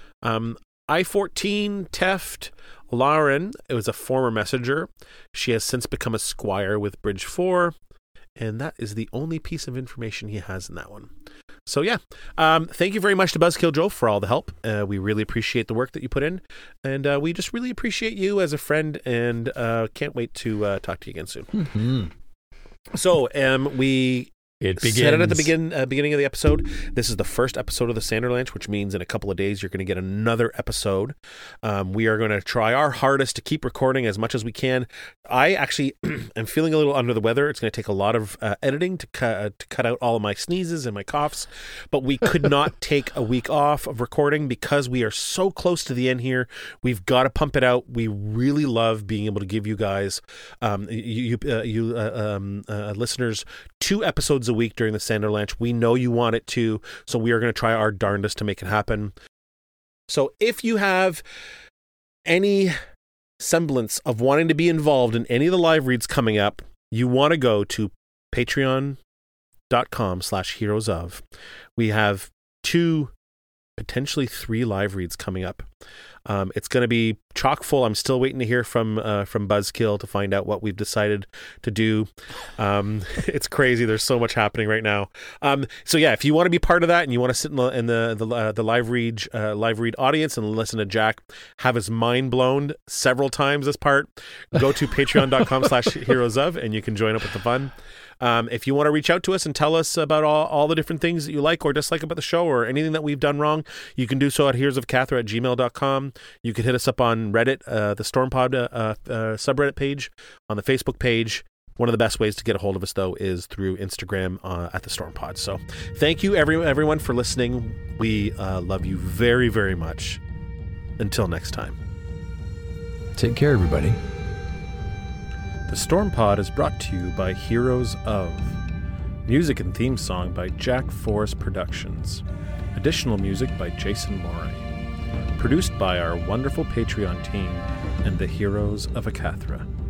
I-14, Teft, Lauren, it was a former messenger. She has since become a squire with Bridge 4, and that is the only piece of information he has in that one. So yeah, thank you very much to Buzzkill Joe for all the help. We really appreciate the work that you put in, and we just really appreciate you as a friend, and can't wait to talk to you again soon. Mm-hmm. So we... It said it at the beginning of the episode. This is the first episode of the Sanderlanche, which means in a couple of days you're going to get another episode. We are going to try our hardest to keep recording as much as we can. I actually am feeling a little under the weather. It's going to take a lot of editing to cut out all of my sneezes and my coughs, but we could not take a week off of recording because we are so close to the end here. We've got to pump it out. We really love being able to give you guys, listeners, 2 episodes a week during the Sanderlanche. We know you want it too, so we are going to try our darndest to make it happen. So if you have any semblance of wanting to be involved in any of the live reads coming up, you want to go to patreon.com/heroesof. We have 2, potentially 3 live reads coming up. It's going to be chock full. I'm still waiting to hear from Buzzkill to find out what we've decided to do. It's crazy. There's so much happening right now. So yeah, if you want to be part of that and you want to sit in the live read audience and listen to Jack have his mind blown several times this part, go to patreon.com/heroesof and you can join up with the fun. If you want to reach out to us and tell us about all the different things that you like or dislike about the show or anything that we've done wrong, you can do so at heroesofcathra@gmail.com. You can hit us up on Reddit, the StormPod subreddit page, on the Facebook page. One of the best ways to get a hold of us, though, is through Instagram at the StormPod. So thank you, everyone, for listening. We love you very, very much. Until next time. Take care, everybody. The Storm Pod is brought to you by Heroes of. Music and theme song by Jack Forrest Productions. Additional music by Jason Morey. Produced by our wonderful Patreon team and the Heroes of Akathra.